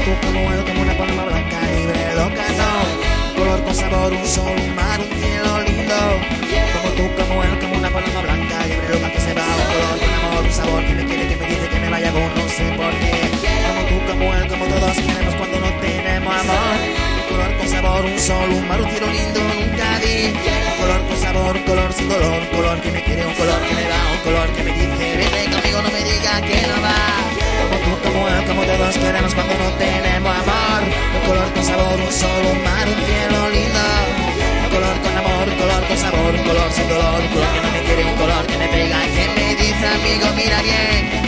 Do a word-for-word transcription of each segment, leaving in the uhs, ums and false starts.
tu como él, como una paloma blanca, libre, loca, no. Un color con sabor, un sol, un mar, un cielo lindo. Como tú, como él, como una paloma blanca, libre, loca, que se va. Un color con amor, un sabor, que me quiere, que me dice que me vaya con no sé por qué. Como tú, como él, como todos queremos cuando no tenemos amor. Un color con sabor, un sol, un mar, un cielo lindo, nunca vi. Un color con sabor, un color sin dolor, un color que me quiere, un color que me da, un color que me dice vete conmigo, no me diga que no va. Como tú, como él, como todos queremos cuando no tenemos amor. Un color con sabor, un sol, un mar, un cielo lindo. Un color con amor, un color con sabor, un color sin dolor, un color que no me quiere, un color que me pega y que me dice amigo mira bien.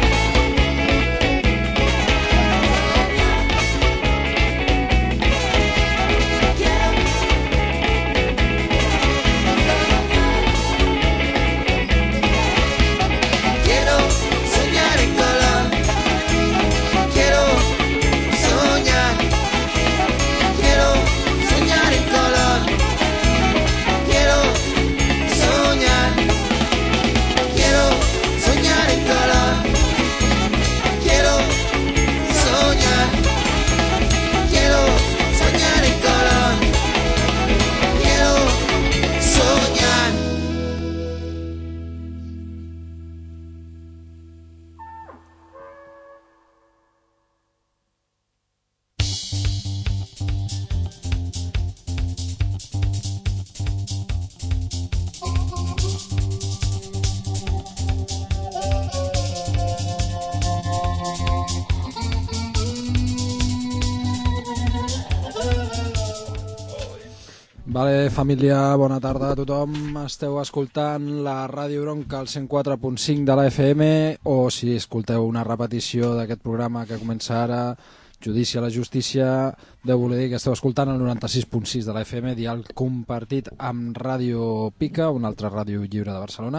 Vale, família, bona tarda a tothom. Esteu escoltant la Ràdio Bronca al cent quatre punt cinc de la F M, o si escolteu una repetició d'aquest programa que comença ara, Judici a la Justícia, deu voler dir que esteu escoltant el noranta-sis punt sis de la F M, dial compartit amb Ràdio Pica, una altra ràdio lliure de Barcelona.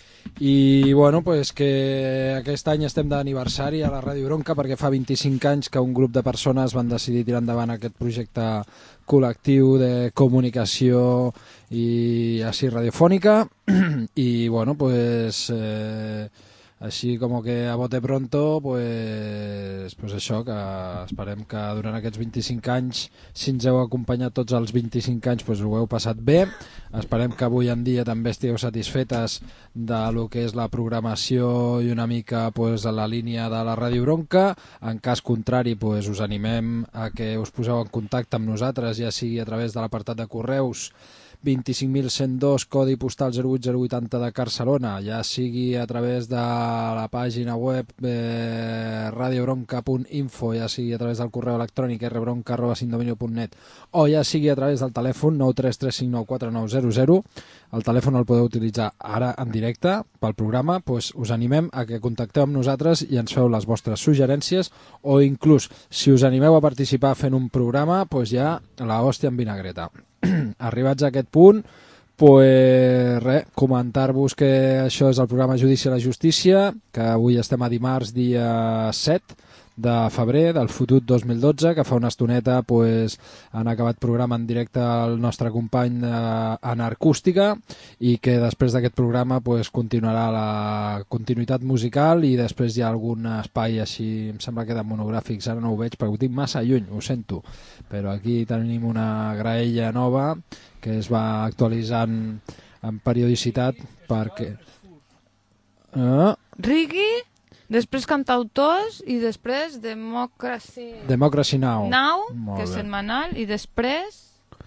I bueno, pues que aquest any estem d'aniversari a la Ràdio Bronca perquè fa vint-i-cinc anys que un grup de persones van decidir tirar endavant aquest projecte col·lectiu de comunicació i així radiofònica i bueno, pues eh, així com que a bote pronto pues, pues això, que esperem que durant aquests vint-i-cinc anys, si ens heu acompanyat tots els vint-i-cinc anys, pues ho heu passat bé. Esperem que avui en dia també estigueu satisfetes de lo que és la programació i una mica pues, a la línia de la Ràdio Bronca. En cas contrari, pues, us animem a que us poseu en contacte amb nosaltres, ja sigui a través de l'apartat de correus vint-i-cinc mil cent dos, codi postal zero vuit zero vuitanta de Barcelona, ja sigui a través de la pàgina web eh, radiobronca punt info, ja sigui a través del correu electrònic rbronca arroba sindominio punt net, o ja sigui a través del telèfon nou tres tres cinc nou quatre nou zero zero. El telèfon el podeu utilitzar ara en directe pel programa, pues us animem a que contacteu amb nosaltres i ens feu les vostres suggerències, o inclús si us animeu a participar fent un programa, pues ja la hòstia en vinagreta. Arribats a aquest punt, pues res, comentar-vos que això és el programa Judici a la Justícia, que avui estem a dimarts dia set de febrer del fotut dos mil dotze, que fa una estoneta pues, han acabat programa en directe el nostre company eh, en acústica, i que després d'aquest programa pues, continuarà la continuïtat musical i després hi ha algun espai així, em sembla que de monogràfics, ara no ho veig perquè ho tinc massa lluny, ho sento, però aquí tenim una graella nova que es va actualitzant en periodicitat perquè... Ah. Rigui, després Cantautors i després Democracy... Democracy Now! Now, que és setmanal, i després...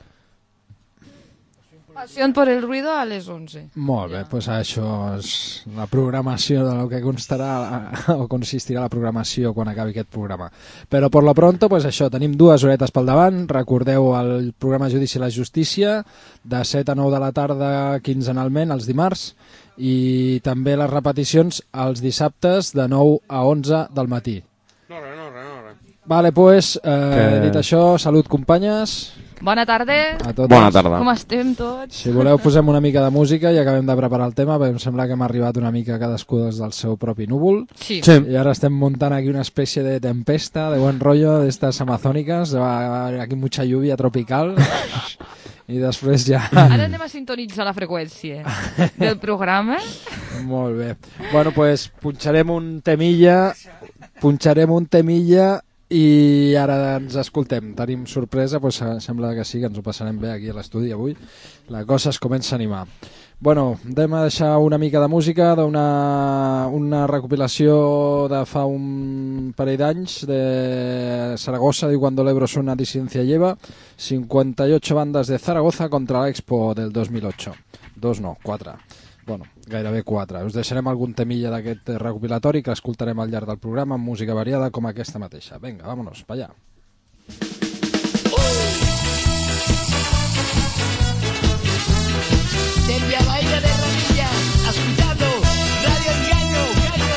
Pasión por el ruido a les onze. Molt bé, ja. Pues això és la programació de lo que constarà o consistirà la programació quan acabi aquest programa. Però per lo pronto, pues això, tenim dues horetes pel davant. Recordeu el programa Judici a la Justícia de set a nou de la tarda quinzenalment els dimarts, i també les repeticions els dissabtes de nou a onze del matí. No, res, no, res, no, res. Vale, pues, eh, que... dit això, salut companyes. Bona tarda. A totes. Bona tarda. Com estem tots? Si voleu posem una mica de música i acabem de preparar el tema, perquè em sembla que hem arribat una mica cadascú des del seu propi núvol. Sí. Sí. I ara estem muntant aquí una espècie de tempesta, de buen rollo, d'estes amazòniques, va haver aquí mucha lluvia tropical. I després ja... Ara anem a sintonitzar la freqüència del programa. Molt bé. Bueno, pues punxarem un temilla, punxarem un temilla I ara ens escoltem, tenim sorpresa, doncs sembla que sí, que ens ho passarem bé aquí a l'estudi avui. La cosa es comença a animar. Bueno, anem a deixar una mica de música d'una una recopilació de fa un parell d'anys de Zaragoza, diu Cuando el Ebro suena disidencia lleva, cincuenta y ocho bandas de Zaragoza contra la Expo del dos mil ocho. Dos no, quatre. Bueno, gairebé quatre. Us deixarem algun temilla d'aquest recopilatori que escoltarem al llarg del programa amb música variada com aquesta mateixa. Vinga, vámonos, pa allà. Desde a Bahía de Rodillas, escuchando Radio Engaño, Engaño,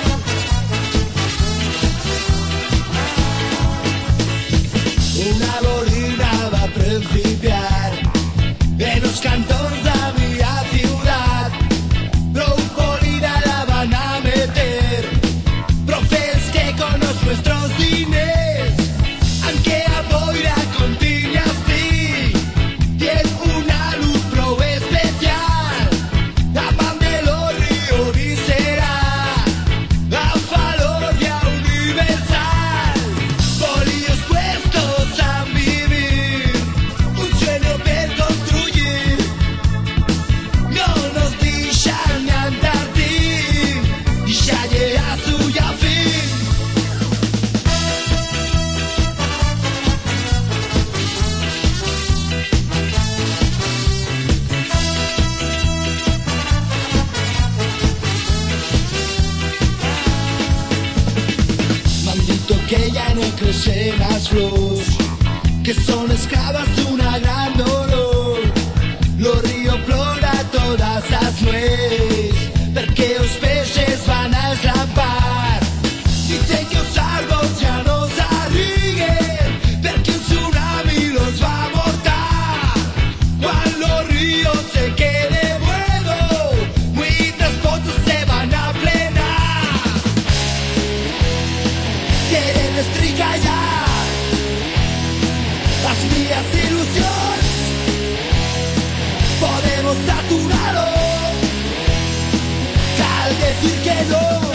Engaño. Una bolina va a principiar en los cantos de mi ciudad. Broncolina la van a meter, profes que con los nuestros diners, aunque a boira continua así, tiene una luz pro especial, a pan de los ríos y será, a Faloria universal, bolillos puestos a vivir, un sueño per construir, no nos deixan andar dir, y ya llega su ya fin. Maldito que ya no crecen las flores, que son esclavas de una gran dolor. Los ríos plora todas las nueces, porque los peces van a escapar. Dicen que los árboles ya no se arriguen, porque un tsunami los va a mortar. Cuando los ríos se queden buenos, muchas cosas se van a plenar. Quieren estricallar las mías ilusiones, podemos saturarlo, al decir que no.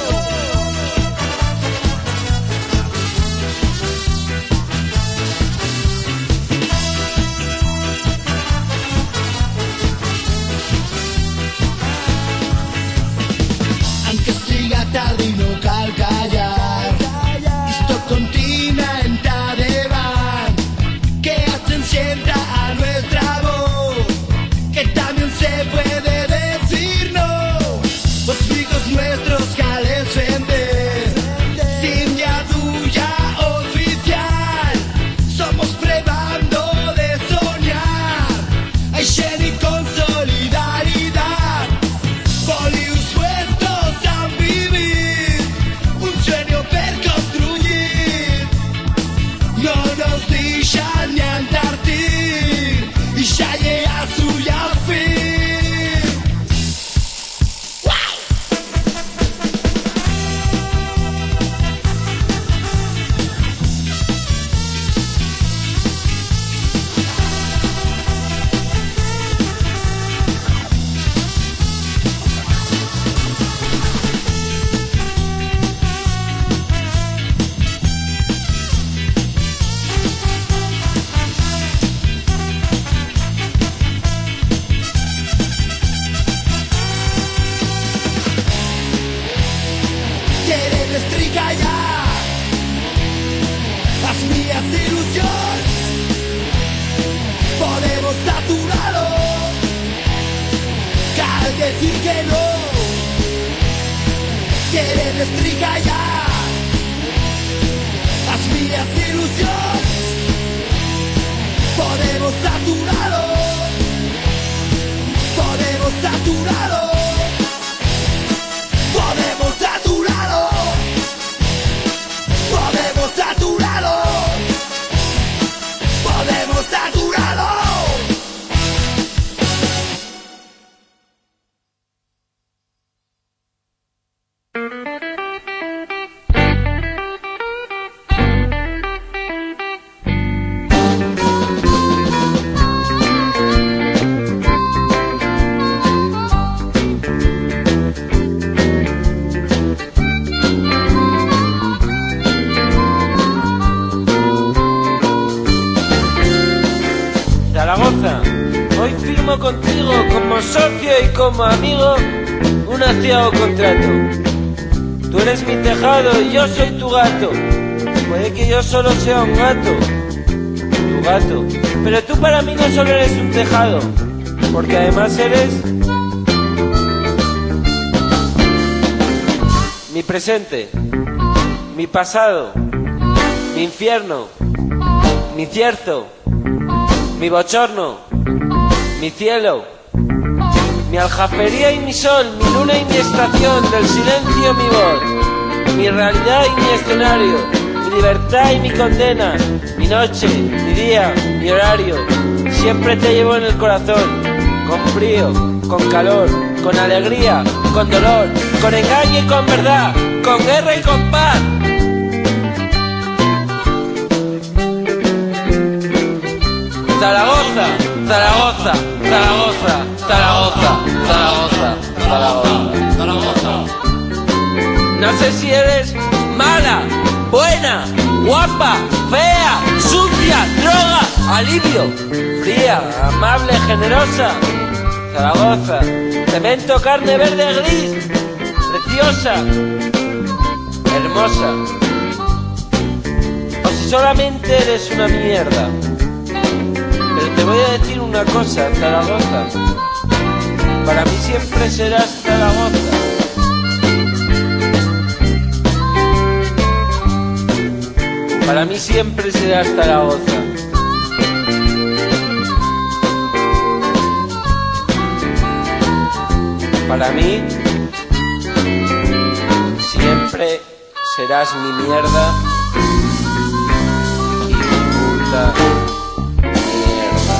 Aunque siga tarde y no cal callar, esto continúa en Tadeban, que hacen sienta a nuestra voz, que también se puede decir no, los hijos nuestros que al defender, sin ya tuya oficial, somos probando de soñar, hay Jenny con solidaridad, bolillos puestos a vivir, un sueño per construir, no nos deixan ni andar dir, y ya llega su ya fin. Quieren estricallar las mías ilusiones, podemos saturarlo, que al decir que no. Quieren estricallar las mías ilusiones, podemos saturarlo, podemos saturarlo, podemos saturarlo, podemos saturarlo, podemos saturarlo. Thank firmo contigo como socio y como amigo un aciago contrato. Tú eres mi tejado y yo soy tu gato. Puede que yo solo sea un gato, tu gato, pero tú para mí no solo eres un tejado, porque además eres mi presente, mi pasado, mi infierno, mi cierzo, mi bochorno, mi cielo, mi aljafería y mi sol, mi luna y mi estación, del silencio mi voz, mi realidad y mi escenario, mi libertad y mi condena, mi noche, mi día, mi horario. Siempre te llevo en el corazón, con frío, con calor, con alegría, con dolor, con engaño y con verdad, con guerra y con paz. Zaragoza, Zaragoza, Zaragoza, Zaragoza, Zaragoza, Zaragoza, Zaragoza. No sé si eres mala, buena, guapa, fea, sucia, droga, alivio, fría, amable, generosa. Zaragoza, cemento, carne verde, gris, preciosa, hermosa. O si solamente eres una mierda. Pero te voy a decir una cosa, Zaragoza. Para mí siempre serás Zaragoza. Para mí siempre serás Zaragoza. Para mí siempre serás mi mierda y mi puta mierda.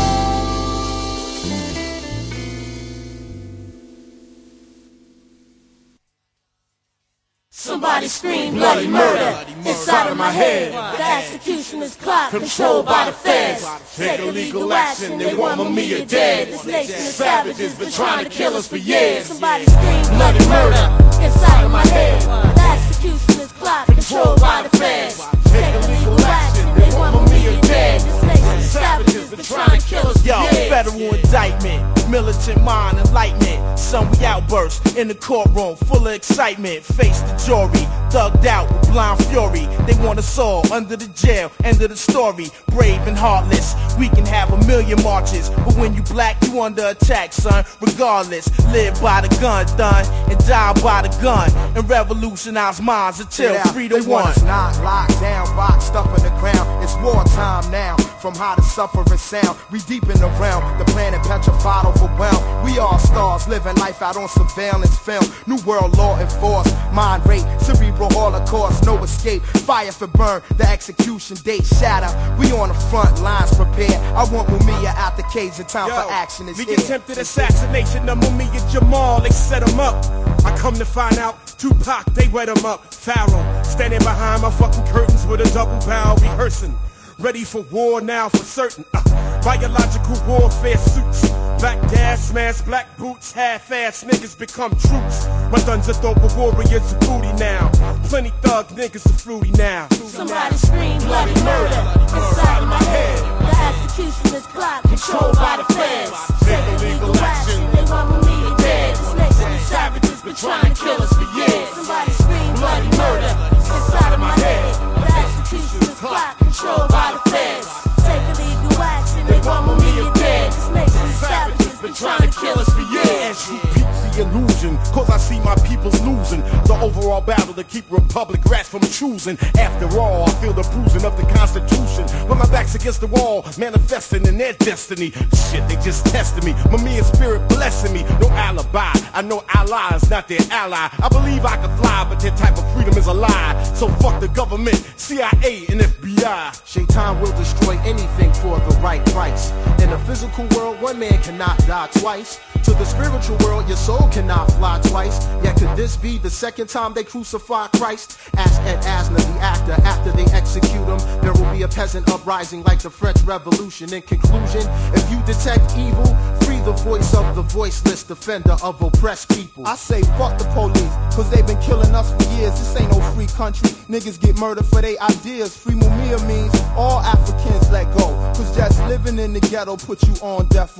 Somebody scream bloody murder inside of my head. The executioner's clock controlled by the feds. Take illegal action, they want Mumia dead. This nation of savages been trying to kill us for years. Somebody scream bloody murder inside of my head. The executioner's clock controlled by the feds. Take illegal action, they want Mumia dead. This nation of savages been trying to kill us for years. Yo, federal indictment, militant mind, enlightenment. Some we outburst in the courtroom, full of excitement. Face the jury, thugged out with blind fury. They want us all under the jail, end of the story. Brave and heartless, we can have a million marches, but when you black, you under attack, son. Regardless, live by the gun, done, and die by the gun, and revolutionize minds until yeah, three to they one. Want us not locked down, boxed up in the ground. It's wartime now. From how the suffering sound, we deep in the realm. The planet petrified, overwhelmed. We all stars living life out on surveillance film. New world law enforced, mind rape, cerebral holocaust, no escape. Fire for burn, the execution date shatter. We on the front lines prepared. I want Mumia out the cage in time Yo, for action is the here. attempted assassination of Mumia Jamal, they set him up. I come to find out Tupac, they wet him up. Pharaoh, standing behind my fucking curtains with a double barrel rehearsing. Ready for war now for certain. Uh, biological warfare suits. Black gas masks, black boots, half-ass niggas become troops. My guns are thought for warriors of booty now. Plenty thug niggas are fruity now. Somebody scream bloody murder inside of my head. The executioner's clock controlled by the feds. Take illegal action, they want Mumia dead. This nation of savages been trying to kill us for years. Somebody scream bloody murder inside of my head. The executioner's clock controlled by the feds. Take illegal action, they want Mumia dead. This nation of savages been trying to kill us for years. The illusion, cause I see my people's losing the overall battle to keep republic rats from choosing. After all, I feel the bruising of the Constitution when my back's against the wall, manifesting in their destiny. Shit, they just tested me. Mamia's spirit blessing me. No alibi, I know allies, not their ally. I believe I can fly, but their type of freedom is a lie. So fuck the government, C I A and F B I. Shaitan will destroy anything for the right price. In the physical world, one man cannot die twice. To the spiritual world, your soul cannot fly twice. Yet could this be the second time they crucify Christ? Ask Ed Asner, the actor, after they execute him, there will be a peasant uprising like the French Revolution. In conclusion, if you detect evil, free the voice of the voiceless, defender of oppressed people. I say fuck the police, cause they've been killing us for years. This ain't no free country. Niggas get murdered for their ideas. Free Mumia means all Africans let go, cause just living in the ghetto put you on death row.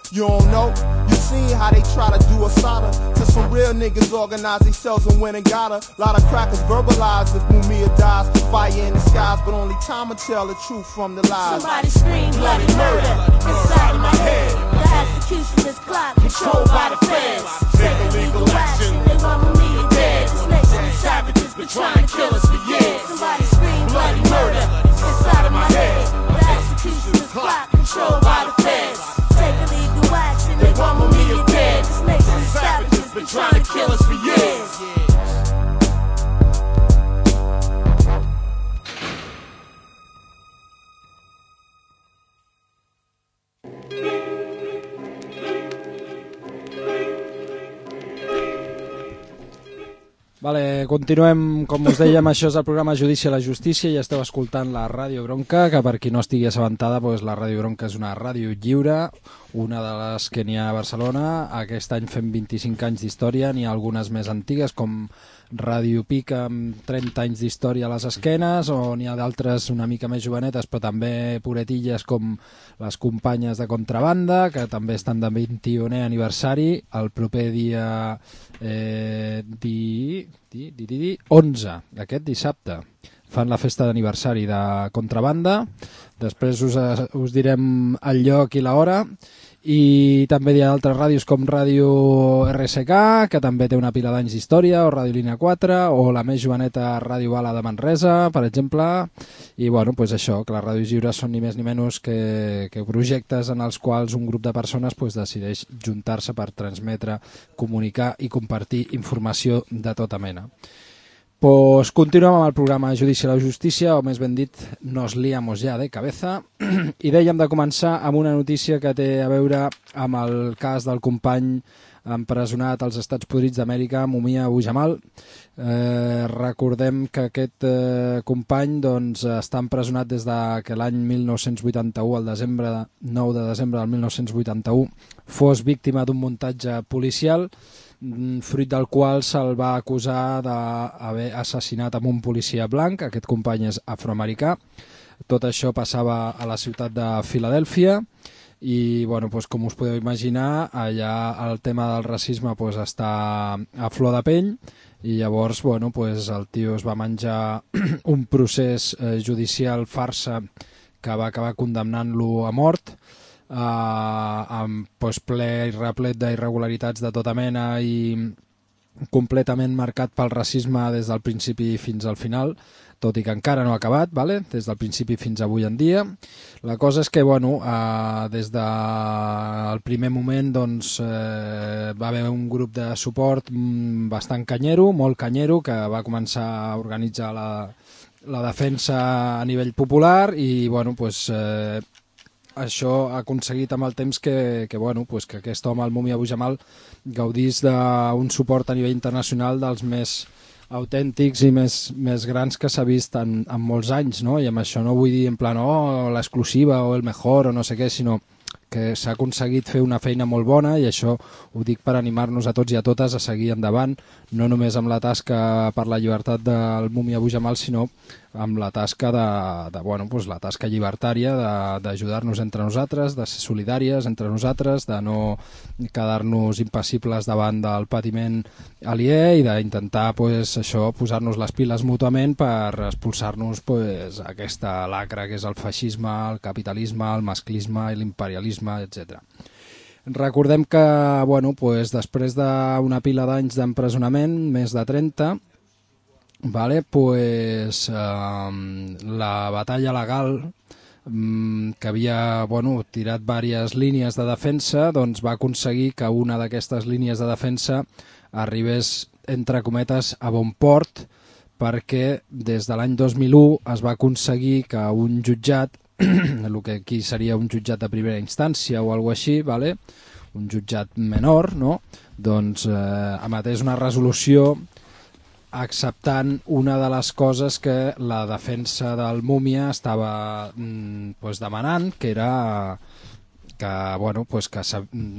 You don't know? You seen how they try to do a solder to some real niggas organize themselves and win and got her. Lot of crackers verbalize if Mumia dies. Fire in the skies, but only time will tell the truth from the lies. Somebody scream bloody murder inside of my head. The executioner's clock controlled by the feds. Take illegal action, they want Mumia dead. This nation is savages, been trying to kill us for years. Somebody scream bloody murder inside of my head. The executioner's clock controlled by the feds. Take illegal action, they want Mumia dead. This nation is savages, been trying to kill us for years. Vale, continuem, com us dèiem, això és el programa Judici a la Justícia i esteu escoltant la Ràdio Bronca, que per qui no estigui assabentada, doncs la Ràdio Bronca és una ràdio lliure, una de les que n'hi ha a Barcelona. Aquest any fem vint-i-cinc anys d'història, n'hi ha algunes més antigues, com Ràdio Pica amb trenta anys d'història a les esquenes, o n'hi ha d'altres una mica més jovenetes, però també puretilles com les companyes de Contrabanda, que també estan de vint-i-unè aniversari, el proper dia eh, di, di, di, di, di, onze, aquest dissabte. Fan la festa d'aniversari de Contrabanda, després us, us direm el lloc i l'hora, i també hi ha altres ràdios com Ràdio R S K, que també té una pila d'anys d'història, o Ràdio Línia quatre, o la més joveneta Ràdio Bala de Manresa, per exemple. I bueno, pues això, que les ràdios lliures són ni més ni menys que, que projectes en els quals un grup de persones pues, decideix juntar-se per transmetre, comunicar i compartir informació de tota mena. Pues continuem amb el programa Judici a la Justícia, o més ben dit, nos liamos ja de cabeza, i dèiem de començar amb una notícia que té a veure amb el cas del company empresonat als Estats Podrits d'Amèrica, Mumia Abu Jamal. Eh, recordem que aquest eh, company doncs, està empresonat des de que l'any mil nou-cents vuitanta-u, el desembre, nou de desembre del mil nou-cents vuitanta-u, fos víctima d'un muntatge policial, fruit del qual se'l va acusar d'haver assassinat amb un policia blanc. Aquest company és afroamericà. Tot això passava a la ciutat de Filadèlfia i, bueno, doncs, com us podeu imaginar, allà el tema del racisme doncs, està a flor de pell i llavors bueno, doncs, el tio es va menjar un procés eh, judicial farsa que va acabar condemnant-lo a mort, Uh, amb pues, ple i replet d'irregularitats de tota mena i completament marcat pel racisme des del principi fins al final, tot i que encara no ha acabat, vale? Des del principi fins avui en dia. La cosa és que bueno, uh, des del primer moment doncs, uh, va haver un grup de suport bastant canyero, molt canyero, que va començar a organitzar la, la defensa a nivell popular i bueno, pues, uh, això ha aconseguit amb el temps que, que, bueno, pues que aquest home, el Mumia Abu Jamal, gaudís d'un suport a nivell internacional dels més autèntics i més, més grans que s'ha vist en, en molts anys, no? I amb això no vull dir en plan oh, l'exclusiva o el mejor o no sé què, sinó que s'ha aconseguit fer una feina molt bona i això ho dic per animar-nos a tots i a totes a seguir endavant, no només amb la tasca per la llibertat del Mumia Abu Jamal, sinó amb la tasca de, de bueno, pues la tasca llibertària d'ajudar-nos entre nosaltres, de ser solidàries entre nosaltres, de no quedar-nos impassibles davant del patiment aliè i d'intentar pues, això posar-nos les piles mútuament per expulsar-nos pues, aquesta lacra que és el feixisme, el capitalisme, el masclisme i l'imperialisme, etcètera. Recordem que bueno, pues, després d'una pila d'anys d'empresonament, més de trenta, vale, pues, eh, la batalla legal mm, que havia bueno, tirat diverses línies de defensa doncs va aconseguir que una d'aquestes línies de defensa arribés, entre cometes, a bon port, perquè des de l'any dos mil u es va aconseguir que un jutjat, el que aquí seria un jutjat de primera instància o alguna així, vale? Un jutjat menor, no? Doncs eh, emetés una resolució acceptant una de les coses que la defensa del Múmia estava mm, pues, demanant, que era que, bueno, pues, que,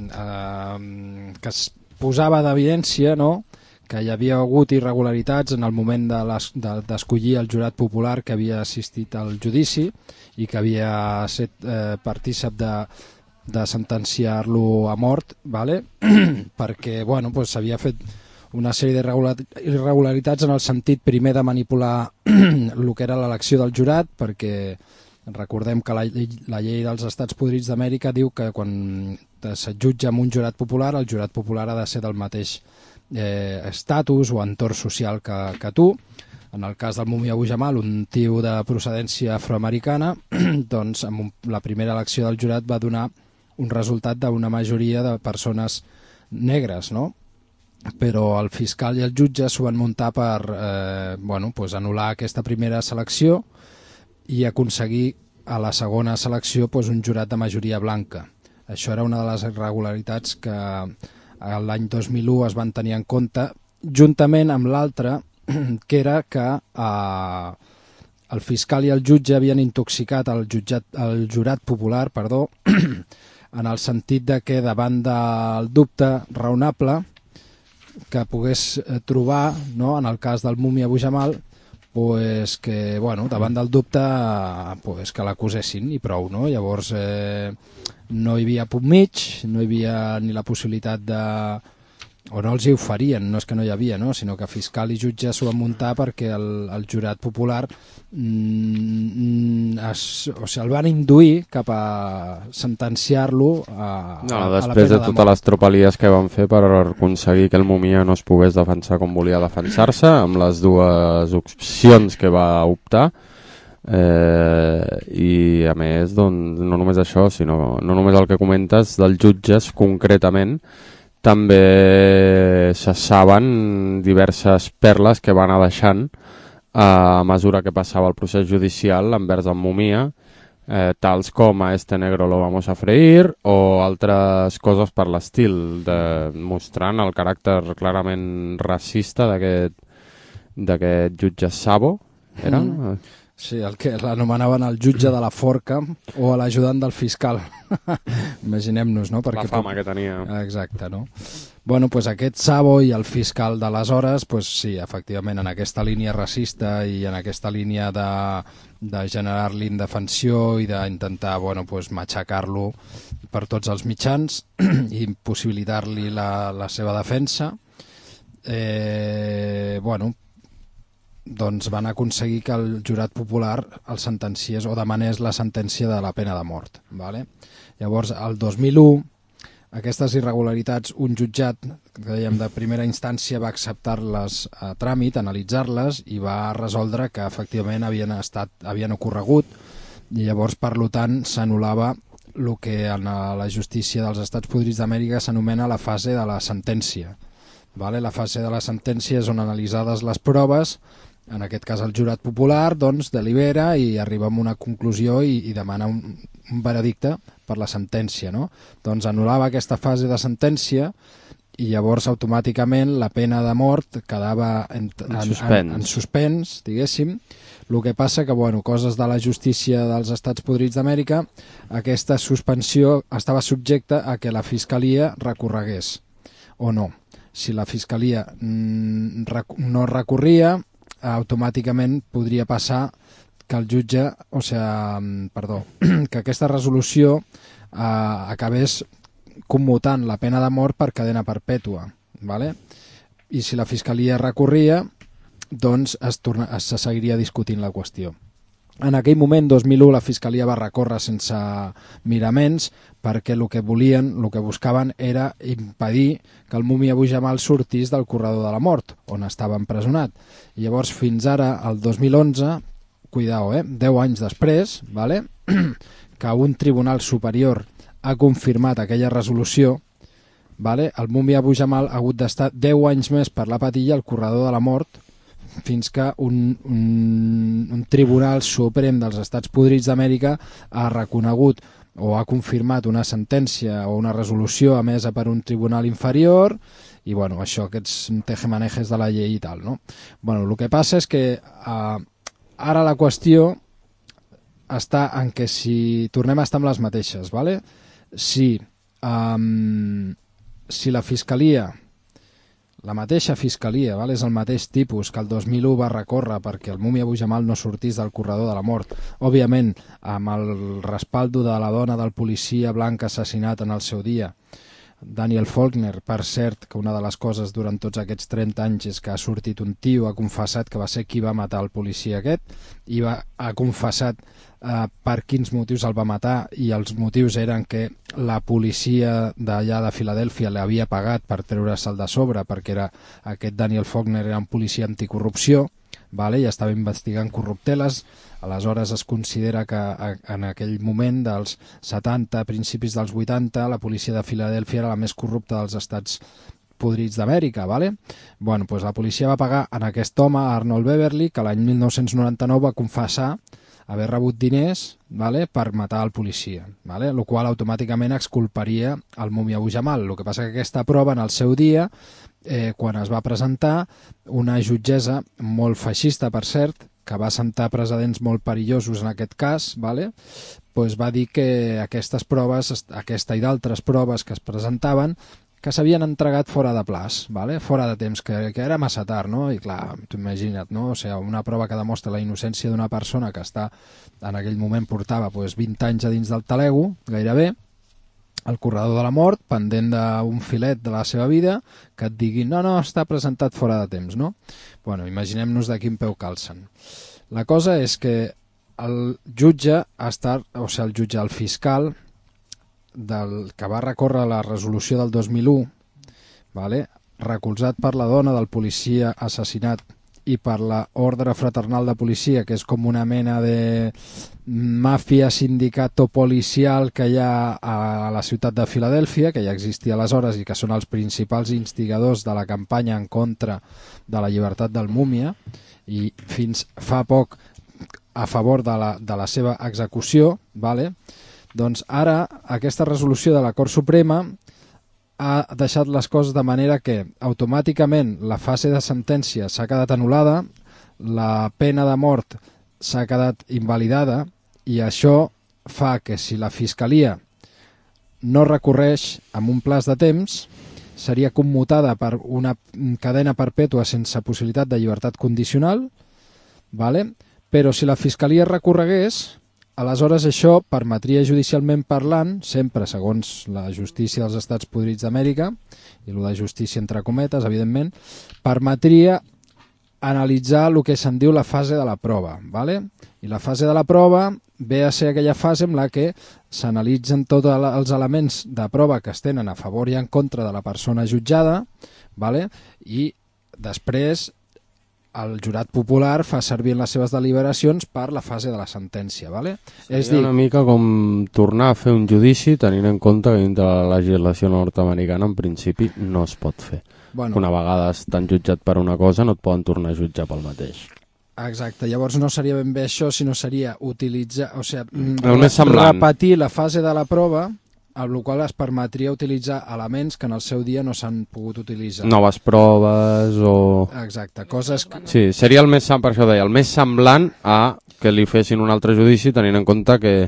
eh, que es posava d'evidència, no?, que hi havia hagut irregularitats en el moment d'escollir de el jurat popular que havia assistit al judici i que havia estat eh, partícip de de sentenciar-lo a mort, vale? perquè bueno, pues, s'havia fet una sèrie d'irregularitats en el sentit primer de manipular el que era l'elecció del jurat, perquè recordem que la, la llei dels Estats Podrits d'Amèrica diu que quan s'adjutja amb un jurat popular, el jurat popular ha de ser del mateix eh, estatus o entorn social que, que tu. En el cas del Mumia Abu-Jamal, un tio de procedència afroamericana, doncs amb un, la primera elecció del jurat va donar un resultat d'una majoria de persones negres, no? Però el fiscal i el jutge s'ho van muntar per eh, bueno, pues anul·lar aquesta primera selecció i aconseguir a la segona selecció pues, un jurat de majoria blanca. Això era una de les irregularitats que l'any dos mil u es van tenir en compte, juntament amb l'altra, que era que eh, el fiscal i el jutge havien intoxicat el, jutjat, el jurat popular, perdó, en el sentit de que davant del dubte raonable que pogués trobar, no, en el cas del Mumia Abu-Jamal, pues que, bueno, davant del dubte pues que l'acusessin i prou, no? Llavors eh, no hi havia punt mig, no hi havia ni la possibilitat de... o no els hi oferien, no és que no hi havia, no? Sinó que fiscal i jutge s'ho van muntar perquè el, el jurat popular mm, es, o sigui, el van induir cap a sentenciar-lo a, no, a, després a la pena de de totes mort. les tropelies que van fer per aconseguir que el Mumia no es pogués defensar com volia defensar-se, amb les dues opcions que va optar, eh, i a més doncs, no només això, sinó no només el que comentes dels jutges concretament, també se saben diverses perles que va anar deixant a mesura que passava el procés judicial envers el Mumia, eh, tals com a este negro lo vamos a freír o altres coses per l'estil, de, mostrant el caràcter clarament racista d'aquest d'aquest jutge Sabo, era? Mm. Sí, el que l'anomenaven el jutge de la forca o l'ajudant del fiscal. Imaginem-nos, no? Perquè la fama que tenia. Exacte, no? Bueno, pues aquest Sabo i el fiscal d'aleshores, pues sí, efectivament, en aquesta línia racista i en aquesta línia de, de generar-li indefensió i d'intentar, bueno, pues matxacar-lo per tots els mitjans i impossibilitar-li la, la seva defensa, eh, bueno, doncs van aconseguir que el jurat popular el sentenciés o demanés la sentència de la pena de mort. Vale? Llavors, el dos mil u, aquestes irregularitats, un jutjat que dèiem de primera instància va acceptar-les a tràmit, analitzar-les i va resoldre que efectivament havien, estat, havien ocorregut i llavors, per tant, s'anul·lava el que en la justícia dels Estats Podrits d'Amèrica s'anomena la fase de la sentència. Vale? La fase de la sentència és on, analitzades les proves, en aquest cas el jurat popular, doncs delibera i arriba a una conclusió i, i demana un, un veredicte per la sentència, no? Doncs anul·lava aquesta fase de sentència i llavors automàticament la pena de mort quedava en, en, en, suspens. en, en suspens, diguéssim. El que passa que, bueno, coses de la justícia dels Estats Podrits d'Amèrica, aquesta suspensió estava subjecta a que la Fiscalia recorregués o no. Si la Fiscalia mm, rec no recorria, automàticament podria passar que el jutge, o sigui, perdó, que aquesta resolució eh, acabés commutant la pena de mort per cadena perpètua, ¿vale? I si la Fiscalia recorria, doncs es, torna, es seguiria discutint la qüestió. En aquell moment, dos mil u, la Fiscalia va recórrer sense miraments perquè el que volien, el que buscaven era impedir que el Mumia Abu-Jamal sortís del corredor de la mort, on estava empresonat. I llavors, fins ara, el dos mil onze, cuidao, eh, deu anys després, vale? que un tribunal superior ha confirmat aquella resolució, vale? El Mumia Abu-Jamal ha hagut d'estar deu anys més per la patilla al corredor de la mort fins que un, un, un tribunal suprem dels Estats Podrits d'Amèrica ha reconegut o ha confirmat una sentència o una resolució emesa per un tribunal inferior i, bueno, això, aquests tejemanejes de la llei i tal, no? Bueno, el que passa és que eh, ara la qüestió està en que si tornem a estar amb les mateixes, ¿vale? Si, um, si la Fiscalia la mateixa fiscalia, val? És el mateix tipus que el dos mil u va recórrer perquè el Múmia Abu Jamal no sortís del corredor de la mort. Òbviament, amb el respaldo de la dona del policia blanc assassinat en el seu dia, Daniel Faulkner. Per cert, que una de les coses durant tots aquests trenta anys és que ha sortit un tio, ha confessat que va ser qui va matar el policia aquest, i va, ha confessat eh, per quins motius el va matar, i els motius eren que la policia d'allà de Filadèlfia l'havia pagat per treure-se'l de sobre, perquè era, aquest Daniel Faulkner era un policia anticorrupció, vale? I estava investigant corrupteles. Aleshores es considera que en aquell moment dels setanta, principis dels vuitanta, la policia de Filadèlfia era la més corrupta dels estats podrits d'Amèrica, vale? Bueno, pues la policia va pagar en aquest home, Arnold Beverly, que l'any mil nou-cents noranta-nou va confessar haver rebut diners, vale, per matar el policia, vale? El qual automàticament exculparia el Múmia Abu Jamal. El que passa que aquesta prova en el seu dia, eh, quan es va presentar, una jutgessa molt feixista, per cert, que va sentar precedents molt perillosos en aquest cas, vale? Pues va dir que aquestes proves, aquesta i d'altres proves que es presentaven, que s'havien entregat fora de plaç, vale? Fora de temps, que, que era massa tard, no? I clar, t'ho imagina't, no? O sigui, una prova que demostra la innocència d'una persona que està, en aquell moment portava pues, vint anys a dins del talego, gairebé, al corredor de la mort, pendent d'un filet de la seva vida, que et diguin, no, no, està presentat fora de temps, no? Bueno, imaginem-nos de quin peu calcen. La cosa és que el jutge, està, o sigui, el jutge, el fiscal, del, que va recórrer la resolució del dos mil u, vale? Recolzat per la dona del policia assassinat i per la ordre fraternal de policia, que és com una mena de màfia sindicato policial que hi ha a la ciutat de Filadèlfia, que ja existia aleshores i que són els principals instigadors de la campanya en contra de la llibertat del Múmia, i fins fa poc a favor de la, de la seva execució, vale? Doncs ara aquesta resolució de la Cort Suprema ha deixat les coses de manera que automàticament la fase de sentència s'ha quedat anul·lada, la pena de mort s'ha quedat invalidada, i això fa que si la Fiscalia no recorreix amb un plaç de temps, seria commutada per una cadena perpètua sense possibilitat de llibertat condicional, vale? Però si la Fiscalia recorregués, aleshores això permetria judicialment parlant, sempre segons la justícia dels estats podrits d'Amèrica, i el de justícia entre cometes, evidentment, permetria analitzar el que se'n diu la fase de la prova, vale? I la fase de la prova ve a ser aquella fase en la que s'analitzen tots els elements de prova que es tenen a favor i en contra de la persona jutjada, vale? I després el jurat popular fa servir en les seves deliberacions per la fase de la sentència, vale? Seria és dir, una mica com tornar a fer un judici tenint en compte que dintre la legislació nord-americana en principi no es pot fer. Bueno, una vegada estan jutjat per una cosa no et poden tornar a jutjar pel mateix. Exacte, llavors no seria ben bé això, sinó seria utilitzar, o sigui, el més semblant. Repetir la fase de la prova, amb la qual es permetria utilitzar elements que en el seu dia no s'han pogut utilitzar. Noves proves o... Exacte, coses que... Sí, seria el més, per això deia, el més semblant a que li fessin un altre judici tenint en compte que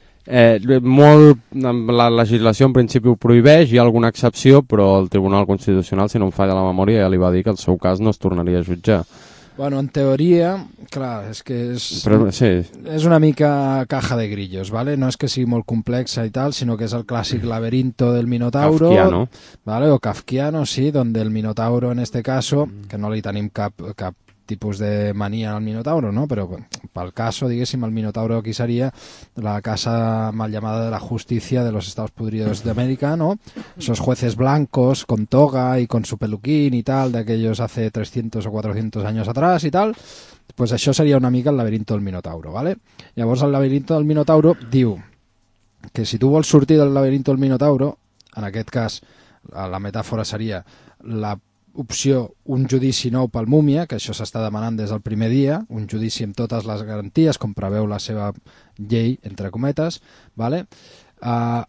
eh, molt, la legislació en principi ho prohibeix, hi ha alguna excepció, però el Tribunal Constitucional, si no em falla la memòria, ja li va dir que el seu cas no es tornaria a jutjar. Bueno, en teoria, clar, és que és, Però, sí. és una mica caja de grillos, ¿vale? No és que sigui molt complexa i tal, sinó que és el clàssic laberinto del Minotauro. Kafkiano. ¿Vale? O Kafkiano, sí, donde el Minotauro en este caso, que no li tenim cap, cap tipus de mania al Minotauro, ¿no? Però pel caso, diguéssim, el Minotauro aquí sería la casa mal llamada de la justicia de los Estados Podridos de América, ¿no? Esos jueces blancos con toga y con su peluquín y tal, de aquellos hace trescientos o cuatrocientos años atrás y tal, pues això seria una mica el laberinto del Minotauro, ¿vale? Llavors el laberinto del Minotauro diu que si tu vols sortir del laberinto del Minotauro, en aquest cas la metàfora seria la opció un judici nou pel Múmia, que això s'està demanant des del primer dia, un judici amb totes les garanties, com preveu la seva llei, entre cometes, vale? Uh,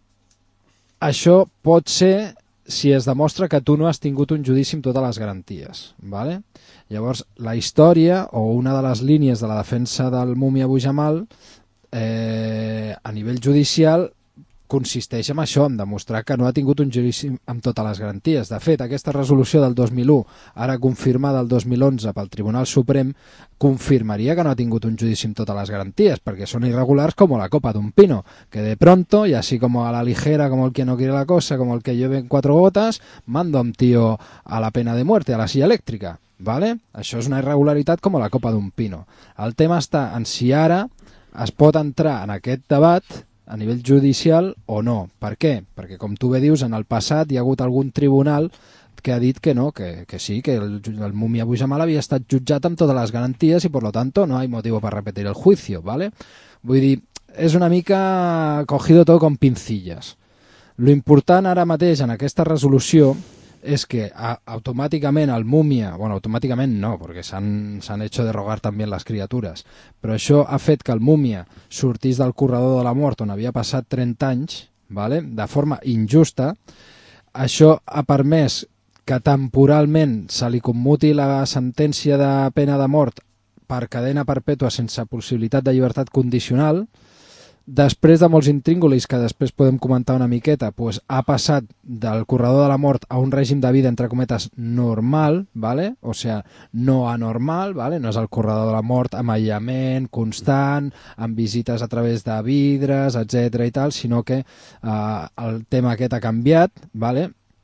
això pot ser si es demostra que tu no has tingut un judici amb totes les garanties, vale? Llavors, la història, o una de les línies de la defensa del Múmia Abu Jamal, eh, a nivell judicial, consisteix en això, en demostrar que no ha tingut un judici amb totes les garanties. De fet, aquesta resolució del dos mil u, ara confirmada el dos mil onze pel Tribunal Suprem, confirmaria que no ha tingut un judici amb totes les garanties, perquè són irregulars com la copa d'un pino, que de pronto, y así como a la ligera, como el que no quiere la cosa, como el que llueve en cuatro gotas, mando a un tío a la pena de muerte, a la silla elèctrica. ¿Vale? Això és una irregularitat com la copa d'un pino. El tema està en si ara es pot entrar en aquest debat a nivell judicial o no. Per què? Perquè, com tu bé dius, en el passat hi ha hagut algun tribunal que ha dit que no, que, que sí, que el, el Mumia Abu-Jamal havia estat jutjat amb totes les garanties i, per lo tanto, no hay motivo para repetir el juicio, ¿vale? Vull dir, és una mica cogido todo con pincillas. Lo important ara mateix en aquesta resolució és que a, automàticament el Múmia, bueno, automàticament no, perquè s'han hecho derogar també les criatures, però això ha fet que el Múmia sortís del corredor de la mort on havia passat trenta anys, ¿vale? De forma injusta. Això ha permès que temporalment se li commuti la sentència de pena de mort per cadena perpètua sense possibilitat de llibertat condicional. Després de molts intríngulis que després podem comentar una miqueta, pues, ha passat del corredor de la mort a un règim de vida, entre cometes, normal, ¿vale? O sea, no anormal, ¿vale? No és el corredor de la mort amb aïllament constant, amb visites a través de vidres, etcètera i tal, sinó que eh, el tema aquest ha canviat, ¿vale?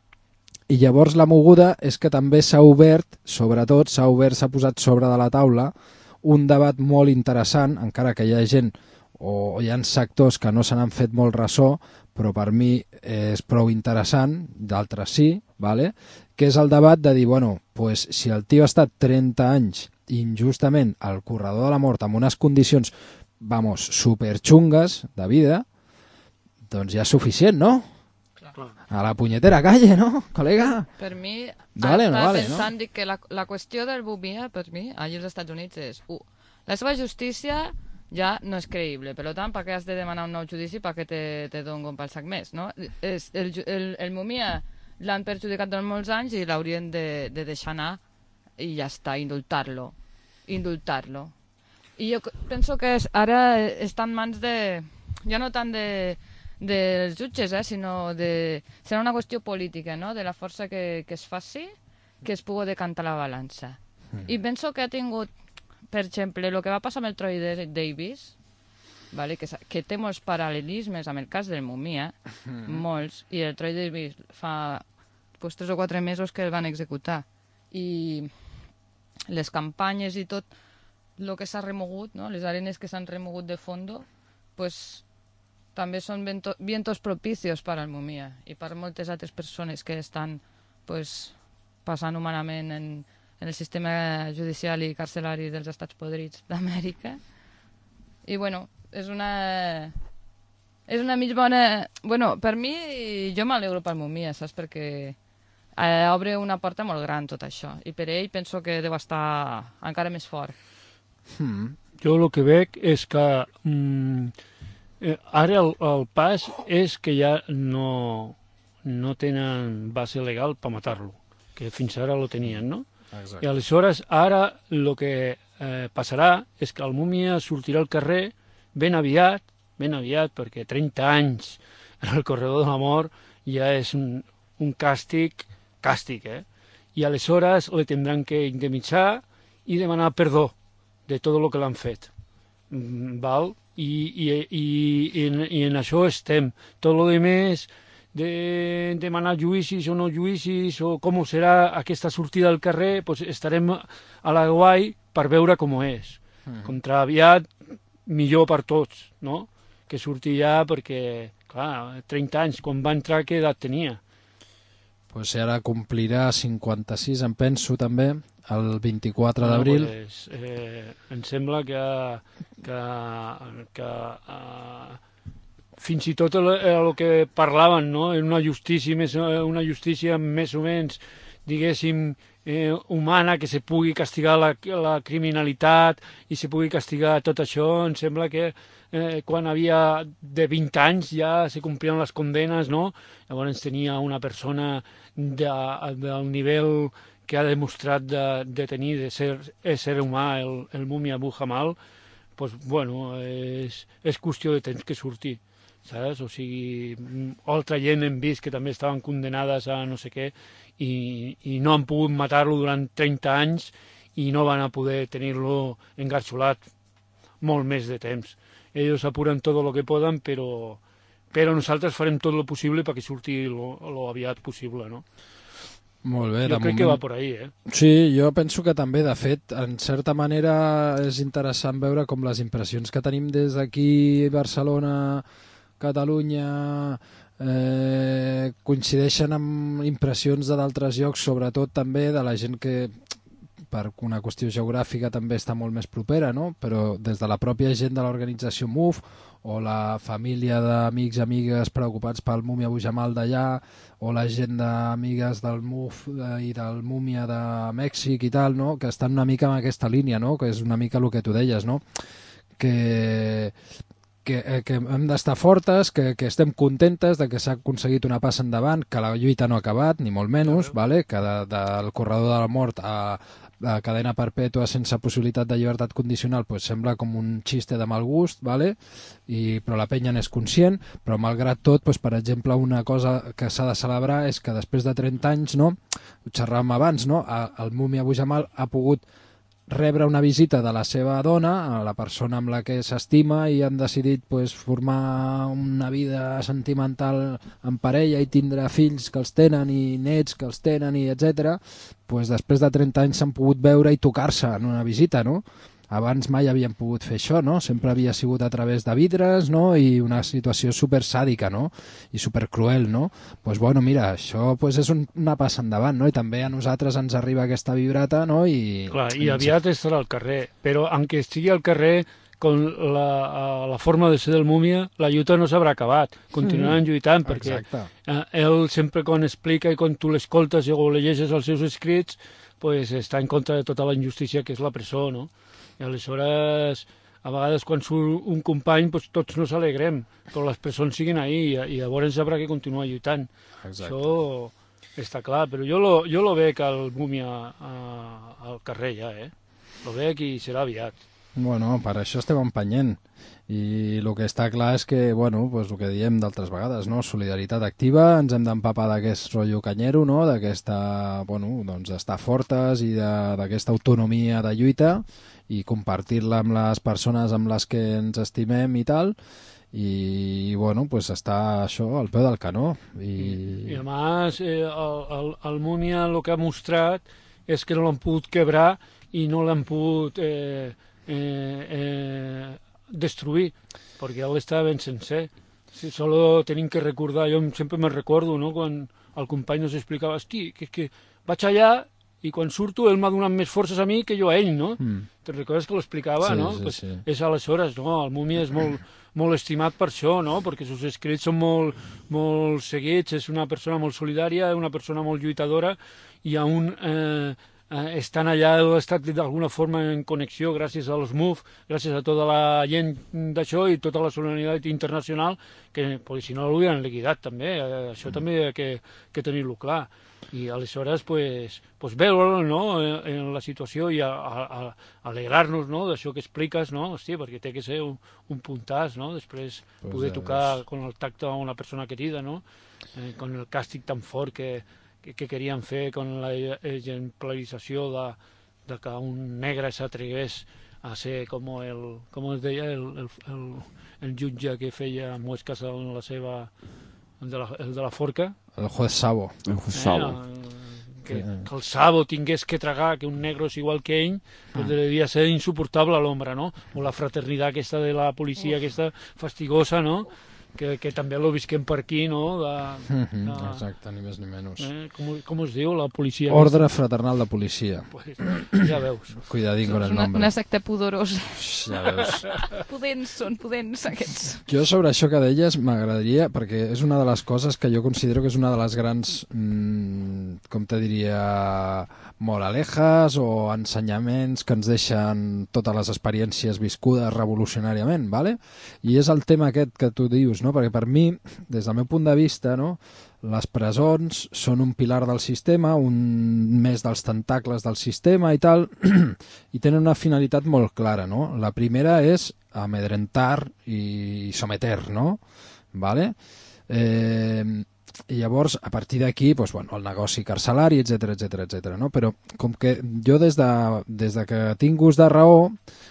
I llavors la moguda és que també s'ha obert, sobretot s'ha obert, s'ha posat sobre de la taula un debat molt interessant, encara que hi ha gent o hi ha sectors que no se n'han fet molt ressò, però per mi és prou interessant, d'altres sí, ¿vale? Que és el debat de dir, bueno, pues, si el tio ha estat trenta anys injustament al corredor de la mort amb unes condicions, vamos, superxungues de vida, doncs ja és suficient, no? Clar. A la punyetera calle, no, col·lega? Per mi, vale, no estava vale, pensant no? que la, la qüestió del Mumia, per mi, allà als Estats Units, és uh, la seva justícia ja no és creïble, per tant, per què has de demanar un nou judici per què te, te dono un pel sac més, no? És, el, el, el Mumia l'han perjudicat durant molts anys i l'haurien de, de deixar anar i ja està, indultar-lo indultar-lo i jo penso que és, ara està en mans de, ja no tant de dels jutges, eh, sinó de serà una qüestió política, no? De la força que, que es faci que es pugui decantar la balança mm. I penso que ha tingut, per exemple, el que va passar amb el Troy Davis, vale? que, que té molts paral·lelismes amb el cas del Mumia, mm. molts, i el Troy Davis fa pues, tres o quatre mesos que el van executar. I les campanyes i tot el que s'ha remogut, no? Les arenes que s'han remogut de fondo, pues, també són vento, vientos propicios per al Mumia i per moltes altres persones que estan pues, passant humanament en en el sistema judicial i carcelari dels estats podrits d'Amèrica. I, bueno, és una... És una mig bona... Bueno, per mi, jo m'alegro pel Mumia, saps? Perquè eh, obre una porta molt gran tot això. I per ell penso que deu estar encara més fort. Hmm. Jo el que veig és que mm, eh, ara el, el pas és que ja no, no tenen base legal per matar-lo, que fins ara lo tenien, no? Exacte. I aleshores ara el que eh, passarà és que el Mumia sortirà al carrer ben aviat, ben aviat, perquè trenta anys en el corredor de la mort ja és un, un càstig, càstig, eh? I aleshores le tindran que indemnitzar i demanar perdó de tot el que l'han fet. Val? I, i, i, i, en, i en això estem. Tot el més de demanar juïcis o no juïcis o com serà aquesta sortida al carrer, pues estarem a la guai per veure com és. Mm. Contra aviat, millor per tots, no? Que surti ja perquè, clar, trenta anys, quan va entrar, què edat tenia? Pues ara complirà cinquanta-sis, em penso, també, el vint-i-quatre d'abril. No, pues, eh, em sembla que, que, que uh, fins i tot el, el que parlaven, no? Una justícia més, una justícia més o menys, diguéssim, eh, humana, que se pugui castigar la, la criminalitat i se pugui castigar tot això. Em sembla que eh, quan havia de vint anys ja se complien les condenes, no? Llavors tenia una persona de, del nivell que ha demostrat de, de tenir, de ser ésser humà, el, el Mumia Abu-Jamal, pues, bueno, és, és qüestió de temps que surti. saps? O sigui, altra gent hem vist que també estaven condenades a no sé què i, i no han pogut matar-lo durant trenta anys i no van a poder tenir-lo engarxolat molt més de temps. Ells apuren tot el que poden, però, però nosaltres farem tot el possible perquè surti lo aviat possible, no? Molt bé, jo crec moment... que va por ahí, eh? Sí, jo penso que també, de fet, en certa manera és interessant veure com les impressions que tenim des d'aquí, Barcelona, Catalunya, eh, coincideixen amb impressions d'altres llocs, sobretot també de la gent que, per una qüestió geogràfica, també està molt més propera, no? Però des de la pròpia gent de l'organització Move o la família d'amics i amigues preocupats pel Múmia Abu Jamal d'allà, o la gent d'amigues del Move i del Múmia de Mèxic i tal, no? Que estan una mica en aquesta línia, no? Que és una mica el que tu deies, no? Que, que, que hem d'estar fortes, que, que estem contentes de que s'ha aconseguit una passa endavant, que la lluita no ha acabat, ni molt menys, vale? Que de, del corredor de la mort a la cadena perpètua sense possibilitat de llibertat condicional pues sembla com un xiste de mal gust, vale? I, però la penya n'és conscient, però malgrat tot, pues, per exemple, una cosa que s'ha de celebrar és que després de trenta anys, no? Ho xerràvem abans, no? El Múmia Abu Jamal ha pogut rebre una visita de la seva dona, la persona amb la que s'estima, i han decidit pues, formar una vida sentimental en parella i tindre fills que els tenen i nets que els tenen i etcètera. Pues, després de trenta anys s'han pogut veure i tocar-se en una visita, no? Abans mai havien pogut fer això, no? Sempre havia sigut a través de vidres, no? I una situació super sàdica, no? I super cruel, no? Pues bueno, mira, això pues, és un, una passa endavant, no? I també a nosaltres ens arriba aquesta vibrata, no? I, clar, i aviat estarà al carrer, però aunque estigui al carrer, con la, la forma de ser del Múmia, la lluita no s'haurà acabat, continuaran mm. lluitant, perquè eh, ell sempre quan explica i quan tu l'escoltes o llegeixes els seus escrits, pues, està en contra de tota la injustícia que és la presó, no? I aleshores, a vegades quan surt un company, pues, tots nos alegrem, però les presons siguin ahí i, i llavors haurà que continuar lluitant. Exacte. Això està clar, però jo lo, jo lo veig al Múmia al carrer ja, eh? Lo veig i serà aviat. Bueno, per això estem empenyent. I el que està clar és que, bueno, pues el que diem d'altres vegades, no? Solidaritat activa, ens hem d'empapar d'aquest rotllo canyero, no? D'aquesta, bueno, doncs d'estar fortes i d'aquesta autonomia de lluita i compartir-la amb les persones amb les que ens estimem i tal, i, bueno, pues està això al peu del canó. I, I a més, eh, el, el, el Múmia el que ha mostrat és que no l'han pogut quebrar i no l'han pogut eh, eh, eh, destruir, perquè ell estava ben sencer. Si solo tenim que recordar, jo sempre me'n recordo, no?, quan el company nos explicava, hosti, que, que vaig allà i quan surto ell m'ha donat més forces a mi que jo a ell, no? Mm. Te recordes que ho explicava, sí, no? Sí, pues sí. És aleshores, no? El Múmia és molt, molt estimat per això, no? Perquè els seus escrits són molt, molt seguits, és una persona molt solidària, una persona molt lluitadora, i aún eh, eh, estan allà, ha estat d'alguna forma en connexió gràcies als Move, gràcies a tota la gent d'això i tota la solidaritat internacional, que si no l'haurien liquidat també, eh, això mm. també ha que, que tenir-lo clar. I aleshores pues, pues veure, no?, en, en la situació i a, a, a alegrar-nos, no?, d'això que expliques, no?, hòstia, perquè té que ser un, un puntàs, no?, després pues poder tocar con el tacte a una persona querida, no?, eh, con el càstig tan fort que, que, que querien fer, con la exemplarització de, de que un negre s'atregués a ser com el, com es deia, el, el, el, el jutge que feia muesques en la seva... El de la, el de la forca. El juez Sabo. El juez Sabo. Eh, que, que el Sabo tingués que tragar que un negro és igual que ell, pues devia ser insuportable a l'ombra, no? O la fraternitat aquesta de la policia, aquesta fastigosa, no? Que, que també lo visquem per aquí, no? De, mm-hmm, de, exacte, ni més ni menys. Eh, com, com es diu la policia? Ordre aquesta? Fraternal de policia. Pues, ja veus. Cuidadín con el una, nombre. Una secta pudorosa. Ja veus. Pudents són, pudents aquests. Jo sobre això que deies m'agradaria, perquè és una de les coses que jo considero que és una de les grans, mmm, com te diria, moralejas o ensenyaments que ens deixen totes les experiències viscudes revolucionàriament, ¿vale? I és el tema aquest que tu dius, no? Perquè per mi, des del meu punt de vista, no, les presons són un pilar del sistema, un més dels tentacles del sistema i tal, i tenen una finalitat molt clara, no? La primera és amedrentar i someter, no? vale? Eh, i llavors, a partir d'aquí, doncs, bueno, el negoci carcelari, etcètera, etcètera, etcètera, no? Però com que jo des de, des de que tinc gust de raó,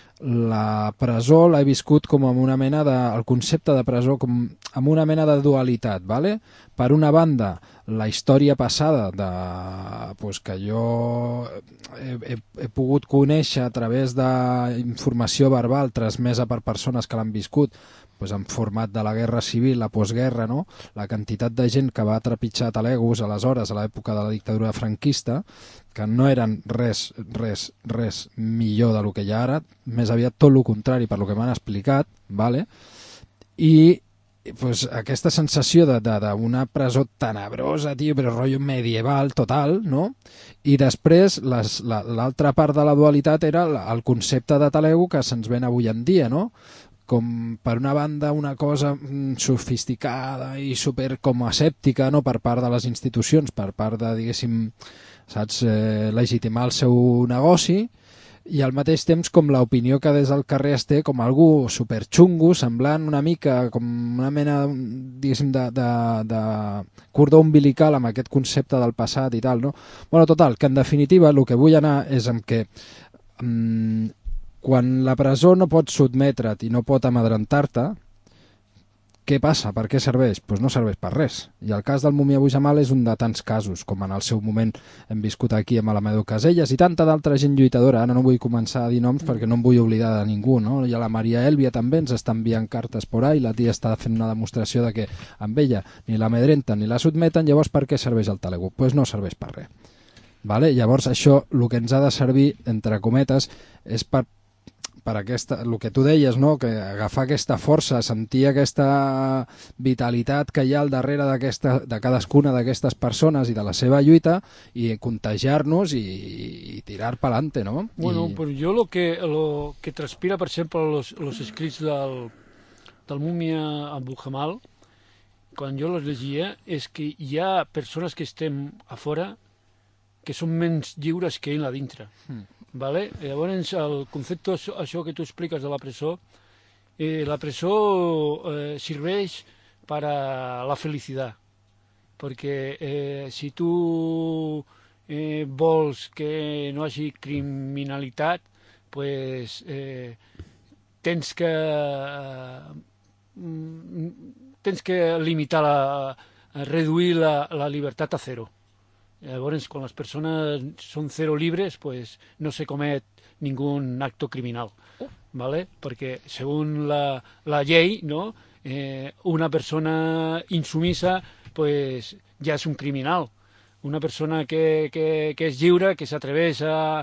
la presó l'he viscut com amb una mena de... el concepte de presó com amb una mena de dualitat, ¿vale? Per una banda, la història passada de, pues, que jo he, he, he pogut conèixer a través d'informació verbal transmesa per persones que l'han viscut, pues, en format de la guerra civil, la postguerra, no? La quantitat de gent que va trepitjar talegos aleshores, a l'època de la dictadura franquista, que no eren res, res, res millor del que hi ha ara, més aviat tot el contrari per lo que m'han explicat, ¿vale? I pues, aquesta sensació d'una presó tenebrosa, tio, però rotllo medieval total, no? I després l'altra part de la dualitat era el concepte de talego que se'ns ven avui en dia, no? Com per una banda una cosa sofisticada i super com asèptica, no? Per part de les institucions, per part de, diguéssim, saps, eh, legitimar el seu negoci, i al mateix temps com l'opinió que des del carrer es té com algú superxungo, semblant una mica com una mena, diguéssim, de, de, de cordó umbilical amb aquest concepte del passat i tal, no? Bueno, total, que en definitiva el que vull anar és amb que mmm, quan la presó no pot sotmetre't i no pot amedrentar-te, què passa? Per què serveix? Doncs pues no serveix per res. I el cas del Mumia Abu Jamal és un de tants casos, com en el seu moment hem viscut aquí amb l'Amadeu Caselles i tanta d'altra gent lluitadora. Ara no vull començar a dir noms perquè no em vull oblidar de ningú, no? I a la Maria Elvia també ens està enviant cartes por ahí, la tia està fent una demostració de que amb ella ni l'amedrenten ni la sotmeten, llavors per què serveix el talego? Doncs pues no serveix per res. Vale? Llavors això, el que ens ha de servir, entre cometes, és per per aquesta, el que tu deies, no? Que agafar aquesta força, sentir aquesta vitalitat que hi ha al darrere de cadascuna d'aquestes persones i de la seva lluita i contagiar-nos i, i tirar pa'lante, ¿no? Bueno, I... pues yo lo que, lo que transpira, per exemple, los, los escrits del, del Mumia Abu Jamal, quan jo los llegia, és que hi ha persones que estem a fora que són menys lliures que ell a dintre. Mm. Vale? Llavors, el concepte, això que tu expliques de la presó, eh, la presó eh, serveix per a la felicitat, perquè eh, si tu eh, vols que no hi hagi criminalitat, pues, eh, tens que eh, tens que limitar, la, reduir la, la llibertat a zero. Llavors, quan les persones són zero libres, pues, no se comet ningún acto criminal, uh. ¿vale? Perquè, segons la, la llei, no? eh, una persona insumisa pues, ja és un criminal. Una persona que, que, que és lliure, que s'atreveix a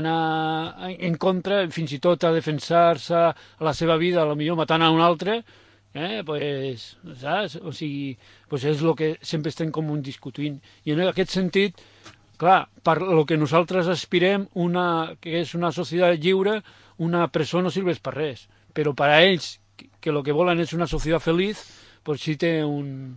anar en contra, fins i tot a defensar-se a la seva vida, potser matant a un altre, Eh, pues, saps? O sigui, pues és el que sempre estem com un discutint. I en aquest sentit, clar, per lo que nosaltres aspirem, una, que és una societat lliure, una presó no serveix per res. Però per a ells, que, que lo que volen és una societat feliç, pues sí té un...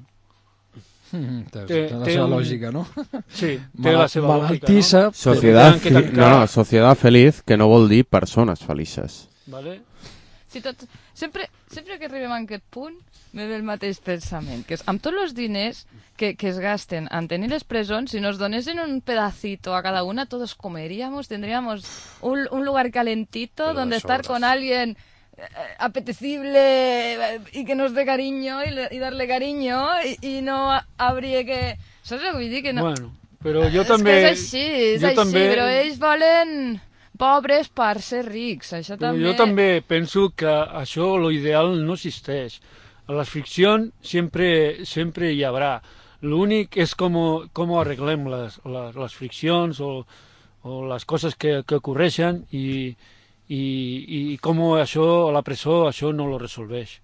Mm, té, té, té la seva un... lògica, no? Sí, té Mal, la seva malaltissa, lògica, no? Societat, fi... no, no, societat feliç, que no vol dir persones felices. Vale? Sí, tot, sempre, sempre que arribem a aquest punt me ve el mateix pensament, que és amb tots els diners que, que es gasten en tenir les presons, si nos donessin un pedacito a cada una, todos comeríamos, tendríamos un, un lugar calentito Pero donde estar con alguien eh, apetecible y que nos dé cariño y, le, y darle cariño y, y no habría que... ¿Sabes el que vull dir? Que no... Bueno, però jo també... És que és així, és jo així, també... però ells volen... pobres per ser rics, això també... Jo també penso que això, lo ideal, no existeix. A les ficcions sempre, sempre hi haurà. L'únic és com, com arreglem les, les, les friccions o, o les coses que, que ocorreixen i, i, i com això, a la presó, això no lo resolveix.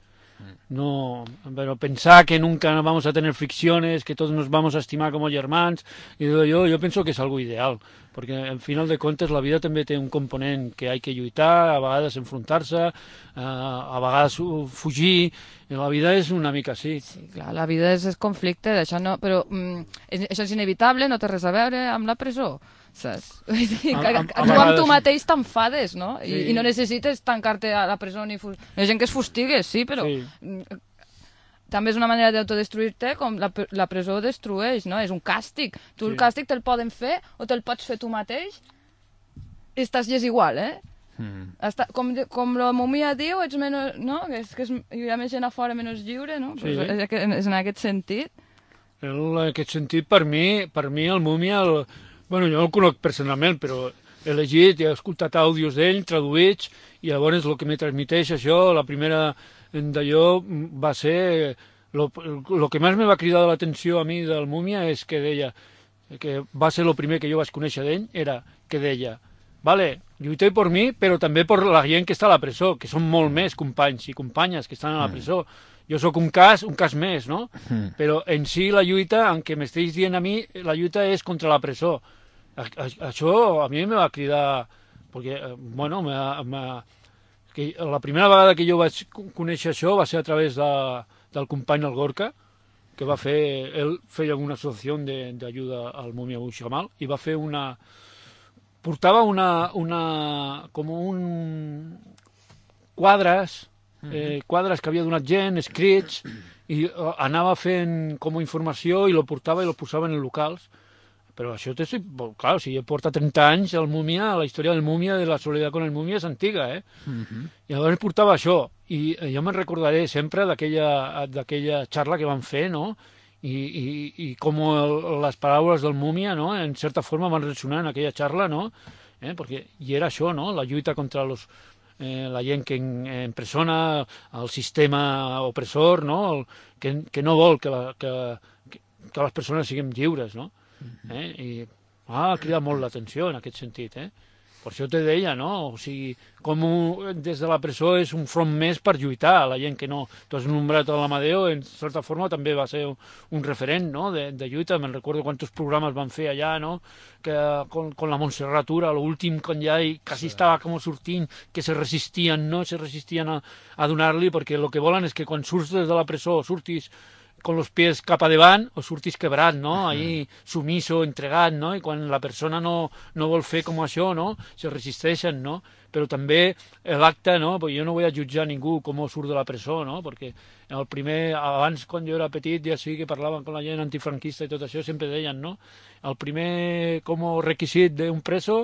No, pero pensar que nunca vamos a tener fricciones, que todos nos vamos a estimar como germans, y yo, yo pienso que es algo ideal, porque al final de cuentas la vida també té un component que hay que lluitar, a vegades enfrontar-se, a, a vegades fugir, i la vida és una mica així. Sí, clar, la vida és, és conflicte, això no, però mm, això és inevitable, no té res a veure amb la presó. Saps? Vull dir, que, que, que tu amb tu mateix t'enfades, no? I, sí. I no necessites tancar-te a la presó ni... Fus... Hi ha gent que es fustiga, sí, però... Sí. també és una manera d'autodestruir-te com la, la presó destrueix, no? És un càstig. Tu sí. El càstig te'l poden fer o te'l pots fer tu mateix i estàs llest igual, eh? Mm. Està, com, com la momia diu, ets menys, no? Que és, que és, hi ha més gent a fora menys lliure, no? Sí. Pues és, és en aquest sentit. En aquest sentit, per mi, per mi el Múmia, el, bueno, jo no el conec personalment, però he llegit, he escoltat àudios d'ell, traduïts, i llavors el que me transmiteix això, la primera d'allò va ser... El que més me va cridar l'atenció a mi del Múmia és que deia, que va ser el primer que jo vaig conèixer d'ell, era que deia, vale, lluiteu per mi, però també per la gent que està a la presó, que són molt més companys i companyes que estan a la presó. Jo sóc un cas, un cas més, no? Mm. Però en si la lluita, aunque m'estiguis dient a mi, la lluita és contra la presó. A, a, això a mi me va cridar, perquè, bueno, me, me, que la primera vegada que jo vaig conèixer això va ser a través de, del company del Gorka, que va fer, ell feia una associació d'ajuda al Múmia Buxamal, i va fer una, portava una, una, com un quadres, eh, quadres que havia donat gent, escrits, i anava fent com a informació i lo portava i lo posava en locals. Però això, té, clar, o sigui, porta trenta anys el Múmia, la història del Múmia, de la solidaritat con el Múmia és antiga, eh? Uh-huh. I llavors portava això, i jo me'n recordaré sempre d'aquella xarra que van fer, no? I, i, i com el, les paraules del Múmia, no? En certa forma van ressonar en aquella xarra, no? Eh? Perquè, i era això, no? La lluita contra los, eh, la gent que en, en persona, el sistema opressor, no? El, que, que no vol que, la, que, que les persones siguem lliures, no? Eh? I ah, ha cridat molt l'atenció en aquest sentit, eh? Per això te deia, no? O sigui, com un, des de la presó és un front més per lluitar, la gent que no... Tu has nombrat l'Amadeo, en certa forma també va ser un, un referent, no?, de, de lluita. Me'n recordo quants programes van fer allà, no?, que con, con la Montserratura, l'últim, quan ja quasi sí. Estava com sortint, que se resistien, no?, se resistien a, a donar-li, perquè el que volen és que quan surts des de la presó, surtis con los pies cap a davant o surtis quebrat, no? Ahí sumiso, entregat, no? I quan la persona no, no vol fer com això, no? Se resisteixen, no? Però també l'acte, no? Perquè jo no vull jutjar ningú com surt de la presó, no? Perquè el primer, abans quan jo era petit, ja sí que parlaven amb la gent antifranquista i tot això, sempre deien, no? El primer com requisit d'un preso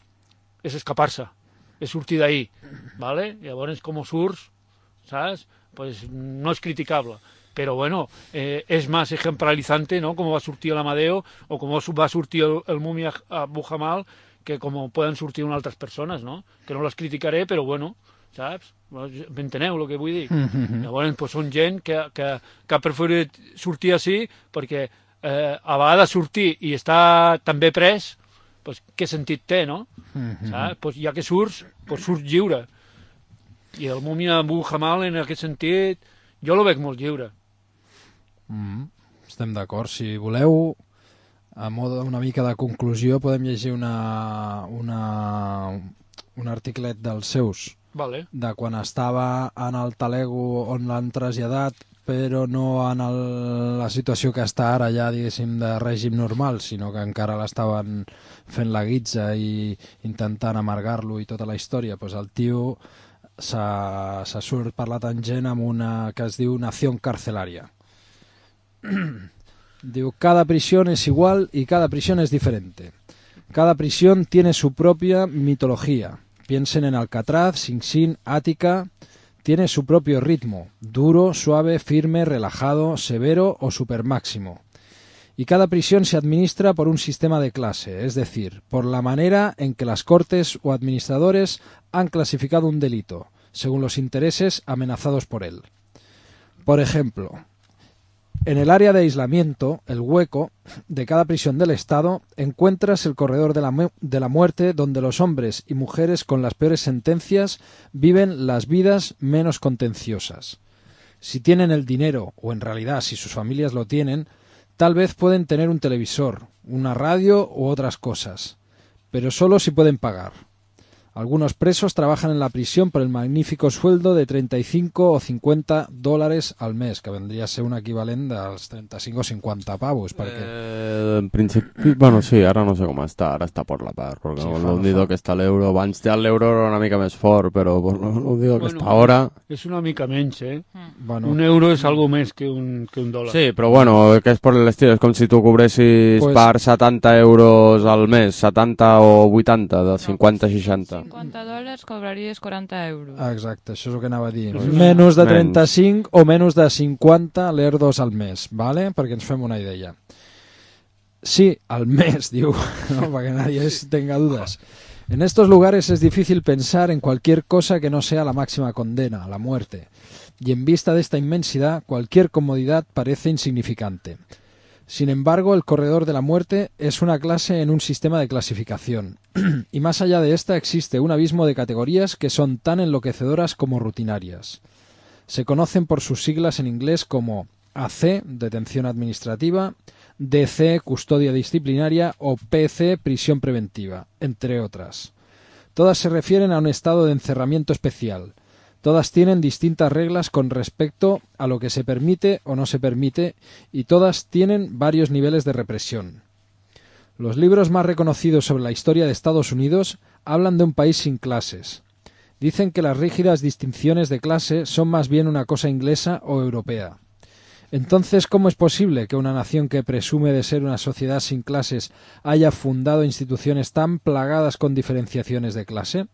és escapar-se, és sortir d'ahí, ¿vale? Llavors com surts, saps? Pues no és criticable. Però, bueno, eh, és més ejemplarizante, no?, com va sortir l'Amadeo o com va sortir el, el Múmia Buxamal, que com poden sortir unes altres persones, no? Que no les criticaré, però, bueno, saps? M'enteneu el que vull dir? Mm-hmm. Llavors, pues, són gent que, que, que ha preferit sortir així perquè eh, a vegades sortir i estar també pres, pues, què sentit té, no? Mm-hmm. Saps? Pues, ja que surts, pues, surts lliure. I el Múmia Buxamal, en aquest sentit, jo lo veig molt lliure. Mm, estem d'acord. Si voleu, a mode una mica de conclusió, podem llegir una, una, un articlet dels seus, vale. De quan estava en el talego on l'han traslladat, però no en el, la situació que està ara ja, diguéssim, de règim normal, sinó que encara l'estaven fent la guitza i intentant amargar-lo i tota la història. Pues el tio s'ha surt per la tangent amb una que es diu Nación Carcelaria. Diu, cada prisión es igual y cada prisión es diferente. Cada prisión tiene su propia mitología. Piensen en Alcatraz, Sing Sing, Ática. Tiene su propio ritmo, duro, suave, firme, relajado, severo o supermáximo. Y cada prisión se administra por un sistema de clase, es decir, por la manera en que las cortes o administradores han clasificado un delito, según los intereses amenazados por él. Por ejemplo, en el área de aislamiento, el hueco de cada prisión del Estado, encuentras el corredor de la, mu de la muerte, donde los hombres y mujeres con las peores sentencias viven las vidas menos contenciosas. Si tienen el dinero, o en realidad si sus familias lo tienen, tal vez pueden tener un televisor, una radio u otras cosas, pero solo si pueden pagar. Algunos presos trabajan en la prisión por el magnífico sueldo de treinta y cinco o cincuenta dólares al mes, que vendria a ser un equivalent dels trenta-cinc o cinquanta pavos. Perquè... Eh, en principi, bueno, sí, ara no sé com està, ara està per la part, perquè sí, no dic que està l'euro, abans ja l'euro era una mica més fort, però no dic que està ara... És una mica menys, eh? Bueno, un euro és algo més que un, que un dòlar. Sí, però bueno, que és per l'estil, és com si tu cobressis pues... per setanta euros al mes, setanta o vuitanta, de cinquanta a seixanta. cinquanta dòlars cobraries quaranta euros. Exacte, això és el que anava a dir. Menys de trenta-cinc o menys de cinquanta lerdos al mes, ¿vale? Perquè ens fem una idea. Sí, al mes, diu, ¿no? Para que nadie tenga dudas. En estos lugares es difícil pensar en cualquier cosa que no sea la máxima condena, la muerte. Y en vista de esta inmensidad, cualquier comodidad parece insignificante. Sin embargo, el corredor de la muerte es una clase en un sistema de clasificación, y más allá de esta existe un abismo de categorías que son tan enloquecedoras como rutinarias. Se conocen por sus siglas en inglés como A C, detención administrativa, D C, custodia disciplinaria, o P C, prisión preventiva, entre otras. Todas se refieren a un estado de encerramiento especial. Todas tienen distintas reglas con respecto a lo que se permite o no se permite, y todas tienen varios niveles de represión. Los libros más reconocidos sobre la historia de Estados Unidos hablan de un país sin clases. Dicen que las rígidas distinciones de clase son más bien una cosa inglesa o europea. Entonces, ¿cómo es posible que una nación que presume de ser una sociedad sin clases haya fundado instituciones tan plagadas con diferenciaciones de clase?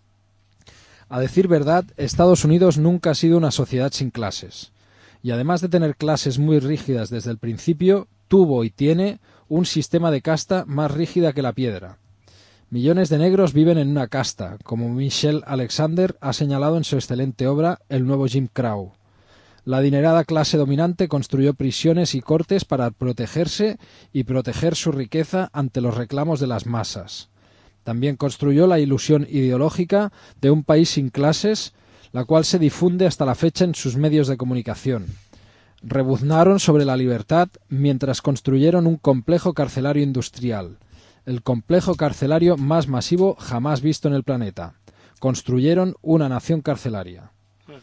A decir verdad, Estados Unidos nunca ha sido una sociedad sin clases. Y además de tener clases muy rígidas desde el principio, tuvo y tiene un sistema de casta más rígida que la piedra. Millones de negros viven en una casta, como Michelle Alexander ha señalado en su excelente obra El nuevo Jim Crow. La adinerada clase dominante construyó prisiones y cortes para protegerse y proteger su riqueza ante los reclamos de las masas. También construyó la ilusión ideológica de un país sin clases, la cual se difunde hasta la fecha en sus medios de comunicación. Rebuznaron sobre la libertad mientras construyeron un complejo carcelario industrial, el complejo carcelario más masivo jamás visto en el planeta. Construyeron una nación carcelaria.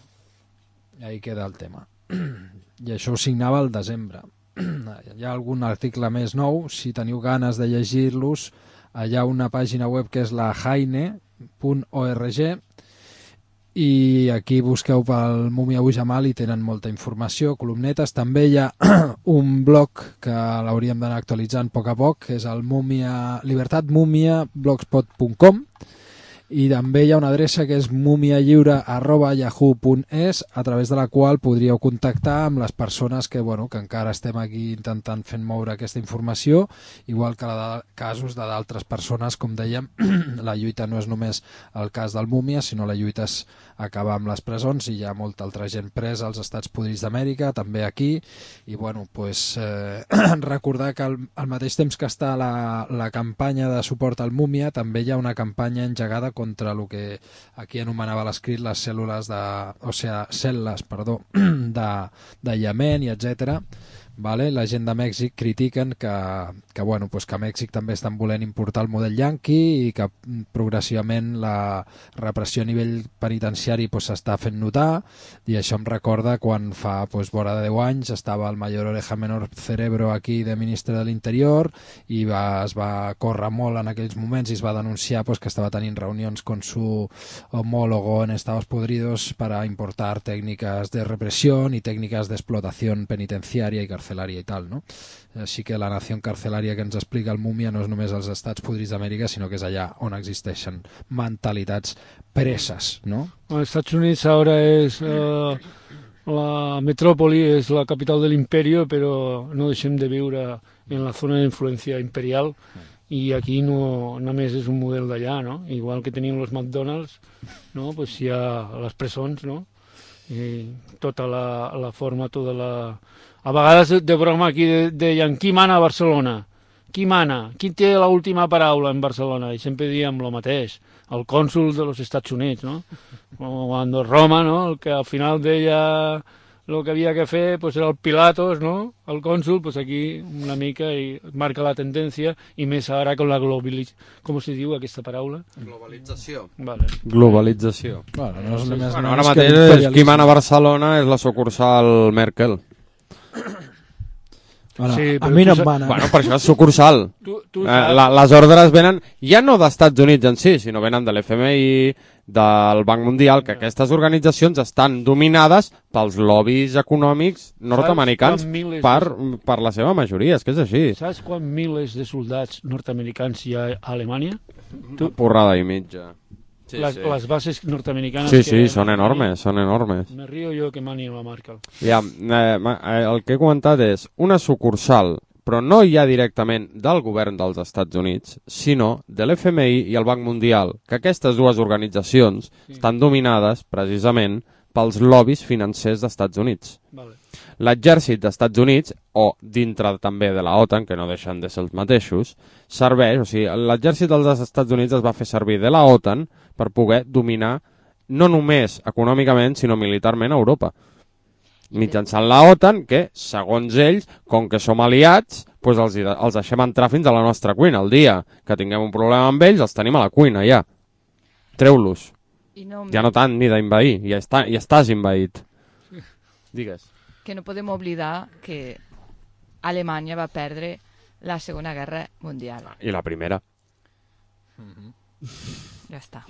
I ahí queda el tema. I això ho signava al desembre. Hi ha algun article més nou, si teniu ganes de llegir-los, hi ha una pàgina web que és la jaine punt org i aquí busqueu pel Mumia Ujamal i tenen molta informació, columnetes. També hi ha un blog que l'hauríem d'anar actualitzant a poc a poc, que és el Mumia, libertat mumia blogspot punt com, i també hi ha una adreça que és mumialliure arroba yahoo punt es, a través de la qual podríeu contactar amb les persones que, bueno, que encara estem aquí intentant fent moure aquesta informació, igual que la de casos de d'altres persones. Com dèiem, la lluita no és només el cas del Múmia, sinó la lluita és acabar amb les presons, i hi ha molta altra gent presa als Estats Podrits d'Amèrica, també aquí, i bueno, pues, eh, recordar que al, al mateix temps que està la, la campanya de suport al Múmia, també hi ha una campanya engegada contra el que aquí anomenava l'escrit les cèl·lules de, o sigui, cèl·lules, perdó, de, de Yemen i etcètera. Vale? La gent de Mèxic critiquen que, que, bueno, pues que a Mèxic també estan volent importar el model yanqui i que progressivament la repressió a nivell penitenciari s'està pues, fent notar, i això em recorda quan fa pues, vora de deu anys estava el Mayor Oreja Menor Cerebro aquí de ministre de l'Interior i va, es va córrer molt en aquells moments i es va denunciar pues, que estava tenint reunions con su homólogo en Estados Podridos para importar técnicas de represión y técnicas de explotación penitenciaria i carcelaria i tal, no? Així que la nació carcelària que ens explica el Múmia no és només als Estats Podrits d'Amèrica, sinó que és allà on existeixen mentalitats preses, no? Els Estats Units ara és eh, la metròpoli, és la capital de l'imperio, però no deixem de viure en la zona d'influència imperial, i aquí no, només és un model d'allà, no? Igual que tenim els McDonald's, no? Pues hi ha les presons, no? I tota la, la forma, tota la... A vegades de broma aquí deien qui mana a Barcelona? Qui mana? Qui té l'última paraula en Barcelona? I sempre diem el mateix, el cònsul de los Estats Units, no? Cuando Roma, no? El que al final deia el que havia que fer pues, era el Pilatos, no? El cònsul, pues aquí una mica i marca la tendència, i més ara con la globalització. Com se diu aquesta paraula? Globalització. Vale. Globalització. Bueno, no és més bueno, no ara és mateix imperialisme. qui mana a Barcelona és la sucursal Merkel. Bueno, Sí, a però mi tu no em saps- mana. Bueno, per això és sucursal. Tu, tu Eh, saps, la, les ordres venen ja no dels Estats Units en si, sinó venen de l'F M I, del Banc Mundial, que aquestes organitzacions estan dominades pels lobbies econòmics nord-americans quan milers per, per la seva majoria, és que és així. saps quants milers de soldats nord-americans hi ha a Alemanya? Tu, Porrada i mitja. Sí, les, sí. les bases nord-americanes... Sí, que- sí, són enormes, són enormes. Me río jo que mani la marca. Ja, eh, ma- eh, el que he comentat és una sucursal, però no hi ha directament del govern dels Estats Units, sinó de l'F M I i el Banc Mundial, que aquestes dues organitzacions Sí. estan dominades precisament pels lobbies financers dels Estats Units. Vale. L'exèrcit dels Estats Units, o dintre també de la OTAN, que no deixen de ser els mateixos, serveix, o sigui, l'exèrcit dels Estats Units es va fer servir de la OTAN per poder dominar no només econòmicament, sinó militarment a Europa. Mitjançant la OTAN, que, segons ells, com que som aliats, doncs els, hi de- els deixem entrar fins a la nostra cuina. El dia que tinguem un problema amb ells, els tenim a la cuina, ja. Treu-los. I no, Ja no tant ni d'invair, ja, està, ja estàs invaït. Digues. que no podem oblidar que Alemanya va perdre la Segona Guerra Mundial. I la primera. Ja està.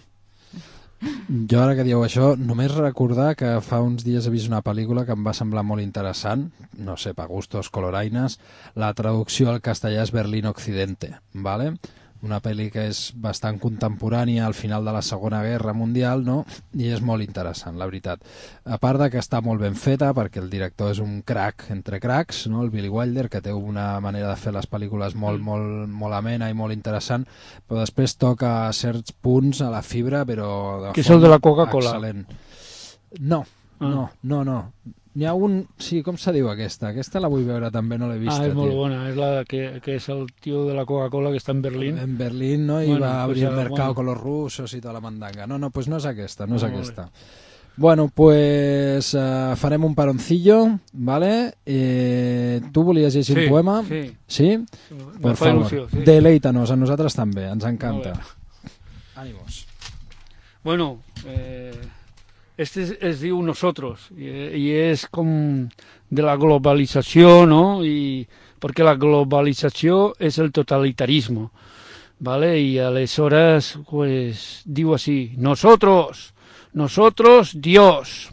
Jo ara que dieu això, només recordar que fa uns dies he vist una pel·lícula que em va semblar molt interessant, no sé, pa gustos coloraines, la traducció al castellà és Berlín Occidente, ¿vale? Una pel·li que és bastant contemporània al final de la Segona Guerra Mundial, no? I és molt interessant, la veritat. A part de que està molt ben feta, perquè el director és un crack entre cracs, no? El Billy Wilder, que té una manera de fer les pel·lícules molt, molt, molt amena i molt interessant, però després toca certs punts a la fibra, però... Que és el de la Coca-Cola. Excel·lent. No, Ah. no, no, no. N'hi ha un... Sí, com se diu aquesta? Aquesta la vull veure també, no l'he vista. Ah, és molt tio. bona. És la que, que és el tio de la Coca-Cola que està en Berlín. En Berlín, ¿no? Y Bueno, va a pues abrir el ya, mercado bueno. con los rusos y toda la mandanga. No, no, pues no és aquesta, no és Molt aquesta. Bueno, pues uh, farem un paroncillo, ¿vale? Eh, tu volies llegir Sí, un poema? sí. Sí? Me Por fa favor, il·lusió, sí. deleítanos, a nosaltres també, ens encanta. Molt Ánimos. Bueno, eh, este es, es diu Nosotros, i, i és com de la globalització, no? I, perquè la globalització és el totalitarismo, ¿vale? Y aleshores, pues, diu así, nosotros, nosotros, Dios,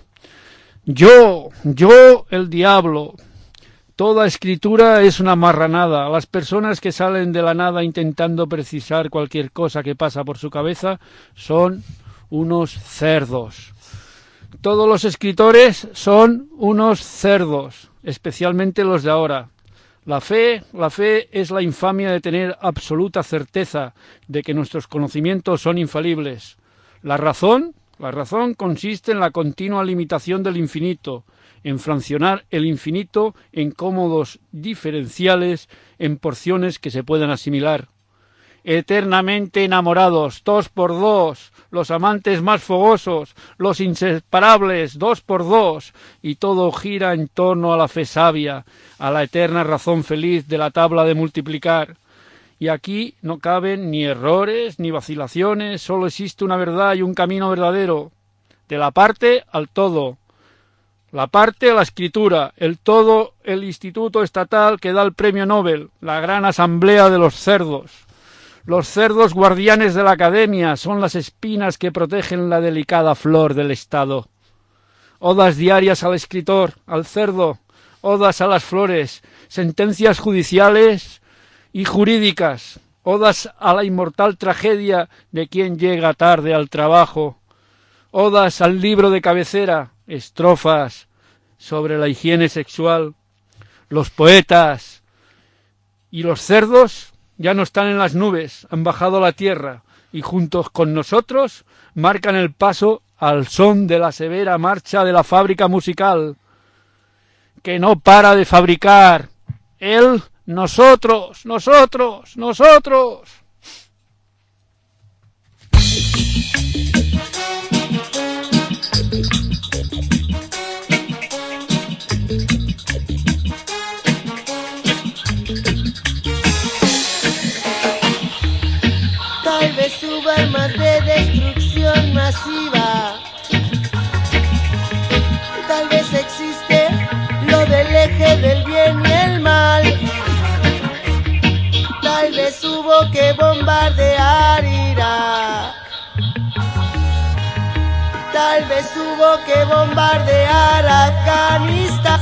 yo, yo, el diablo. Toda escritura es una marranada. Las personas que salen de la nada intentando precisar cualquier cosa que pasa por su cabeza son unos cerdos. Todos los escritores son unos cerdos, especialmente los de ahora. La fe, la fe es la infamia de tener absoluta certeza de que nuestros conocimientos son infalibles. La razón, la razón consiste en la continua limitación del infinito, en fraccionar el infinito en cómodos diferenciales en porciones que se pueden asimilar. Eternamente enamorados, dos por dos, los amantes más fogosos, los inseparables, dos por dos, y todo gira en torno a la fe sabia, a la eterna razón feliz de la tabla de multiplicar. Y aquí no caben ni errores ni vacilaciones, solo existe una verdad y un camino verdadero, de la parte al todo. La parte a la escritura, el todo el instituto estatal que da el premio Nobel, la gran asamblea de los cerdos. Los cerdos guardianes de la academia son las espinas que protegen la delicada flor del Estado. Odas diarias al escritor, al cerdo, odas a las flores, sentencias judiciales y jurídicas, odas a la inmortal tragedia de quien llega tarde al trabajo, odas al libro de cabecera, estrofas sobre la higiene sexual. Los poetas y los cerdos ya no están en las nubes, han bajado a la tierra y juntos con nosotros marcan el paso al son de la severa marcha de la fábrica musical, que no para de fabricar el nosotros, nosotros, nosotros. eje del bien y el mal. Tal vez hubo que bombardear Irak. Tal vez hubo que bombardear Afganistán.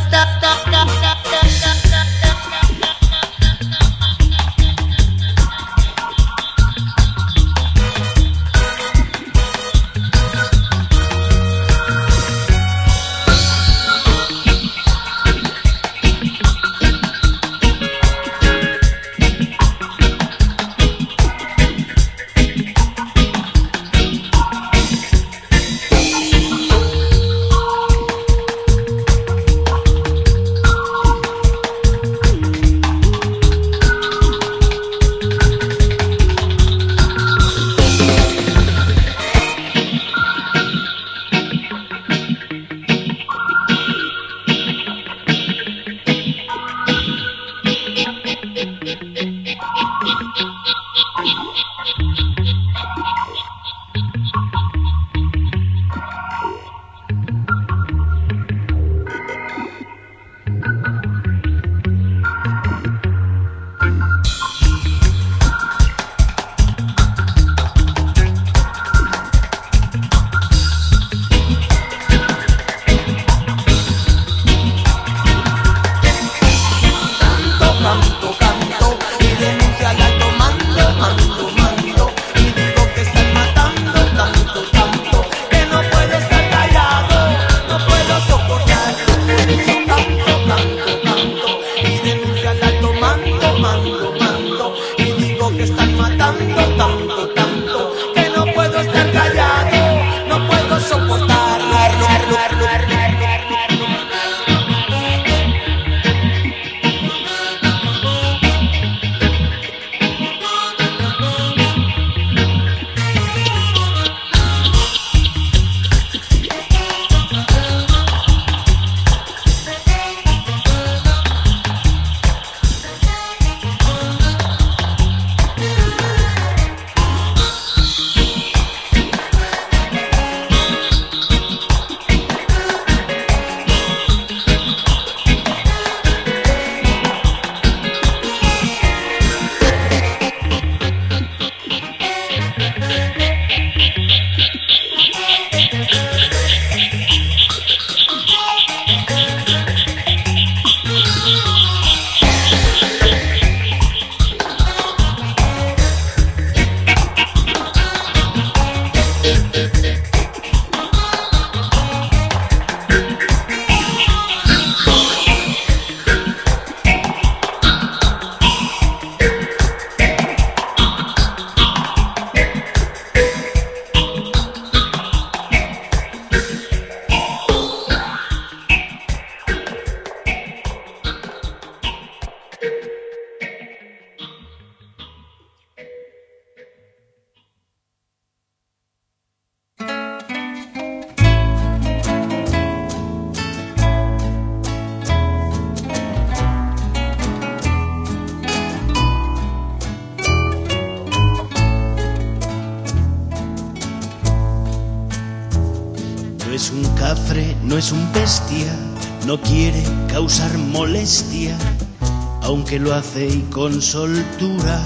es un cafre, no es un bestia, no quiere causar molestia, aunque lo hace y con soltura.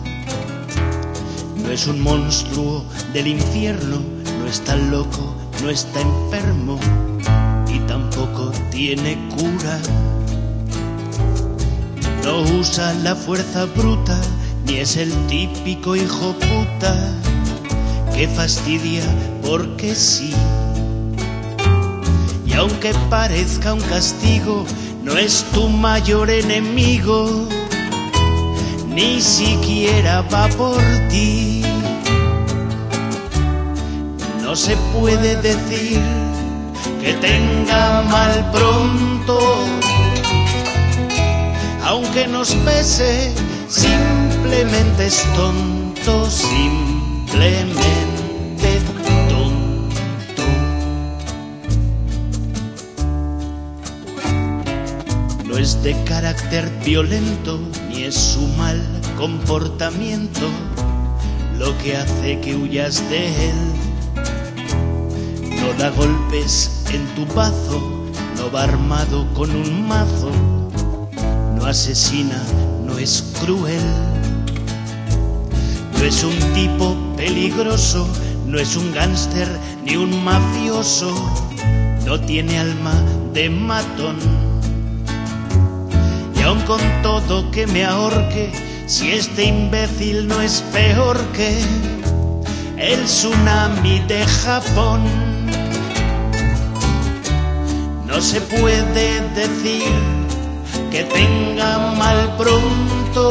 No es un monstruo del infierno, no está loco, no está enfermo y tampoco tiene cura. No usa la fuerza bruta, ni es el típico hijo puta que fastidia porque sí. Y aunque parezca un castigo, no es tu mayor enemigo, ni siquiera va por ti. No se puede decir que tenga mal pronto, aunque nos pese, simplemente es tonto, simplemente tonto. No es de carácter violento, ni es su mal comportamiento lo que hace que huyas de él. No da golpes en tu bazo, no va armado con un mazo, asesina, no es cruel. No es un tipo peligroso, no es un gángster ni un mafioso, no tiene alma de matón. Y aun con todo que me ahorque, si este imbécil no es peor que el tsunami de Japón. No se puede decir que tenga mal pronto,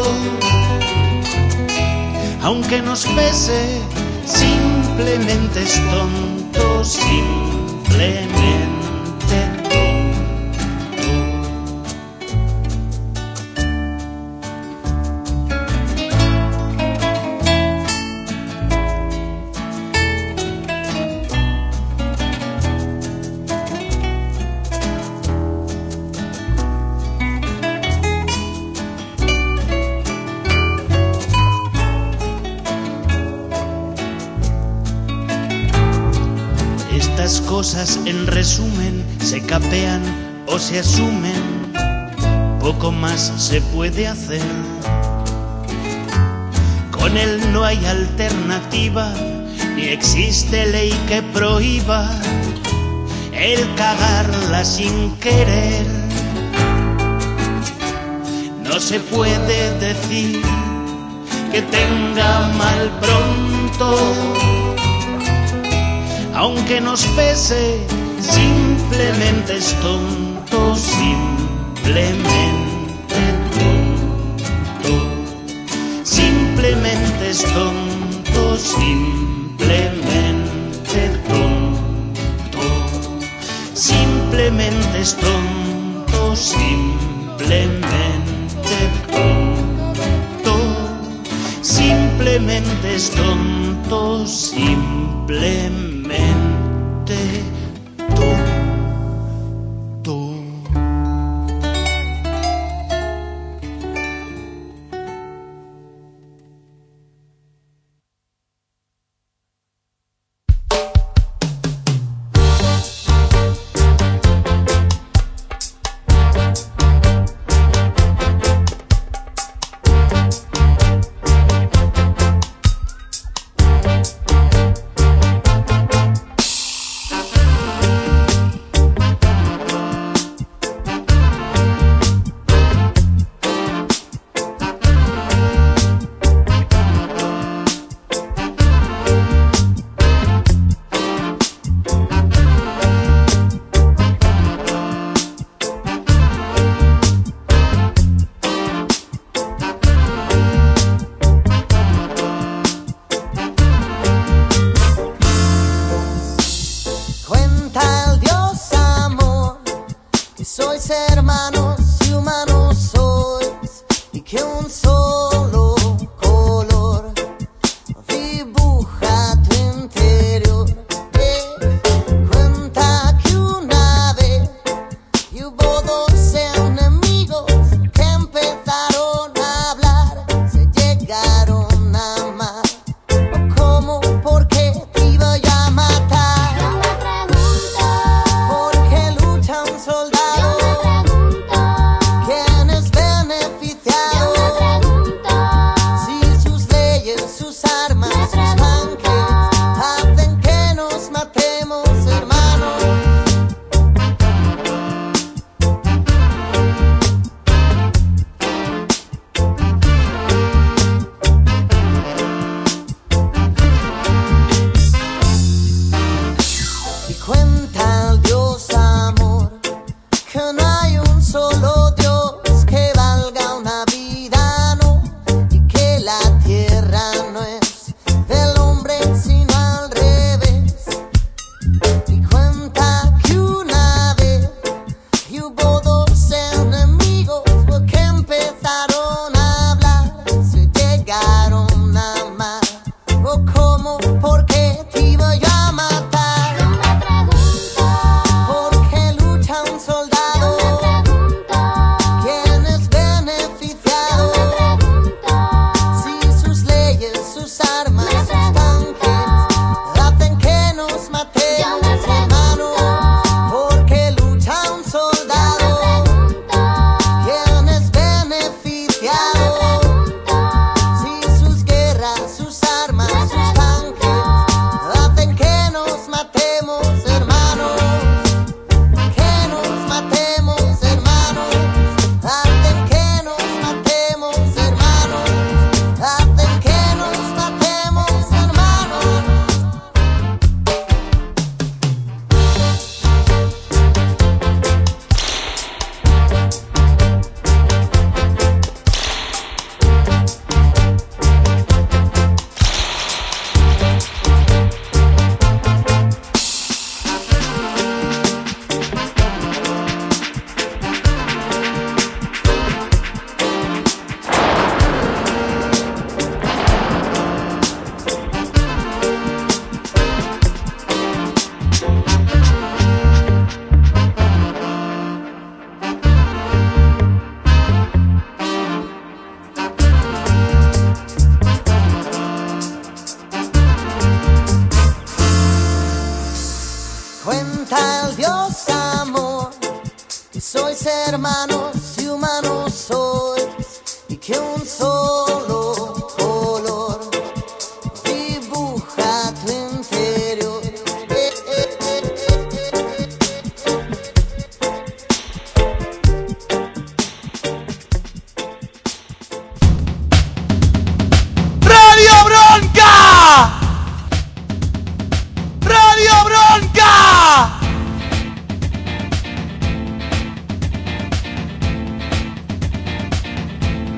aunque nos pese, simplemente es tonto, simplemente cosas en resumen se capean o se asumen, poco más se puede hacer. Con él no hay alternativa, ni existe ley que prohíba el cagarla sin querer. No se puede decir que tenga mal pronto, aunque nos pese, simplemente es tonto, simplemente tonto, simplemente es tonto, simplemente tonto, simplemente es tonto, simplemente tonto, simplemente es tonto, simplemente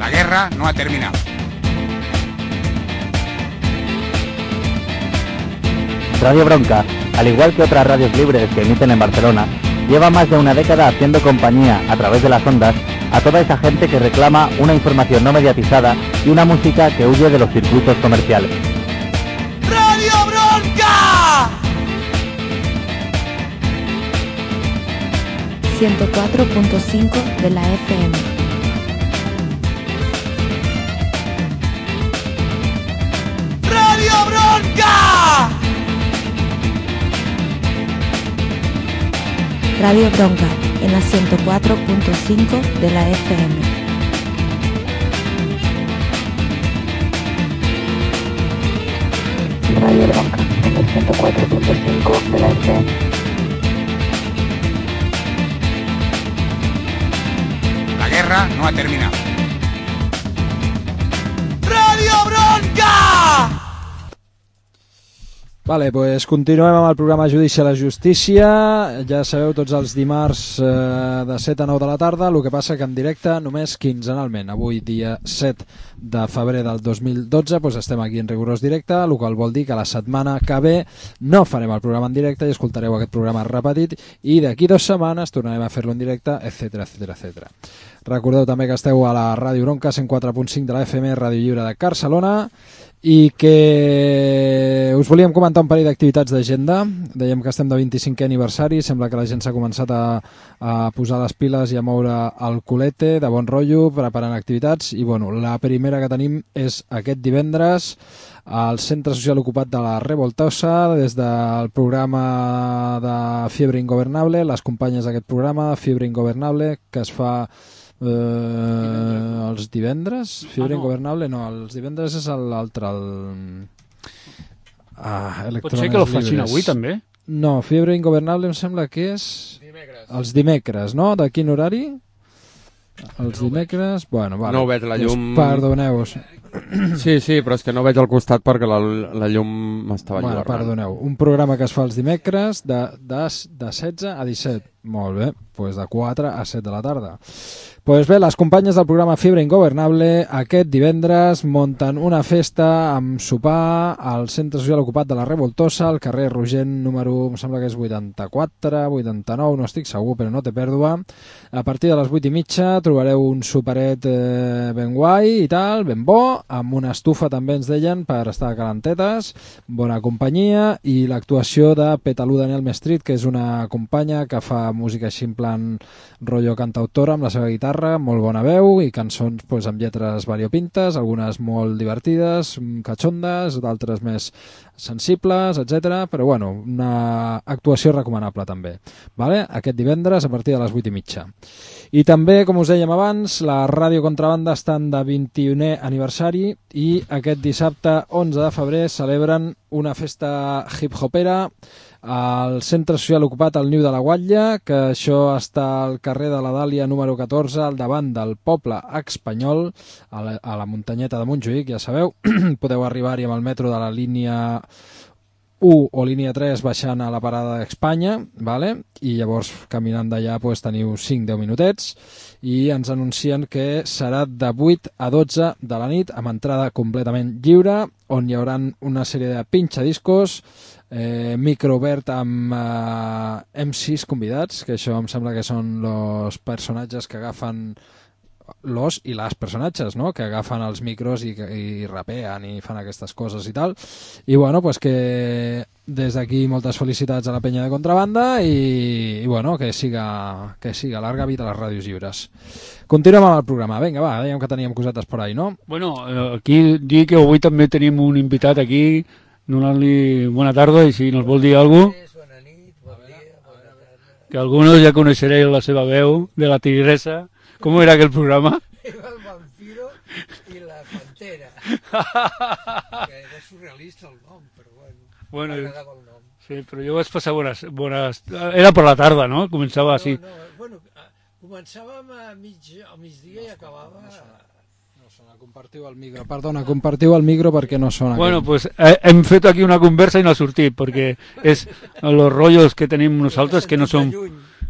La guerra no ha terminado. Radio Bronca, al igual que otras radios libres que emiten en Barcelona, lleva más de una década haciendo compañía a través de las ondas a toda esa gente que reclama una información no mediatizada y una música que huye de los circuitos comerciales. ¡Radio Bronca! ciento cuatro punto cinco de la F M. ¡Radio Bronca! Radio Bronca, en la ciento cuatro punto cinco de la F M. Radio Bronca, en la ciento cuatro punto cinco de la F M. La guerra no ha terminado. Radio Bronca! Vale, pues continuem amb el programa Judici a la Justícia. Ja sabeu, tots els dimarts eh, de set a nou de la tarda, el que passa que en directe només quinzenalment. Avui, dia set de febrer del dos mil dotze, doncs estem aquí en rigorós directe, el qual vol dir que la setmana que ve no farem el programa en directe i escoltareu aquest programa repetit, i d'aquí dues setmanes tornarem a fer-lo en directe, etcètera, etcètera, etcètera. Recordeu també que esteu a la Ràdio Bronca, cent quatre punt cinc de la F M, Ràdio Lliure de Barcelona, i que us volíem comentar un parell d'activitats d'agenda. Dèiem que estem de vint-i-cinquè aniversari, sembla que la gent s'ha començat a, a posar les piles i a moure el culete de bon rotllo, preparant activitats, i bueno, la primera que tenim és aquest divendres al Centre Social Ocupat de la Revoltosa, des del programa de Fiebre Ingobernable, les companyes d'aquest programa, Fiebre Ingobernable, que es fa Eh, els divendres? Fiebre ah, no. Ingobernable? No, els divendres és l'altre, el... Ah, pot ser que el facin avui també? No, Fiebre Ingobernable em sembla que és dimecres. Els dimecres, no? De quin horari? Els dimecres... Bueno, vale. No veig la llum... Pues perdoneu. Sí, sí, però és que no veig el costat perquè la, la llum m'estava bueno, enlluernant. Perdoneu. Un programa que es fa els dimecres de, de, de setze a disset. Molt bé, doncs de quatre a set de la tarda. Pues bé, les companyes del programa Fiebre Ingobernable aquest divendres munten una festa amb sopar al Centre Social Ocupat de la Revoltosa, al carrer Rogent número, em sembla que és vuitanta-quatre, vuitanta-nou, no estic segur, però no té pèrdua. A partir de les vuit i mitja trobareu un superet eh, ben guai i tal, ben bo, amb una estufa també ens deien per estar calentetes, bona companyia, i l'actuació de Petalú Daniel Mestrit, que és una companya que fa música així en plan rotllo cantautora amb la seva guitarra, molt bona veu i cançons pues, amb lletres variopintes, algunes molt divertides, catxondes, d'altres més sensibles, etcètera. Però bueno, una actuació recomanable també. Vale? Aquest divendres a partir de les vuit i mitja. I també, com us dèiem abans, la Ràdio Contrabanda estan de vint-i-unè aniversari i aquest dissabte onze de febrer celebren una festa hip-hopera al Centre Social Ocupat al Niu de la Guatlla, que això està al carrer de la Dàlia número catorze, al davant del Poble Espanyol, a la, a la muntanyeta de Montjuïc, ja sabeu. Podeu arribar-hi amb el metro de la línia u o línia tres baixant a la parada d'Espanya, vale? I llavors caminant d'allà pues, teniu cinc a deu minutets, i ens anuncien que serà de vuit a dotze de la nit, amb entrada completament lliure, on hi haurà una sèrie de pinxadiscos, eh, micro obert amb eh, M sis convidats, que això em sembla que són els personatges que agafen los i les personatges, no? Que agafen els micros i, i rapeen i fan aquestes coses i tal. I bueno, pues que des d'aquí moltes felicitats a la penya de Contrabanda i, i bueno, que siga, que siga larga vida a les ràdios lliures. Continuem amb el programa. Vinga, va, dèiem que teníem cosetes per ahí, no? Bueno, aquí dir que avui també tenim un invitat aquí, donant-li bona tarda, i si nos vol dir alguna cosa, que algunos ja coneixereu la seva veu de la Tigresa. ¿Cómo era aquel programa? Era el vampiro y la pantera. Que era surrealista el nom, però bueno, bueno m'agradava el nom. Sí, però jo vaig passar bones, bones... Era per la tarda, no? Començava no, així. No, bueno, començàvem a mig, al migdia i acabava... No sona, compartiu el micro. Perdona, compartiu el micro perquè no sona. Bueno, pues eh, hem fet aquí una conversa i no ha sortit, perquè és els rotllos que tenim nosaltres, que no són...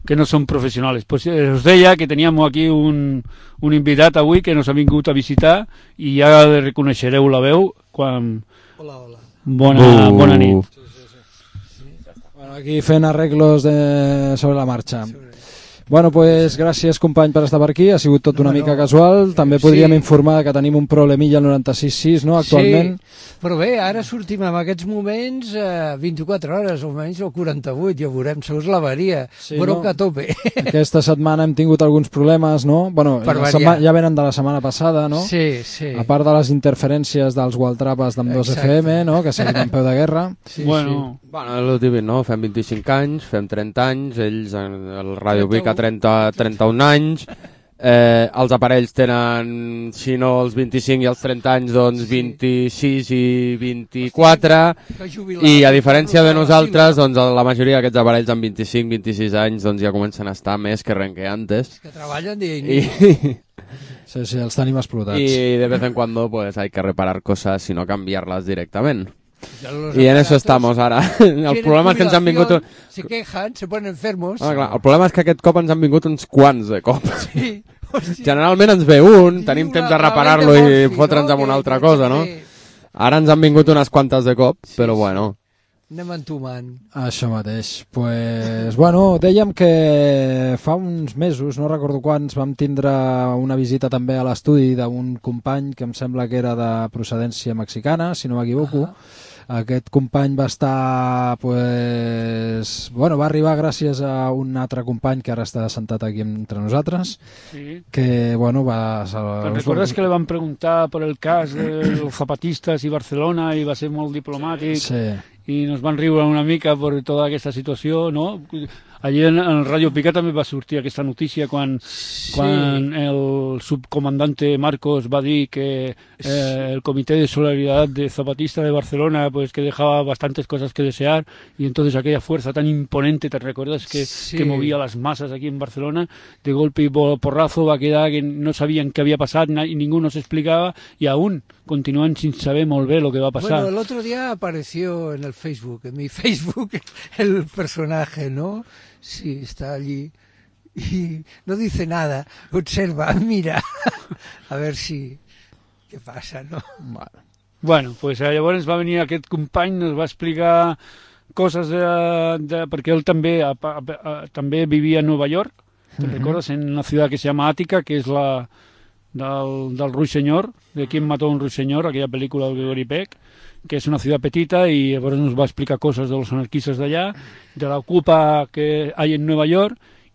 que no són professionals. Pues, eh, us deia que teníem aquí un, un invitat avui que nos ha vingut a visitar i ja le reconeixereu la veu quan... Hola, hola. Bona, uh. bona nit. Sí, sí, sí. Bueno, aquí fent arreglos de... sobre la marxa. Bueno, pues gràcies company per estar per aquí, ha sigut tot una no, mica no. casual, també podríem sí. informar que tenim un problemilla al noranta-sis sis, no, actualment? Sí, però bé, ara sortim en aquests moments eh, vint-i-quatre hores, almenys, o quaranta-vuit, ja ho veurem, segons l'avaria, sí, però no? que a tope. Aquesta setmana hem tingut alguns problemes, no? Bueno, ja, ja venen de la setmana passada, no? Sí, sí. A part de les interferències dels Waltrapes d'Am dos F M, no? Que seguim en peu de guerra. Sí, bueno, sí. Bueno, és el típic, no? Fem vint-i-cinc anys, fem trenta anys, ells, el Ràdio Vic, trenta, trenta-un anys, eh, els aparells tenen, si no els vint-i-cinc i els trenta anys, doncs vint-i-sis i vint-i-quatre, i a diferència de nosaltres, doncs la majoria d'aquests aparells amb vint-i-cinc vint-i-sis anys doncs ja comencen a estar més que renqueantes. Que treballen dia i nit. Sí, sí, els tenim explotats. Y de vez en cuando pues hay que reparar cosas y no cambiarlas directamente. Y en eso estamos ara. El problema és que ens han vingut... Se quejan, se ponen enfermos. Ah, clar, el problema és que aquest cop ens han vingut uns quants de cop. Sí. Generalment ens ve un, tenim temps de reparar-lo i fotre'ns amb una altra cosa, no? Ara ens han vingut unes quantes de cop, però bueno. Anem entomant. Això mateix. Pues, bueno, dèiem que fa uns mesos, no recordo quants, vam tindre una visita també a l'estudi d'un company que em sembla que era de procedència mexicana, si no m'equivoco. Uh-huh. Aquest company va estar, pues, bueno, va arribar gràcies a un altre company que ara està sentat aquí entre nosaltres, sí. que, bueno, va... ¿Te recuerdas que le van preguntar por el cas de los zapatistas y Barcelona i va ser molt diplomàtic? Sí. I nos van riure una mica per tota aquesta situació, no? Allí en, en Ràdio Pica també va sortir aquesta notícia quan, sí. quan el subcomandante Marcos va dir que eh, el Comité de Solidaridad de Zapatista de Barcelona pues que dejaba bastantes cosas que desear y entonces aquella fuerza tan imponente, ¿te recuerdas? Que, sí. que movía las masas aquí en Barcelona, de golpe y porrazo va quedar que no sabían qué había pasado y ninguno nos explicaba y aún continúan sin saber molt bé lo que va a pasar. Bueno, el otro día apareció en el Facebook, en mi Facebook, el personaje, ¿no? Sí, está allí y no dice nada, observa, mira, a ver si... què passa, no? Bueno, bueno pues llavors va venir aquest company, nos va explicar coses de... de perquè ell també, a, a, a, també vivia a Nueva York, ¿te uh-huh. recuerdas? En una ciudad que se llama Ática, que es la... del, del Ruiseñor, de Quién mató a un Ruiseñor, aquella pel·lícula del Gregory Peck, que és una ciutat petita i llavors nos va explicar coses de los anarquistes d'allà, de la ocupa que hay en Nueva York,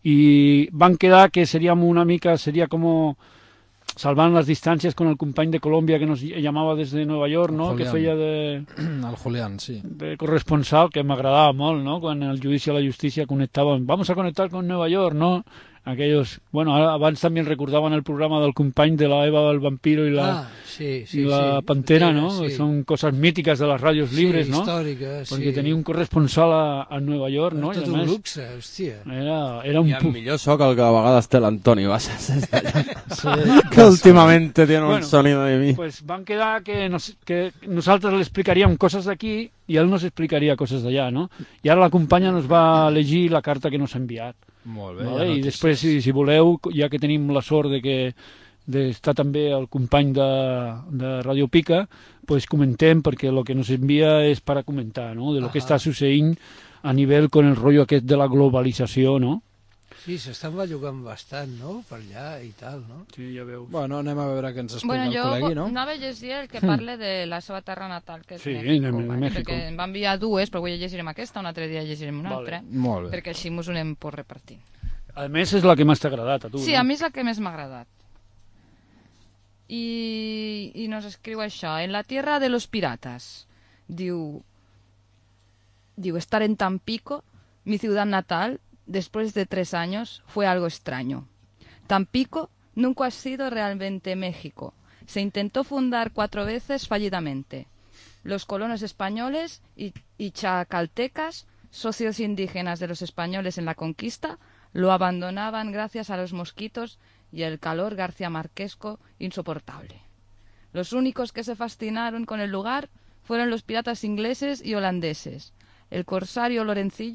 i van quedar que seríem una mica, seria com salvant les distàncies con el company de Colòmbia que nos llamava des de Nueva York, no? Que feia de... El Julián, sí. De corresponsal, que m'agradava molt, no? Quan el judici a la justícia connectaven, vamos a conectar con Nueva York, no? Aquellos, bueno, abans també recordaven el programa del company de la Eva del Vampiro i la, ah, sí, sí, i la sí, Pantera, sí, no? Sí. Són coses mítiques de les ràdios llibres, sí, no? Històriques, perquè sí. tenia un corresponsal a, a Nova York, no? Tot un luxe, hòstia. Era, era un... I el millor so que el que a vegades té l'Antoni Bassas. Sí, que últimament tiene un bueno, sonido de mi. Pues van quedar que, nos, que nosaltres le explicaríem coses d'aquí i ell nos explicaria coses d'allà, no? I ara la companya nos va llegir la carta que nos ha enviat. Molt bé, vale? I després, si, si voleu, ja que tenim la sort de que d'estar també el company de, de Radio Pica, pues comentem, perquè el que nos envia és per a comentar, no? De lo que està succeint a nivell con el rollo aquest de la globalització, no? Sí, s'estan bellugant bastant, no?, per allà i tal, no? Sí, ja veus. Bueno, anem a veure què ens explica bueno, el col·legui, no? Jo anava a llegir el que parla de la seva terra natal, que és sí, México, de, de México. Perquè em va enviar dues, però avui llegirem aquesta, un altre dia llegirem una vale. altra, Molt bé. perquè així mos ho anem por repartint. A més, és la que més t'ha agradat, a tu, Sí, no? a mi és la que més m'ha agradat. I, I nos escriu això, en la tierra de los piratas, diu, diu, estar en Tampico, mi ciudad natal, después de tres años, fue algo extraño. Tampico nunca ha sido realmente México. Se intentó fundar cuatro veces fallidamente. Los colonos españoles y, y chacaltecas, socios indígenas de los españoles en la conquista, lo abandonaban gracias a los mosquitos y el calor garciamarquesco insoportable. Los únicos que se fascinaron con el lugar fueron los piratas ingleses y holandeses. El corsario Lorencillo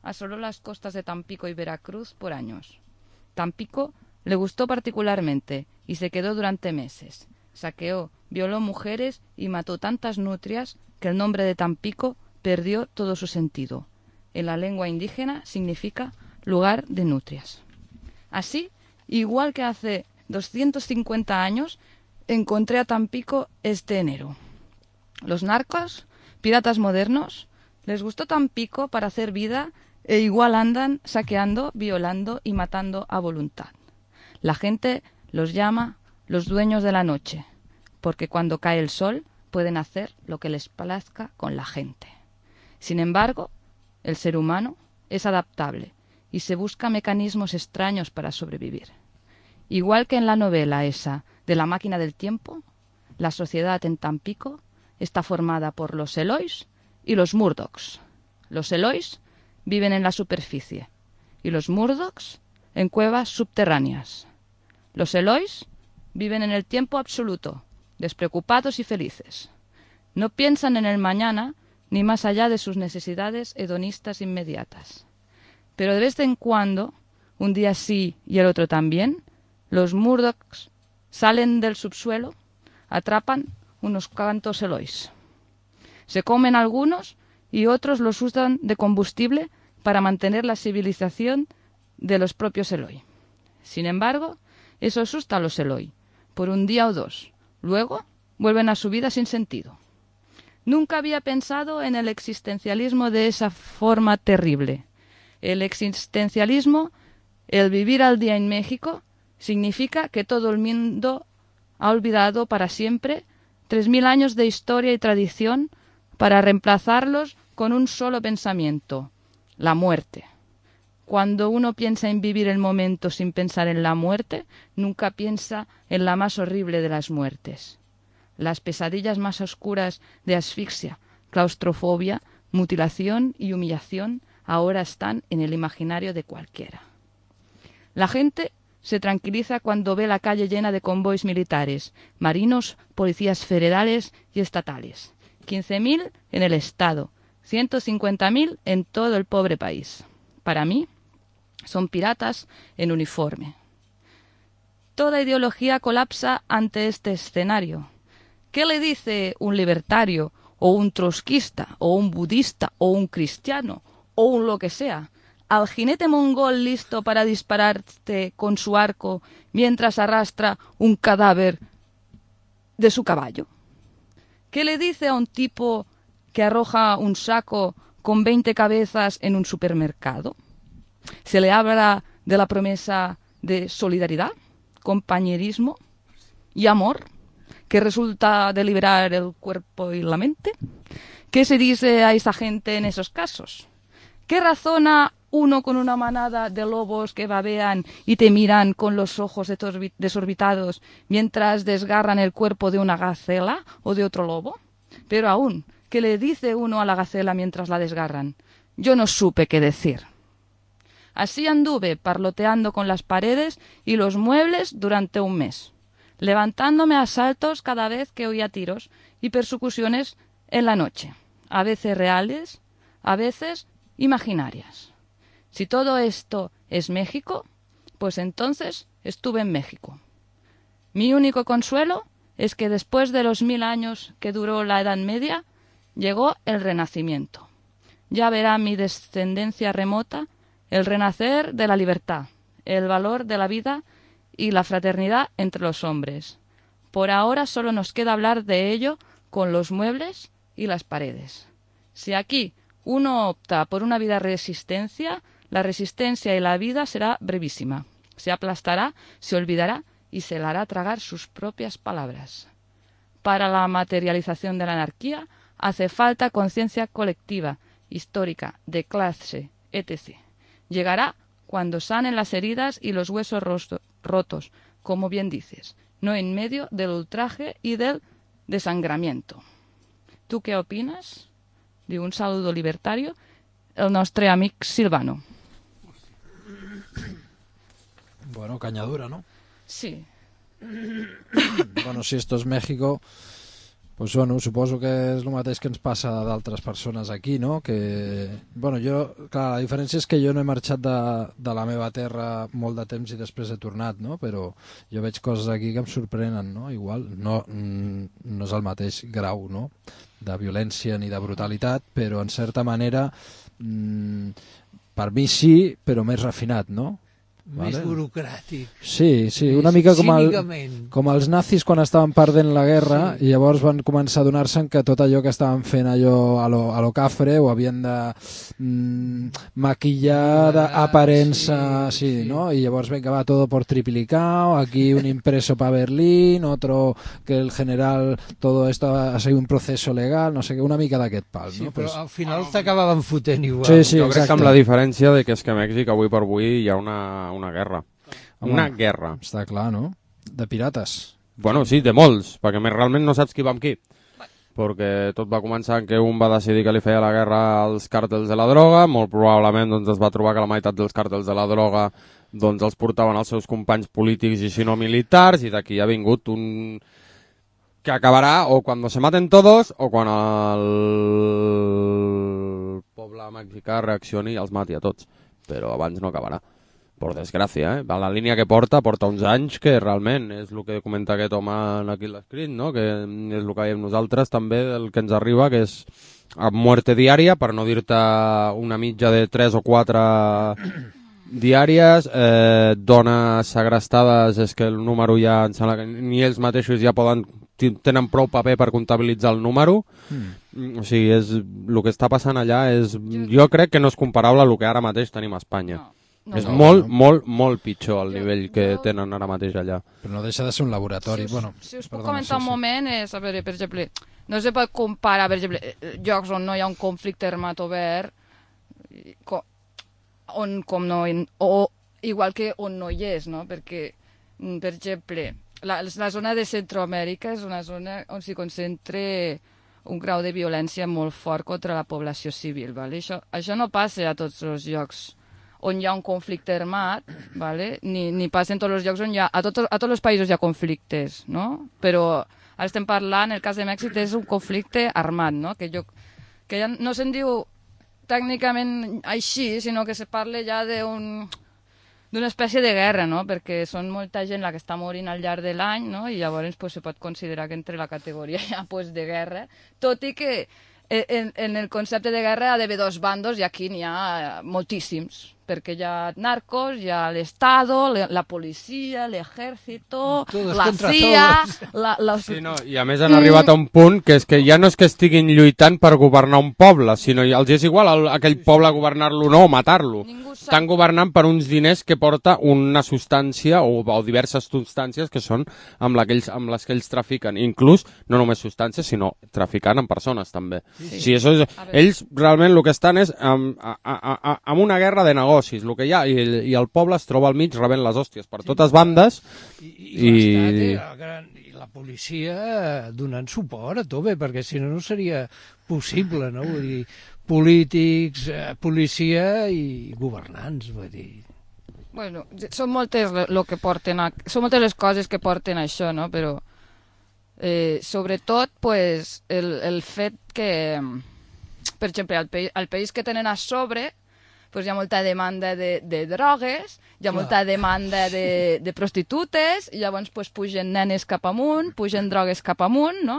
asoló las costas de Tampico y Veracruz por años. Tampico le gustó particularmente y se quedó durante meses. Saqueó, violó mujeres y mató tantas nutrias que el nombre de Tampico perdió todo su sentido. En la lengua indígena significa lugar de nutrias. Así, igual que hace doscientos cincuenta años, encontré a Tampico este enero. Los narcos, piratas modernos, les gustó Tampico para hacer vida e igual andan saqueando, violando y matando a voluntad. La gente los llama los dueños de la noche, porque cuando cae el sol pueden hacer lo que les plazca con la gente. Sin embargo, el ser humano es adaptable y se busca mecanismos extraños para sobrevivir. Igual que en la novela esa de La máquina del tiempo, la sociedad en Tampico está formada por los Eloys y los Murdochs. Los Eloys viven en la superficie y los Murdochs en cuevas subterráneas. Los Eloys viven en el tiempo absoluto, despreocupados y felices. No piensan en el mañana ni más allá de sus necesidades hedonistas inmediatas. Pero de vez en cuando, un día sí y el otro también, los Murdochs salen del subsuelo, atrapan unos cuantos Eloys. Se comen algunos y otros los usan de combustible para mantener la civilización de los propios Eloy. Sin embargo, eso asusta a los Eloy, por un día o dos. Luego, vuelven a su vida sin sentido. Nunca había pensado en el existencialismo de esa forma terrible. El existencialismo, el vivir al día en México, significa que todo el mundo ha olvidado para siempre tres mil años de historia y tradición para reemplazarlos con un solo pensamiento, la muerte. Cuando uno piensa en vivir el momento sin pensar en la muerte, nunca piensa en la más horrible de las muertes. Las pesadillas más oscuras de asfixia, claustrofobia, mutilación y humillación ahora están en el imaginario de cualquiera. La gente se tranquiliza cuando ve la calle llena de convoys militares, marinos, policías federales y estatales. quince mil en el Estado, ciento cincuenta mil en todo el pobre país. Para mí, son piratas en uniforme. Toda ideología colapsa ante este escenario. ¿Qué le dice un libertario, o un trotskista, o un budista, o un cristiano, o un lo que sea, al jinete mongol listo para dispararte con su arco mientras arrastra un cadáver de su caballo? ¿Qué le dice a un tipo que arroja un saco con veinte cabezas en un supermercado? ¿Se le habla de la promesa de solidaridad, compañerismo y amor que resulta de liberar el cuerpo y la mente? ¿Qué se dice a esa gente en esos casos? ¿Qué razona uno con una manada de lobos que babean y te miran con los ojos desorbitados mientras desgarran el cuerpo de una gacela o de otro lobo? Pero aún, ¿qué le dice uno a la gacela mientras la desgarran? Yo no supe qué decir. Así anduve parloteando con las paredes y los muebles durante un mes, levantándome a saltos cada vez que oía tiros y persecuciones en la noche, a veces reales, a veces imaginarias. Si todo esto es México, pues entonces estuve en México. Mi único consuelo es que después de los mil años que duró la Edad Media, llegó el Renacimiento. Ya verá mi descendencia remota el renacer de la libertad, el valor de la vida y la fraternidad entre los hombres. Por ahora solo nos queda hablar de ello con los muebles y las paredes. Si aquí uno opta por una vida resistencia, la resistencia y la vida será brevísima. Se aplastará, se olvidará y se le hará tragar sus propias palabras. Para la materialización de la anarquía hace falta conciencia colectiva, histórica, de clase, etcétera. Llegará cuando sanen las heridas y los huesos rotos, como bien dices, no en medio del ultraje y del desangramiento. ¿Tú qué opinas? Digo un saludo libertario, el nostre amic Silvano. Bueno, cañadura, ¿no? Sí. Bueno, si esto es México, Pues bueno, suposo que és el mateix que ens passa a d'altres persones aquí, no? Que, bueno, jo, clar, la diferència és que jo no he marxat de, de la meva terra molt de temps i després he tornat, no? Però jo veig coses aquí que em sorprenen, no? Igual, no, no és el mateix grau, no? De violència ni de brutalitat, però en certa manera, mmm, per mi sí, però més refinat, no? Més vale? burocràtic. Sí, sí, més una mica com, el, cínicament. com els nazis quan estaven perdent la guerra, Sí. i llavors van començar a donar-se'n que tot allò que estaven fent allò a lo, a lo cafre ho havien de mm, maquillar aparença, sí, sí, sí, no? I llavors venga, va todo por triplicado, aquí un impreso para Berlín, otro que el general, todo esto ha sido un proceso legal, no sé què, una mica d'aquest pal, Sí, no? però pues... al final t'acabaven fotent igual. Sí, sí, jo crec exacte. que amb la diferència de que és que a Mèxic avui per avui hi ha una, una guerra. Home, una guerra. Està clar, no? De pirates. Bueno, sí, de molts, perquè més realment no saps qui va amb qui. Perquè tot va començar en que un va decidir que li feia la guerra als càrtels de la droga, molt probablement doncs, es va trobar que la meitat dels càrtels de la droga doncs, els portaven els seus companys polítics i si no militars, i d'aquí ha vingut un... que acabarà o quan se maten todos o quan el poble mexicà reaccioni i els mati a tots. Però abans no acabarà. Per desgràcia, eh? La línia que porta, porta uns anys que realment és el que comenta aquest home aquí l'escrit, no? Que és el que veiem nosaltres també, el que ens arriba, que és a muerte diària, per no dir-te una mitja de tres o quatre diàries, eh, dones segrestades, és que el número ja, em sembla que ni ells mateixos ja poden, tenen prou paper per comptabilitzar el número. Mm. O sigui, és, el que està passant allà és, jo crec que no és comparable al que ara mateix tenim a Espanya. No. No, és no, molt, no. molt, molt pitjor el nivell que jo... tenen ara mateix allà. Però no deixa de ser un laboratori. Si us, bueno, si us perdona, puc comentar sí, un sí. moment, és, a veure, per exemple, no se pot comparar, per exemple, llocs on no hi ha un conflicte armat obert, com, on, com no, o igual que on no hi és, no? Perquè, per exemple, la, la zona de Centroamèrica és una zona on s'hi concentra un grau de violència molt fort contra la població civil. Vale? Això, això no passa a tots els llocs on hi ha un conflicte armat, vale? ni, ni passa en tots els llocs on hi ha... A tots, a tots els països hi ha conflictes, no? Però ara estem parlant, el cas de Mèxic és un conflicte armat, no? Que, jo, que ja no se'n diu tècnicament així, sinó que se parla ja d'un... d'una espècie de guerra, no? Perquè són molta gent la que està morint al llarg de l'any, no? I llavors pues, se pot considerar que entre la categoria ja pues, de guerra, tot i que en, en el concepte de guerra ha d'haver dos bandos i aquí n'hi ha moltíssims, perquè hi ha narcos, hi ha l'Estado, la policia, l'ejército, la C I A... La, la... Sí, no, i a més han arribat a un punt que és que ja no és que estiguin lluitant per governar un poble, sinó els és igual a aquell poble governar-lo o no, o matar-lo. Estan governant per uns diners que porta una substància o, o diverses substàncies que són amb, la que ells, amb les que ells trafiquen. Inclús, no només substàncies, sinó traficant amb persones també. Sí. Sí, això és, ells realment el que estan és amb, a, a, a, amb una guerra de negocis, el que hi ha, i, i el poble es troba al mig rebent les hòsties per totes bandes. I, i, i... i... La, gran, i la policia donant suport a tope, perquè si no no seria possible, no? Vull dir, polítics, eh, policia i governants, vull dir. Bueno, són moltes, lo que porten a, són moltes les coses que porten a això, no? Però eh, sobretot pues, el, el fet que, per exemple, al, pe al país que tenen a sobre pues, hi ha molta demanda de, de drogues, hi ha Clar. molta demanda de, de prostitutes, i llavors pues, pugen nenes cap amunt, pugen drogues cap amunt, no?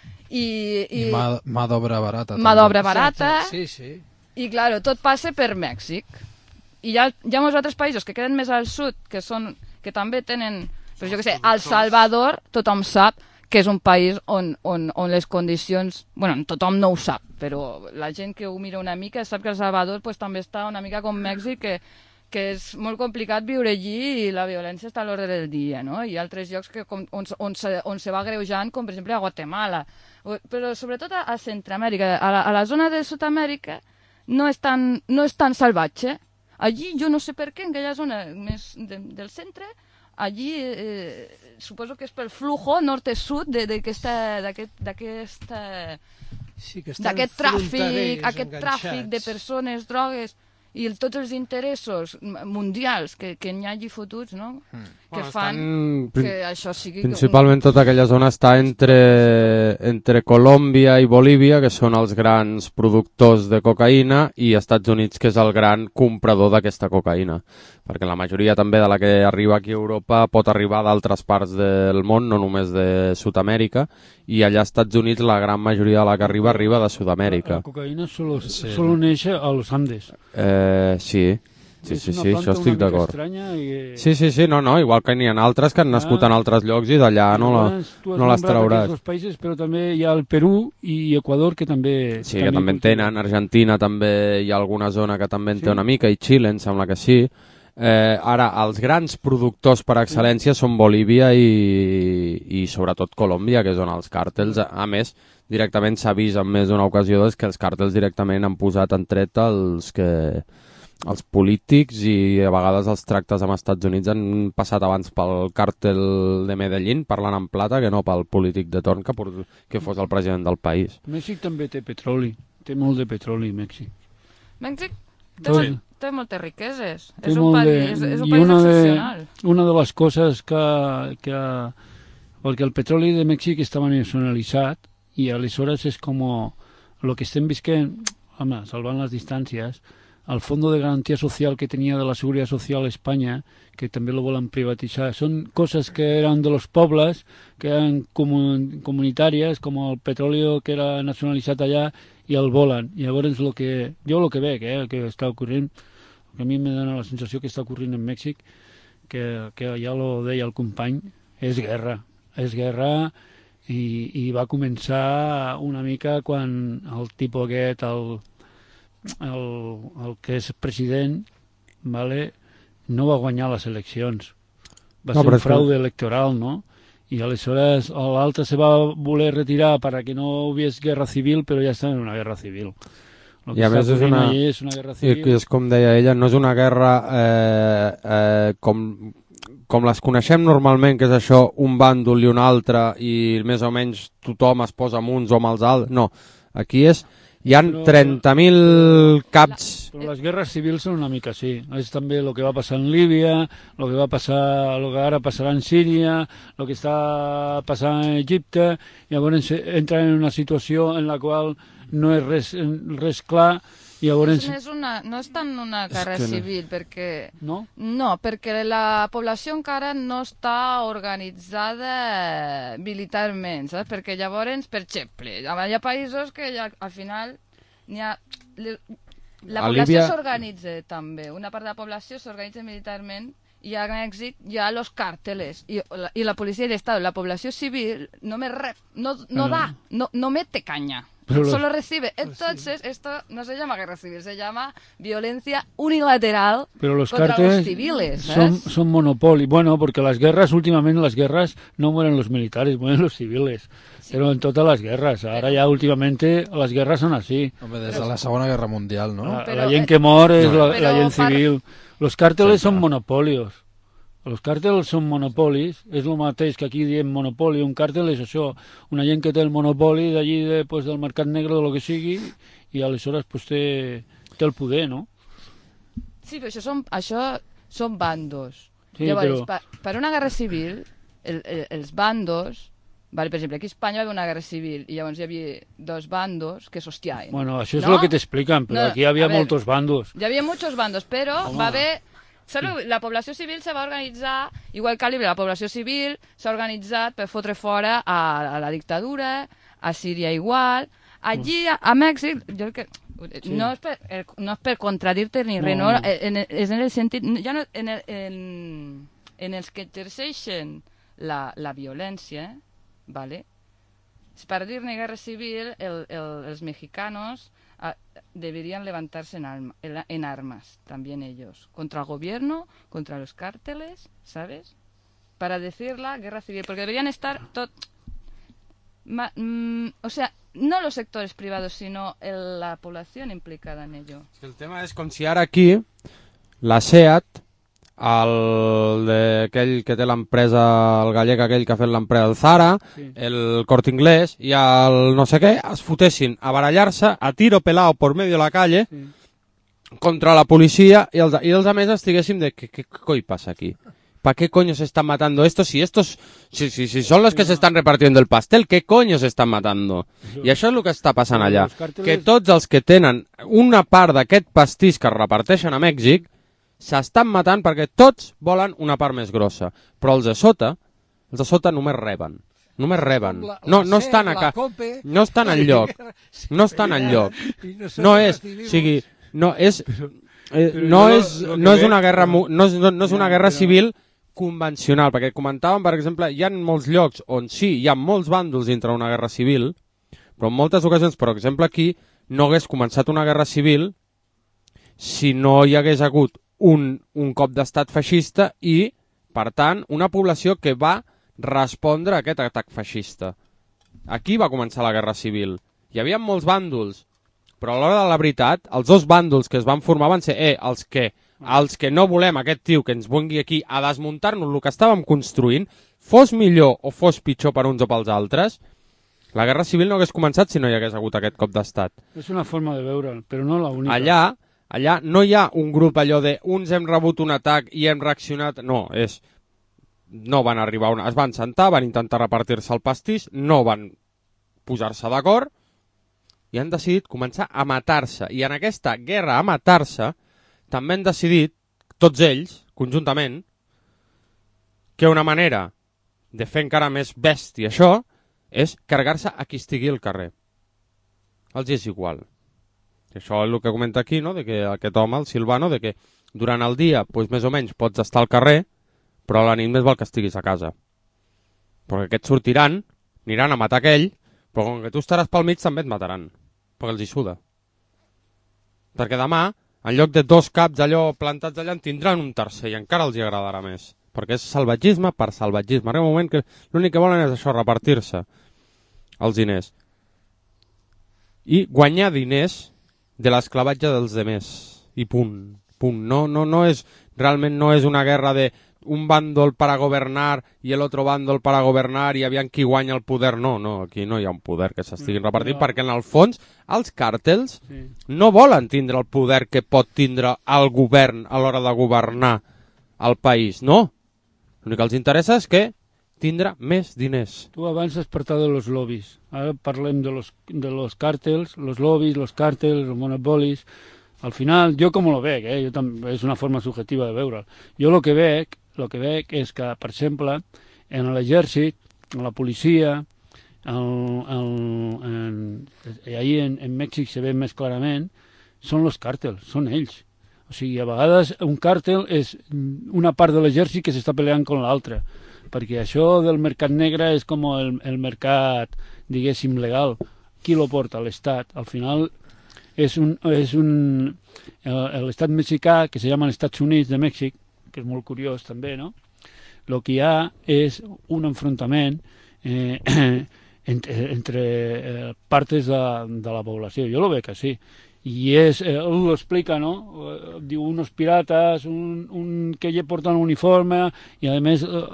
I, i, I mà, mà d'obra barata. Mà d'obra barata. Sí, sí. I, claro, tot passa per Mèxic. I hi ha, hi ha molts altres països que queden més al sud, que, són, que també tenen... Però jo què sé, El Salvador, tothom sap que és un país on, on, on les condicions... Bueno, tothom no ho sap, però la gent que ho mira una mica sap que El Salvador pues, també està una mica com Mèxic, que, que és molt complicat viure allí i la violència està a l'ordre del dia, no? Hi ha altres llocs que, com, on, on, se, on se va greujant, com per exemple a Guatemala, però sobretot a, a Centroamèrica, a la, a la zona de Sud-amèrica no és tan, no és tan salvatge. Allí, jo no sé per què, en aquella zona més de, del centre, allí eh, suposo que és pel flujo nord-sud d'aquest sí, tràfic, aquest tràfic de persones, drogues, i el, tots els interessos mundials que, que n'hi hagi fotuts, no? Mm. Que bueno, fan estan, que això sigui... Principalment un... tota aquella zona està entre, entre Colòmbia i Bolívia, que són els grans productors de cocaïna, i Estats Units, que és el gran comprador d'aquesta cocaïna. Perquè la majoria també de la que arriba aquí a Europa pot arribar d'altres parts del món, no només de Sud-amèrica, i allà als Estats Units la gran majoria de la que arriba arriba de Sud-amèrica. La, la cocaïna solo, sí. solo neix a los Andes. Eh, sí, sí, sí, sí, això estic d'acord. I... Sí, sí, sí, no, no, igual que n'hi ha altres que han nascut ah, en altres llocs i d'allà no, la, no les trauràs. Tu has països, però també hi ha el Perú i Equador que també... Sí, també que també en tenen, Argentina també hi ha alguna zona que també en té sí. una mica, i Xile em sembla que sí. Eh, ara, els grans productors per excel·lència sí. són Bolívia i, i sobretot Colòmbia, que és on els càrtels, a, a més, directament s'ha vist en més d'una ocasió és que els càrtels directament han posat en tret els que... els polítics, i a vegades els tractes amb Estats Units han passat abans pel càrtel de Medellín, parlant en plata, que no pel polític de torn que, que fos el president del país. Mèxic també té petroli, té molt de petroli, Mèxic. Mèxic té, sí. molt, té moltes riqueses, té és un país, de... és, és un I país una excepcional. De, una de les coses que, que... Perquè el petroli de Mèxic estava nacionalitzat, i aleshores és com el que estem visquent, home, salvant les distàncies, el Fondo de Garantía Social que tenia de la Seguridad Social a Espanya, que també lo volen privatitzar. Són coses que eren de los pobles, que eren comun comunitàries, com el petroli que era nacionalitzat allà, i el volen. I llavors lo que, jo el que veig, eh, que està ocorrent, que a mi me dona la sensació que està ocorrent en Mèxic, que, que ja lo deia el company, és guerra. És guerra i, i va començar una mica quan el tipus aquest, el... El, el que és president, vale, no va guanyar les eleccions. Va no, ser un fraude que... electoral, no? I aleshores l'altre se va voler retirar perquè no hi hagués guerra civil, però ja està en una guerra civil. I a més és una... és una guerra civil. I és com deia ella, no és una guerra eh, eh, com, com les coneixem normalment, que és això, un bàndol i un altre, i més o menys tothom es posa amb uns o amb els altres. No, aquí és... Hi ha trenta mil caps... Però les guerres civils són una mica així. És també el que va passar en Líbia, el que va passar, el que ara passarà en Síria, el que està passant en Egipte, i llavors entra en una situació en la qual no és res, res clar, i llavors... No és, una, no és tant una guerra no. civil, perquè... No? No, perquè la població encara no està organitzada militarment, saps? Perquè llavors, per exemple, hi ha països que ja, al final n'hi ha... La població Líbia... s'organitza també, una part de la població s'organitza militarment, i a Mèxic hi ha los cárteles, i la, i la policia de l'Estat, la població civil no, me rep, no, no da, no, no mete caña. Pero solo recibe. Entonces, esto no se llama guerra civil, se llama violencia unilateral Pero los contra cárteles los civiles. Son, son monopolio. Bueno, porque las guerras, últimamente las guerras no mueren los militares, mueren los civiles. Sí. Pero en todas las guerras. Ahora ya últimamente las guerras son así. Hombre, desde pero, la Segunda Guerra Mundial, ¿no? La, la gent que mor es no, la, la gent civil. Los cárteles sí, son monopolios. Els càrtels són monopolis, és el mateix que aquí diem monopoli. Un càrtel és això, una gent que té el monopoli d'allí de, pues, del mercat negre, de lo que sigui, i aleshores pues, té, té el poder, no? Sí, però això són, això són bandos. Sí, Llavors, però... per, per una guerra civil, el, el, els bandos... Vale, per exemple, aquí a Espanya va haver una guerra civil i llavors hi havia dos bandos que s'hostiaven. Bueno, això és no? el que t'expliquen, però no, aquí hi havia molts bandos. Hi havia molts bandos, però Home. va haver... Solo la població civil se va organitzar, igual que a Líbia, la població civil s'ha organitzat per fotre fora a, a la dictadura, a Síria igual. Allí, a, a Mèxic, jo que, sí. no, és per, no és per contradir-te ni res, no, no, en, és en el sentit, ja no, en, el, en, en els que exerceixen la, la violència, vale? Per dir-ne guerra civil, el, el, els mexicanos deberían levantarse en, alma, en armas, también ellos, contra el gobierno, contra los cárteles, ¿sabes? Para decirla guerra civil, porque deberían estar tot... Ma, mm, o sea, no los sectores privados, sino el, la población implicada en ello. El tema és com si ara aquí la SEAT, el aquell que té l'empresa, el gallec aquell que ha fet l'empresa, el Zara, sí. el Corte Inglés i el no sé què, es fotessin a barallar-se a tiro pelao por medio de la calle, sí. contra la policia y els, i els altres estiguéssim de què, què coi passa aquí? ¿Para qué coño se están matando estos? Si estos, si, si, si son los que se están repartiendo el pastel, ¿qué coño se están matando? I això és el que està passant allà. Que tots els que tenen una part d'aquest pastís que es reparteixen a Mèxic s'estan matant perquè tots volen una part més grossa. Però els de sota, els de sota només reben. Només reben. No, no estan a ca... No estan enlloc. No estan enlloc. No és... O sigui, no és... Eh, no és, no és una guerra no és, no, no és una guerra civil convencional, perquè comentàvem, per exemple, hi ha molts llocs on sí, hi ha molts bàndols dintre una guerra civil, però en moltes ocasions, per exemple, aquí no hagués començat una guerra civil si no hi hagués hagut un, un cop d'estat feixista i, per tant, una població que va respondre a aquest atac feixista. Aquí va començar la guerra civil. Hi havia molts bàndols, però a l'hora de la veritat, els dos bàndols que es van formar van ser eh, els, que, els que no volem aquest tio que ens vingui aquí a desmuntar-nos el que estàvem construint, fos millor o fos pitjor per uns o pels altres, la guerra civil no hagués començat si no hi hagués hagut aquest cop d'estat. És una forma de veure'l, però no l'única. Allà, allà no hi ha un grup allò de uns hem rebut un atac i hem reaccionat, no, és... no van arribar, una... es van sentar, van intentar repartir-se el pastís, no van posar-se d'acord, i han decidit començar a matar-se. I en aquesta guerra a matar-se també han decidit, tots ells, conjuntament, que una manera de fer encara més bèstia això és carregar-se a qui estigui al carrer. Els és igual. I això és el que comenta aquí, no? De que aquest home, el Silvano, de que durant el dia, doncs, més o menys, pots estar al carrer, però a la nit més val que estiguis a casa. Perquè aquests sortiran, aniran a matar aquell, però com que tu estaràs pel mig també et mataran, perquè els hi suda. Perquè demà, en lloc de dos caps allò plantats allà, en tindran un tercer i encara els hi agradarà més. Perquè és salvatgisme per salvatgisme. Arriba un moment que l'únic que volen és això, repartir-se els diners. I guanyar diners de l'esclavatge dels demés. I punt. Punt. No, no, no és, realment no és una guerra de un bàndol para governar i l'altre bàndol para governar i aviam qui guanya el poder. No, no, aquí no hi ha un poder que s'estiguin repartint, no. Perquè en el fons els càrtels sí. no volen tindre el poder que pot tindre el govern a l'hora de governar el país, no. L'únic que els interessa és que tindre més diners. Tu abans has parlat de los lobbies, ara parlem de los, de los càrtels, los lobbies, los càrtels, los monopolis. Al final, jo com lo veig, eh? Jo també, és una forma subjetiva de veure'l. Jo el que veig El que veig és que, per exemple, en l'exèrcit, en la policia, el, el, en, i ahir en, en Mèxic se ve més clarament, són els càrtels, són ells. O sigui, a vegades un càrtel és una part de l'exèrcit que s'està peleant amb l'altra, perquè això del mercat negre és com el, el mercat, diguéssim, legal. Qui lo porta? L'Estat. Al final és un... És un l'estat mexicà, que se llama els Estats Units de Mèxic, que és molt curiós també, no? El que hi ha és un enfrontament eh, entre, entre eh, partes de, de la població. Jo lo veig així. I és, eh, ell ho explica, no? Eh, diu unos piratas, un, un que ja porten un uniforme, i a més eh,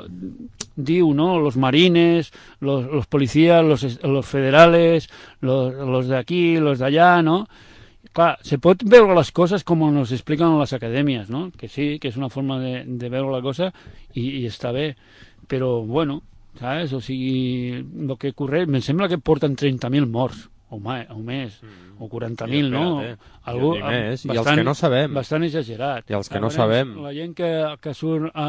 diu, no? Los marines, los, los policías, los, los federales, los, los de aquí, los d'allà, no? Clar, se pot veure les coses com nos expliquen en les acadèmies, no? Que sí, que és una forma de, de veure la cosa i, i està bé, però, bueno, saps? O sigui, el que ocorre, em sembla que porten trenta mil morts, o, ma, o més, mm. o quaranta mil, no? Algú, I, més, bastant, i els que no sabem. Bastant exagerat. I els que no sabem. La gent que, que surt a,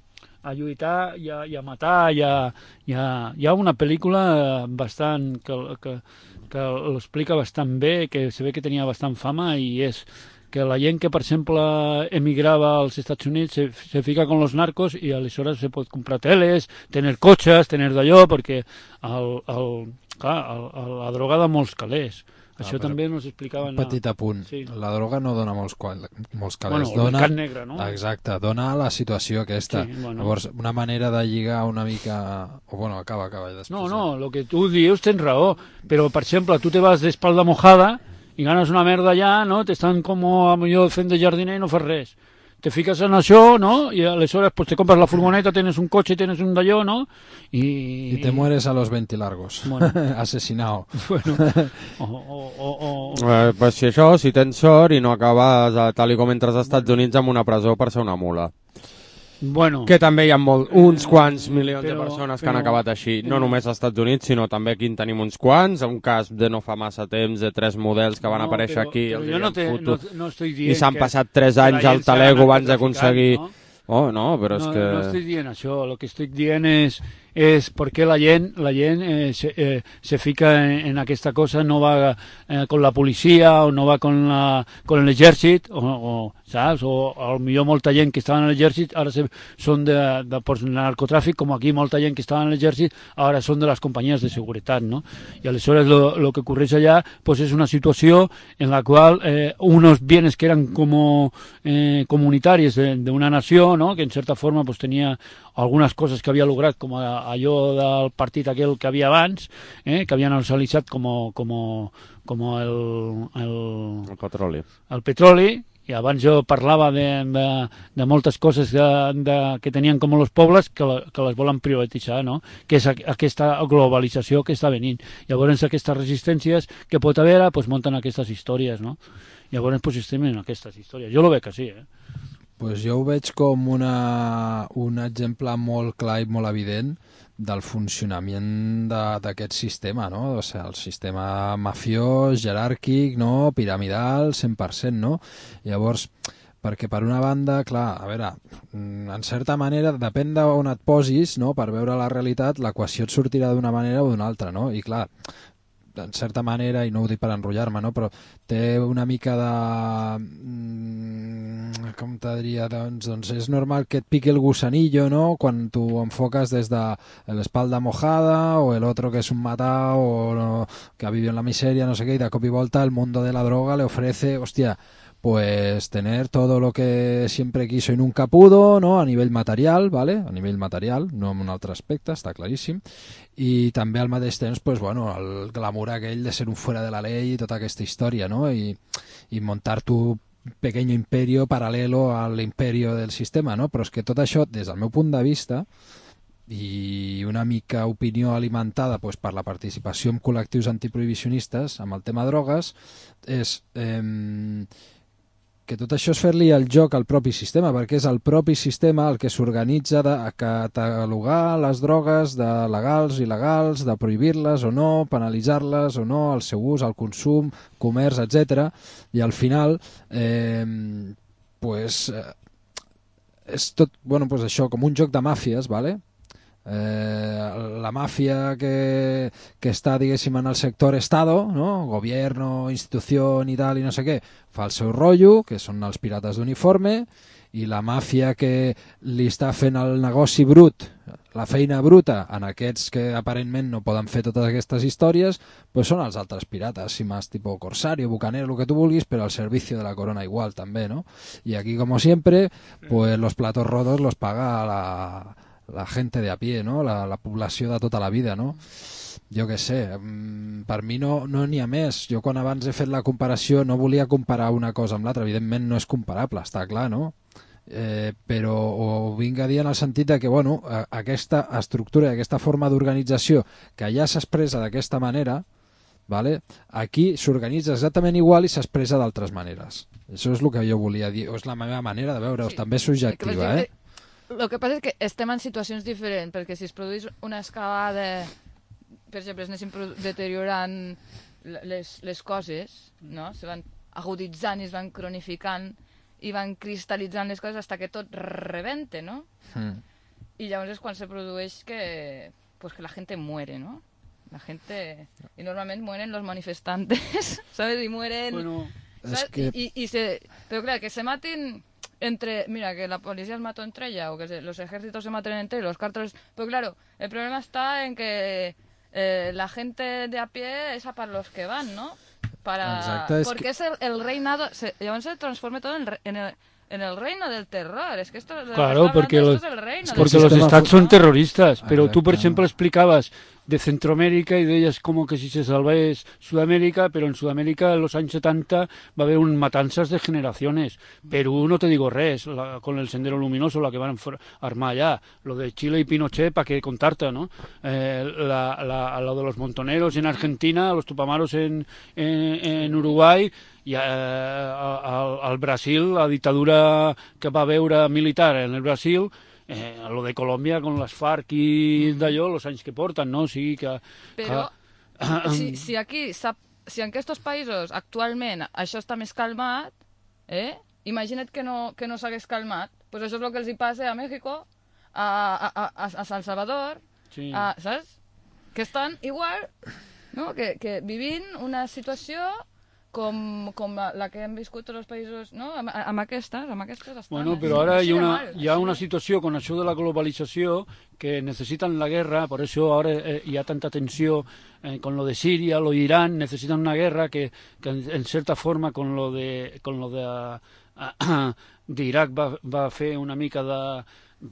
a lluitar i a, i a matar, hi ha, hi, ha, hi ha una pel·lícula bastant... que, que que l'explica bastant bé, que se ve que tenia bastant fama, i és que la gent que, per exemple, emigrava als Estats Units se, se fica con los narcos i aleshores se pot comprar teles, tener cotxes, tener d'allò, perquè el, el, clar, el, el, la droga da molts calés. Això ah, també nos explicaven... Un petit apunt. Sí. La droga no dona molts, molts calés. Bueno, dona... el mercat negre, no? Exacte, dona la situació aquesta. Sí, bueno. Llavors, una manera de lligar una mica... O bueno, acaba, acaba. I després... No, no, el que tu dius tens raó. Però, per exemple, tu te vas d'espalda mojada i ganes una merda allà, no? T'estan com a millor fent de jardiner i no fas res. te fiques en això, ¿no? Y aleshores pues te compras la furgoneta, tienes un coche, tienes un d'allò, ¿no? Y... Y te mueres a los veinte largos, bueno. Asesinado. Bueno, o... o, o, o... Eh, pues si això, si tens sort i no acabes, eh, tal i com entres als Estats Units, amb una presó per ser una mula. Bueno, que també hi ha molt, uns quants milions però, de persones que però, han acabat així, no només als Estats Units, sinó també aquí en tenim uns quants, un cas de no fa massa temps de tres models que van no, aparèixer però, aquí però els jo no, te, no, no estoy i s'han passat tres anys la al gent s'ha talego anat abans d'aconseguir... no? Oh, no, però és no, que... No estic dient això, el que estic dient és, és perquè la gent, la gent eh, se, eh, se fica en, en aquesta cosa, no va eh, con la policia o no va con la, con l'exèrcit, o, o, saps? O a lo millor molta gent que estava en l'exèrcit ara se, són de, de, de narcotràfic, com aquí molta gent que estava en l'exèrcit ara són de les companyies de seguretat, no? I aleshores lo, lo que ocurreix allà pues és una situació en la qual eh, unos bienes que eren como eh, comunitaris de, de una nació, ¿no? Que en certa forma pues tenía algunes coses que havia lograt, com allò del partit aquell que havia abans, eh, que havien nacionalitzat com, com, com el, el, el petroli. El petroli, i abans jo parlava de, de, de moltes coses de, de, que tenien com els pobles que, la, que les volen privatitzar, no? Que és aquesta globalització que està venint. Llavors aquestes resistències que pot haver, pues, munten aquestes històries, no? Llavors pues, estem en aquestes històries. Jo lo veig així, eh? Pues jo ho veig com una, un exemple molt clar i molt evident del funcionament d'aquest sistema, no? O sigui, el sistema mafiós, jeràrquic, no? Piramidal, cent per cent, no? Llavors, perquè per una banda, clar, a veure, en certa manera, depèn d'on et posis, no? Per veure la realitat, l'equació et sortirà d'una manera o d'una altra, no? I clar, en certa manera, i no ho dic per enrotllar-me, no? Però té una mica de... com te diria? Doncs, doncs és normal que et piqui el gusanillo, no? Quan tu enfoques des de l'espalda mojada o el otro que es un matao o no, que ha vivido en la miseria, no sé qué, y de cop y volta el mundo de la droga le ofrece, hostia, pues tener todo lo que siempre quiso y nunca pudo, ¿no? A nivell material, ¿vale? A nivell material, no en un altre aspecte, està claríssim. I també al mateix temps, pues, bueno, el glamour aquell de ser un fuera de la ley i tota aquesta història, no? I, i montar tu pequeño imperio paralelo al imperio del sistema, no? Però és que tot això, des del meu punt de vista, i una mica opinió alimentada pues, per la participació en col·lectius antiprohibicionistes amb el tema drogues, és... Eh, que tot això és fer-li el joc al propi sistema, perquè és el propi sistema el que s'organitza de catalogar les drogues de legals, il·legals, de prohibir-les o no, penalitzar-les o no, el seu ús, el consum, comerç, etcètera. I al final, eh, pues, eh, és tot, bueno, pues això, com un joc de màfies, ¿vale? Eh, la mafia que, que està, diguéssim, en el sector Estado, ¿no? Gobierno, institución y tal, y no sé què, fa el seu rotllo, que són els pirates d'uniforme, i la màfia que li està fent el negoci brut, la feina bruta, en aquests que aparentment no poden fer totes aquestes històries, pues són els altres pirates, si más tipo Corsario, Bucanero, el que tu vulguis, però al servicio de la corona igual també, ¿no? Y aquí, como siempre, pues los platos rotos los paga la... la gente de a pie, no? La, la població de tota la vida, no? Jo què sé, per mi no no n'hi ha més. Jo quan abans he fet la comparació no volia comparar una cosa amb l'altra, evidentment no és comparable, està clar, no? Eh, però ho vinc a dir en el sentit de que, bueno, aquesta estructura, aquesta forma d'organització que ja s'expressa d'aquesta manera, vale? Aquí s'organitza exactament igual i s'expressa d'altres maneres. Això és el que jo volia dir, o és la meva manera de veure-ho, sí. També subjectiva, eh? El que passa és que estem en situacions diferents, perquè si es produís una escalada, per exemple, es anessin deteriorant les, les coses, no? Se van aguditzant i es van cronificant i van cristal·litzant les coses fins que tot rebente, no? Mm. I llavors és quan se produeix que, pues que la gente muere, ¿no? La gente... Y normalment mueren los manifestantes, ¿sabes? Y mueren... Bueno, ¿sabes? Que... Y, y se... Pero claro, que se maten... entre, mira, que la policía se mató entre ella o que se, los ejércitos se maten entre los cárteles, pero claro, el problema está en que eh, la gente de a pie es a para los que van, ¿no? Para Exacte, es porque que... es el, el reinado, se, se transforma todo en, en, el, en el reino del terror, es que esto, claro, porque, esto los, es el reino porque los estats son terroristas, pero tú, por ejemplo, explicabas de Centroamérica y de ellas como que si se salvés Sudamérica, pero en Sudamérica en los años setenta va a haver un matanzas de generaciones. Perú no te digo res, la, con el Sendero Luminoso, la que van a armar allá, lo de Chile y Pinochet, para qué contarte, ¿no? Eh, la, la, lo de los montoneros en Argentina, los tupamaros en, en, en Uruguay, i eh, al, al Brasil, la dictadura que va veure militar en el Brasil, eh, lo de Colòmbia con les FARC i d'allò, els anys que porten, no? O sigui que... Però que... si, si aquí, sap, si en aquests països actualment això està més calmat, eh? Imagina't que no, que no s'hagués calmat. Pues això és el que els hi passa a México, a, a, a, a San Salvador, sí. a, saps? Que estan igual, no? que, que vivint una situació com, com la, la que hem viscut tots els països, no? Amb, amb aquestes, amb aquestes estan. Bueno, però ara hi ha, una, hi ha una situació con això de la globalització que necesitan la guerra, por eso ahora eh, hi ha tanta tensió eh, con lo de Siria, lo de Irán, necesitan una guerra que, que en, en cierta forma con lo de, con lo de, uh, de Irak va, va fer una mica de...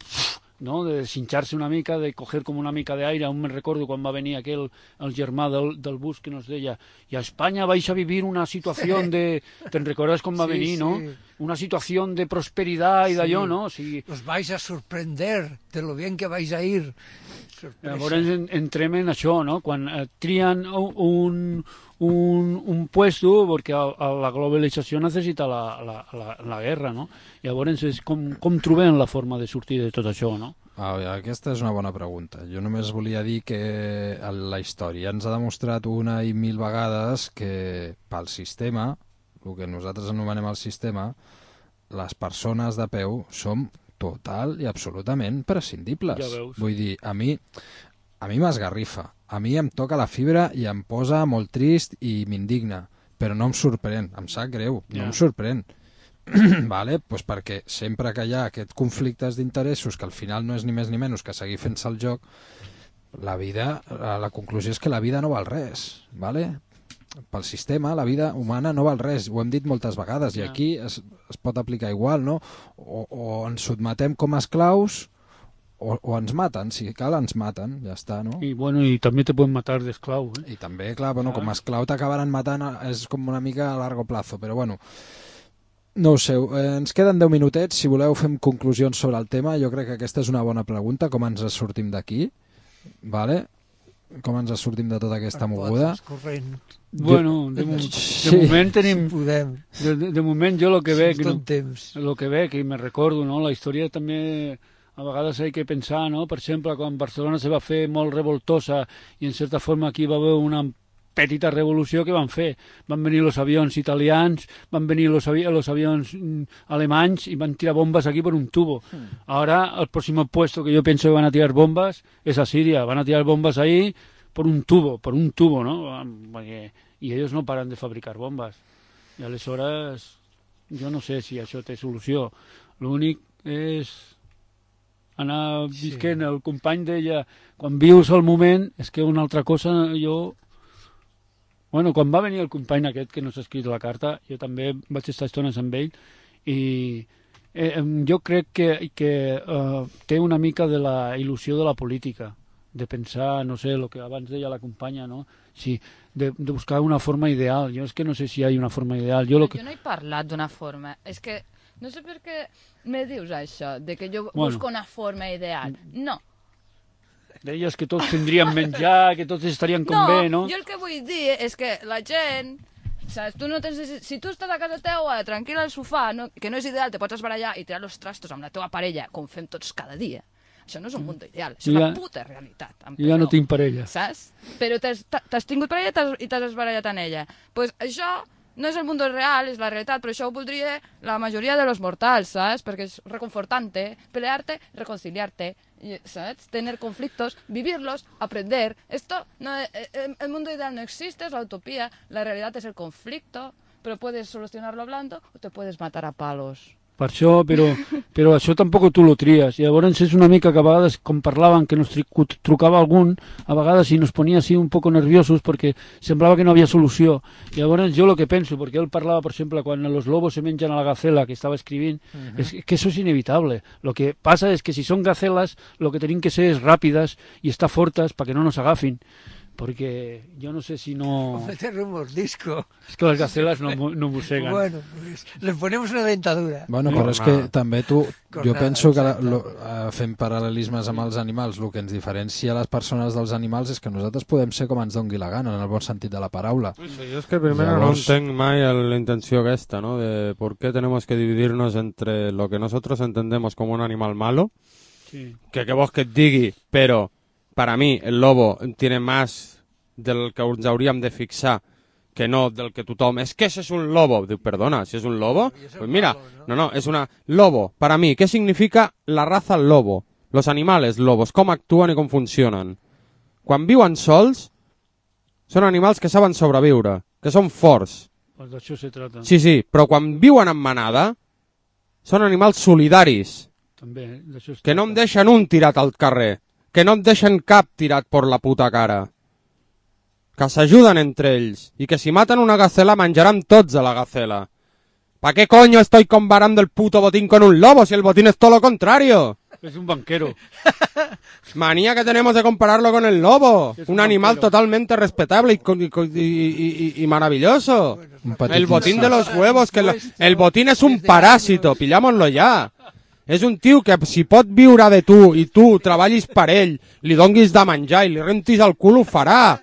no? de deshinchar-se una mica, de coger com una mica d'aire. Aún me recordo quan va venir aquel, el germà del, del bus que nos deia i a Espanya vais a vivir una situació de... Te'n recordes com va sí, venir, sí. no? Una situació de prosperitat i d'allò, no? O sigui... Os vais a sorprender de lo bien que vais a ir. Sorpresa. Llavors en, entrem en això, no? Quan eh, trien un, un, un puesto, perquè a, a la globalització necessita la, la, la, la guerra, no? Llavors és com, com trobem la forma de sortir de tot això, no? Ah, aquesta és una bona pregunta. Jo només volia dir que la història ens ha demostrat una i mil vegades que pel sistema, el que nosaltres anomenem el sistema, les persones de peu som total i absolutament prescindibles. Ja veus. Vull dir, a mi a mi m'esgarrifa, a mi em toca la fibra i em posa molt trist i m'indigna, però no em sorprèn, em sap greu, no Ja. em sorprèn. Vale? Pues perquè sempre que hi ha aquests conflictes d'interessos que al final no és ni més ni menys que seguir fent-se el joc, la vida, la conclusió és que la vida no val res, vale? Pel sistema la vida humana no val res, ho hem dit moltes vegades i aquí es, es pot aplicar igual, no? O, o ens sotmetem com a esclaus o, o ens maten, si cal ens maten, ja està, no? I, bueno, i també te poden matar d'esclau, eh? I també, clar, bueno, com a esclau t'acabaran matant, és com una mica a largo plazo, però bueno, no ho sé, eh, ens queden deu minutets, si voleu fem conclusions sobre el tema, jo crec que aquesta és una bona pregunta, com ens sortim d'aquí, vale? Com ens sortim de tota aquesta moguda. Bueno, de, mo sí. de moment tenim... Si podem. De, de, de moment jo lo que veig... Si no, temps. Lo que veig, i me recordo, no? La història també... A vegades hay que pensar, no? Per exemple, quan Barcelona se va fer molt revoltosa i en certa forma aquí va haver una petita revolució que van fer. Van venir els avions italians, van venir els avi los avions alemanys i van tirar bombes aquí per un tubo. Mm. Ahora, el próximo puesto que yo pienso que van a tirar bombas es a Siria. Van a tirar bombas ahí por un tubo, por un tubo, ¿no? Perquè, i ells no paran de fabricar bombes. I aleshores, jo no sé si això té solució. L'únic és anar visquent. Sí. El company deia, quan vius el moment, és que una altra cosa, jo... Bueno, quan va venir el company aquest que no s'ha escrit la carta, jo també vaig estar estones amb ell i eh, jo crec que, que uh, té una mica de la il·lusió de la política, de pensar, no sé, el que abans deia la companya, no? Sí, de, de buscar una forma ideal. Jo és que no sé si hi ha una forma ideal. Jo, lo que... jo no he parlat d'una forma. És que no sé per què me dius això, de que jo bueno. busco una forma ideal. No. Deies que tots tindrien menjar, que tots estarien com no, bé, no? Jo el que vull dir és que la gent, saps, tu no tens, si tu estàs a casa teua, tranquil al sofà, no, que no és ideal, te pots esbarallar i tirar els trastos amb la teua parella, com fem tots cada dia. Això no és un mundo ideal, això és ja, una puta realitat. Jo ja no tinc parella. Saps? Però t'has tingut parella i t'has esbarallat en ella. Doncs pues això no és el mundo real, és la realitat, però això ho voldria la majoria de los mortals, saps? Perquè és reconfortante, pelearte, reconciliarte, ¿sabes? Tener conflictos, vivirlos, aprender. Esto no, el mundo ideal no existe, es la utopía. La realidad es el conflicto, pero puedes solucionarlo hablando o te puedes matar a palos. per això, però, però això tampoc tu lo tries. I llavors és una mica que a vegades, com parlaven, que nos trucava algun, a vegades i nos ponia així un poc nerviosos perquè semblava que no havia solució. I llavors jo lo que penso, perquè él parlava, per exemple, quan los lobos se menjan a la gacela, que estava escrivint, uh-huh. és que eso es inevitable. Lo que pasa es que si son gacelas, lo que tenim que ser és ràpides i estar fortes para que no nos agafin. Porque yo no sé si no... O meterle un mordisco. Es que las gacelas no, no mossegan. Bueno, pues les ponemos una dentadura. Bueno, però és que també tu... Jo penso que la, lo, fem paral·lelismes amb els animals. El que ens diferencia les persones dels animals és que nosaltres podem ser com ens dongui la gana, en el bon sentit de la paraula. Sí, jo és que primero Llavors... no entenc mai la intenció aquesta, ¿no? De por qué tenemos que dividirnos entre lo que nosotros entendemos como un animal malo, sí. que que vos que et digui, però... Para mí, el lobo tiene más del que ens hauríem de fixar que no del que tothom... Es que ese es un lobo. Diu, perdona, si es un lobo... Pues mira, no, no, es una... Lobo, para mí, ¿qué significa la raza lobo? Los animales lobos, com actuen i com funcionen. Quan viuen sols, són animals que saben sobreviure, que són forts. Pues d'això se trata. Sí, sí, però quan viuen en manada, són animals solidaris. També, d'això es trata. Que no em deixen un tirat al carrer. Que no et deixen cap tirat por la puta cara. Que s'ajuden entre ells. I que si maten una gacela menjaran tots a la gacela. ¿Pa qué coño estoy comparando el puto botín con un lobo si el botín es todo lo contrario? Es un banquero. Manía que tenemos de compararlo con el lobo. Un, un animal totalmente respetable y, y, y, y, y maravilloso. El botín de los huevos. que lo, El botín es un parásito. Pillámoslo ya. És un tio que si pot viure de tu i tu treballis per ell, li donguis de menjar i li rentis el cul, ho farà.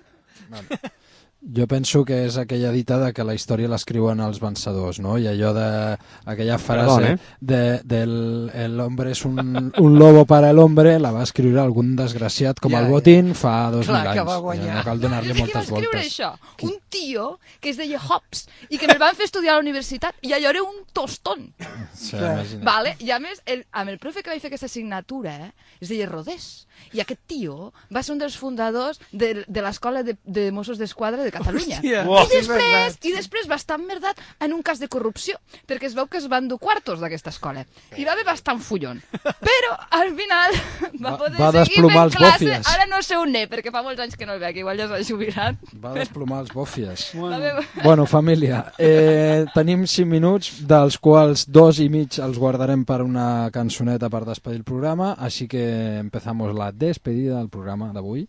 Jo penso que és aquella dita de que la història l'escriuen els vencedors, no? I allò de aquella frase Perdón, eh? de, del el hombre és un, un lobo para el hombre, la va escriure algun desgraciat com Ja, el Botín fa dos Clar, mil que anys. va guanyar. Ja no cal donar-li Qui va moltes escriure voltes. això? Un tio que es deia Hobbes i que me'l van fer estudiar a la universitat i allò era un tostón. Sí, imagina't. Vale? I a més, el, amb el profe que vaig fer aquesta assignatura, eh, es deia Rodés. I aquest tio va ser un dels fundadors de, de l'escola de, de Mossos d'Esquadra de Catalunya. Hòstia, I, sí, després, verdad. I després va estar emmerdat en un cas de corrupció, perquè es veu que es van dur quartos d'aquesta escola. I va haver bastant fullon. Però al final va poder va seguir desplomar fent els classe. bòfies. Ara no sé on és, perquè fa molts anys que no el veig, igual ja s'ha jubilat. Va desplomar els bòfies. Bueno, Bueno, família, eh, tenim cinc minuts, dels quals dos i mig els guardarem per una cançoneta per despedir el programa, així que empezamos la despedida del programa d'avui.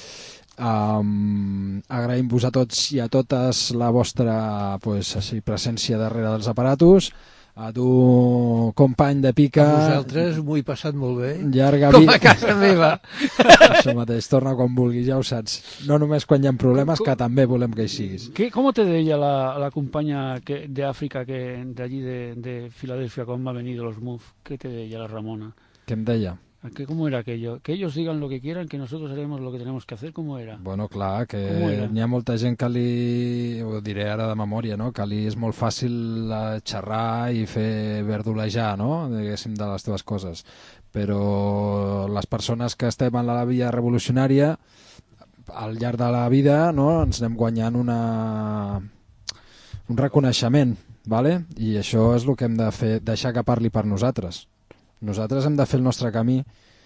Um, agraïm-vos a tots i a totes la vostra pues, així, presència darrere dels aparatos. A tu, company de pica... A vosaltres m'ho he passat molt bé. Llarga Com vida. a casa meva. Això mateix, torna quan vulguis, ja ho saps. No només quan hi ha problemes, que també volem que hi siguis. ¿Qué, ¿Cómo te deia la, la compañía que, de África, que, de allí de, de Filadelfia, cuando ha venido los Move? ¿Qué te deia la Ramona? Què em deia? ¿Qué, ¿Cómo era aquello? Que ellos digan lo que quieran, que nosotros haremos lo que tenemos que hacer. ¿Cómo era? Bueno, clar, que Com era? n'hi ha molta gent que li, ho diré ara de memòria, no? Que li és molt fàcil eh, xerrar i fer verdolejar, no? Diguéssim, de les teves coses. Però les persones que estem en la via revolucionària, al llarg de la vida, no? Ens anem guanyant una... un reconeixement, ¿vale? I això és el que hem de fer, deixar que parli per nosaltres. Nosaltres hem de fer el nostre camí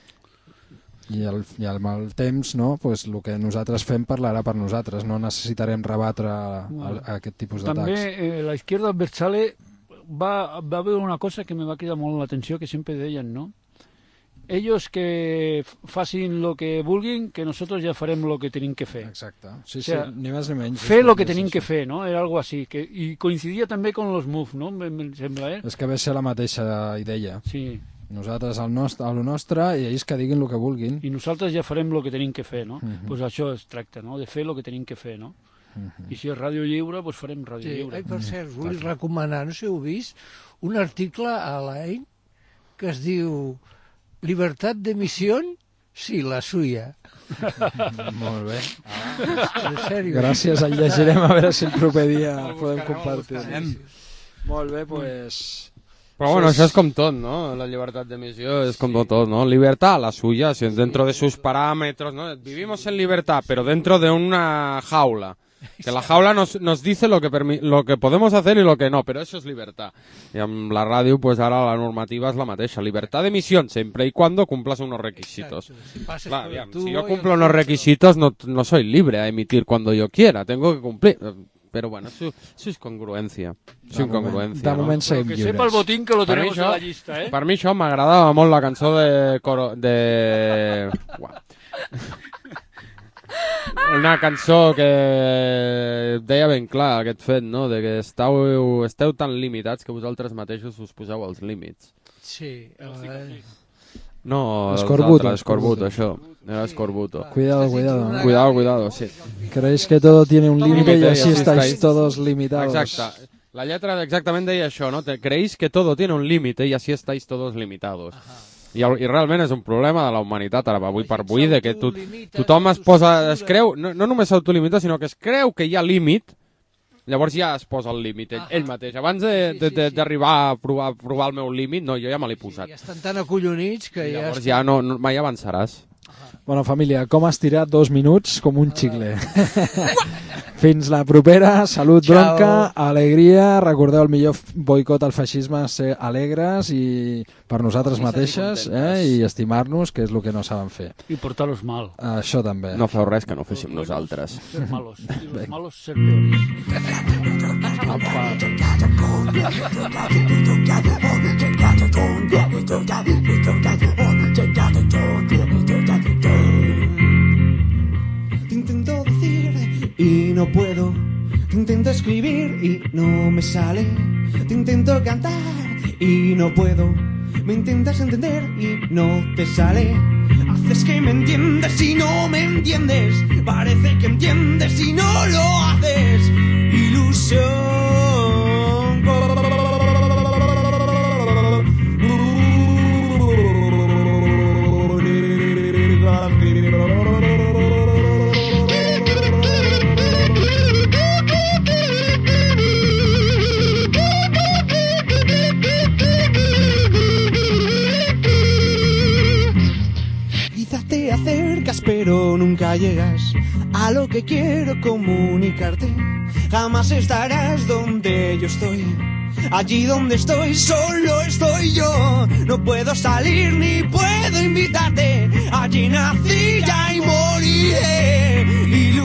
i, el, i amb el temps, no? Pues, el que nosaltres fem parlarà per nosaltres, no necessitarem rebatre a, a, a aquest tipus d'atacs. També eh, la izquierda adversale va, va haver una cosa que me va cridar molt l'atenció, que sempre deien, no? Ellos que facin lo que vulguin, que nosotros ja farem lo que tenim que fer. Exacte. Sí, o sea, sí, ni més ni menys. Fer lo que tenim que fer, no? Era algo así. Que, I coincidia també con los Move, no? Em, em sembla, eh? És que ve ser la mateixa idea. Sí. Nosaltres al nostre, a lo nostre i ells que diguin el que vulguin. I nosaltres ja farem el que tenim que fer, no? Doncs Uh -huh. pues això es tracta, no? De fer el que tenim que fer, no? Uh -huh. I si és ràdio lliure, doncs farem ràdio Sí, lliure. ai, per cert, vull recomanar, no sé si heu vist, un article a l'Ain que es diu Libertad de misión, sí, la suya. Molt bé. En sèrio. Gràcies, el llegirem a veure si el proper dia el podem compartir. Molt bé, pues... Però bueno, això és com tot, ¿no? La llibertat d'emissió és com tot, ¿no? Libertad, la suya, si dentro de sus parámetros, ¿no? Vivimos en libertad, pero dentro de una jaula. Que la jaula nos, nos dice lo que, permi lo que podemos hacer y lo que no, pero eso es libertad. Y amb la ràdio, pues ara la normativa és la mateixa. Libertad de emisión, siempre y cuando cumplas unos requisitos. Si, Clar, aviam, si yo cumplo unos requisitos, no, no soy libre a emitir cuando yo quiera, tengo que cumplir. Pero bueno, eso, eso es congruencia. Eso es incongruencia. De moment seguim Que lliures. sepa el botín que lo Per tenemos mi això- en la llista, eh? Per mi això m'agradava molt la cançó de... Coro, de... Uau. Una cançó que deia ben clar aquest fet, no? De que esteu, esteu tan limitats que vosaltres mateixos us poseu els límits. Sí. Eh, No, els Escorbuto, altres, escorbuto, escorbuto. això. Era escorbuto. Cuidado, cuidado. Cuidado, cuidado, sí. Creéis que todo tiene un límite y así estáis estáis todos limitados. Exacte. La lletra exactament deia això, no? Te creéis que todo tiene un límite y así estáis todos limitados. I, I realment és un problema de la humanitat ara, avui per avui, de que to, tothom es posa, es creu, no, no només s'autolimita, sinó que es creu que hi ha límit, llavors ja es posa el límit ell, ell mateix. Abans d'arribar a provar, provar el meu límit, no, jo ja me l'he posat. ja estan tan acollonits que ja... Llavors ja no, no, mai avançaràs. Bueno, família, com has tirat dos minuts com un xicle. Fins la propera, salut, Ciao. bronca, alegria, recordeu el millor boicot al feixisme, ser alegres i per nosaltres mateixes, eh, i estimar-nos, que és el que no saben fer. I portar-los mal. Això també. No feu res que no féssim nosaltres. Ser malos. Y los malos ser peores. Te intento decir y no puedo. Te intento escribir y no me sale. Te intento cantar y no puedo. Me intentas entender y no te sale. Haces que me entiendes y no me entiendes. Parece que entiendes y no lo haces. Ilusión. Quizá te acercas pero nunca llegas a lo que quiero comunicarte. Jamás estarás donde yo estoy. Allí donde estoy solo estoy yo. No puedo salir ni puedo invitarte. Allí nací ya y moriré. Y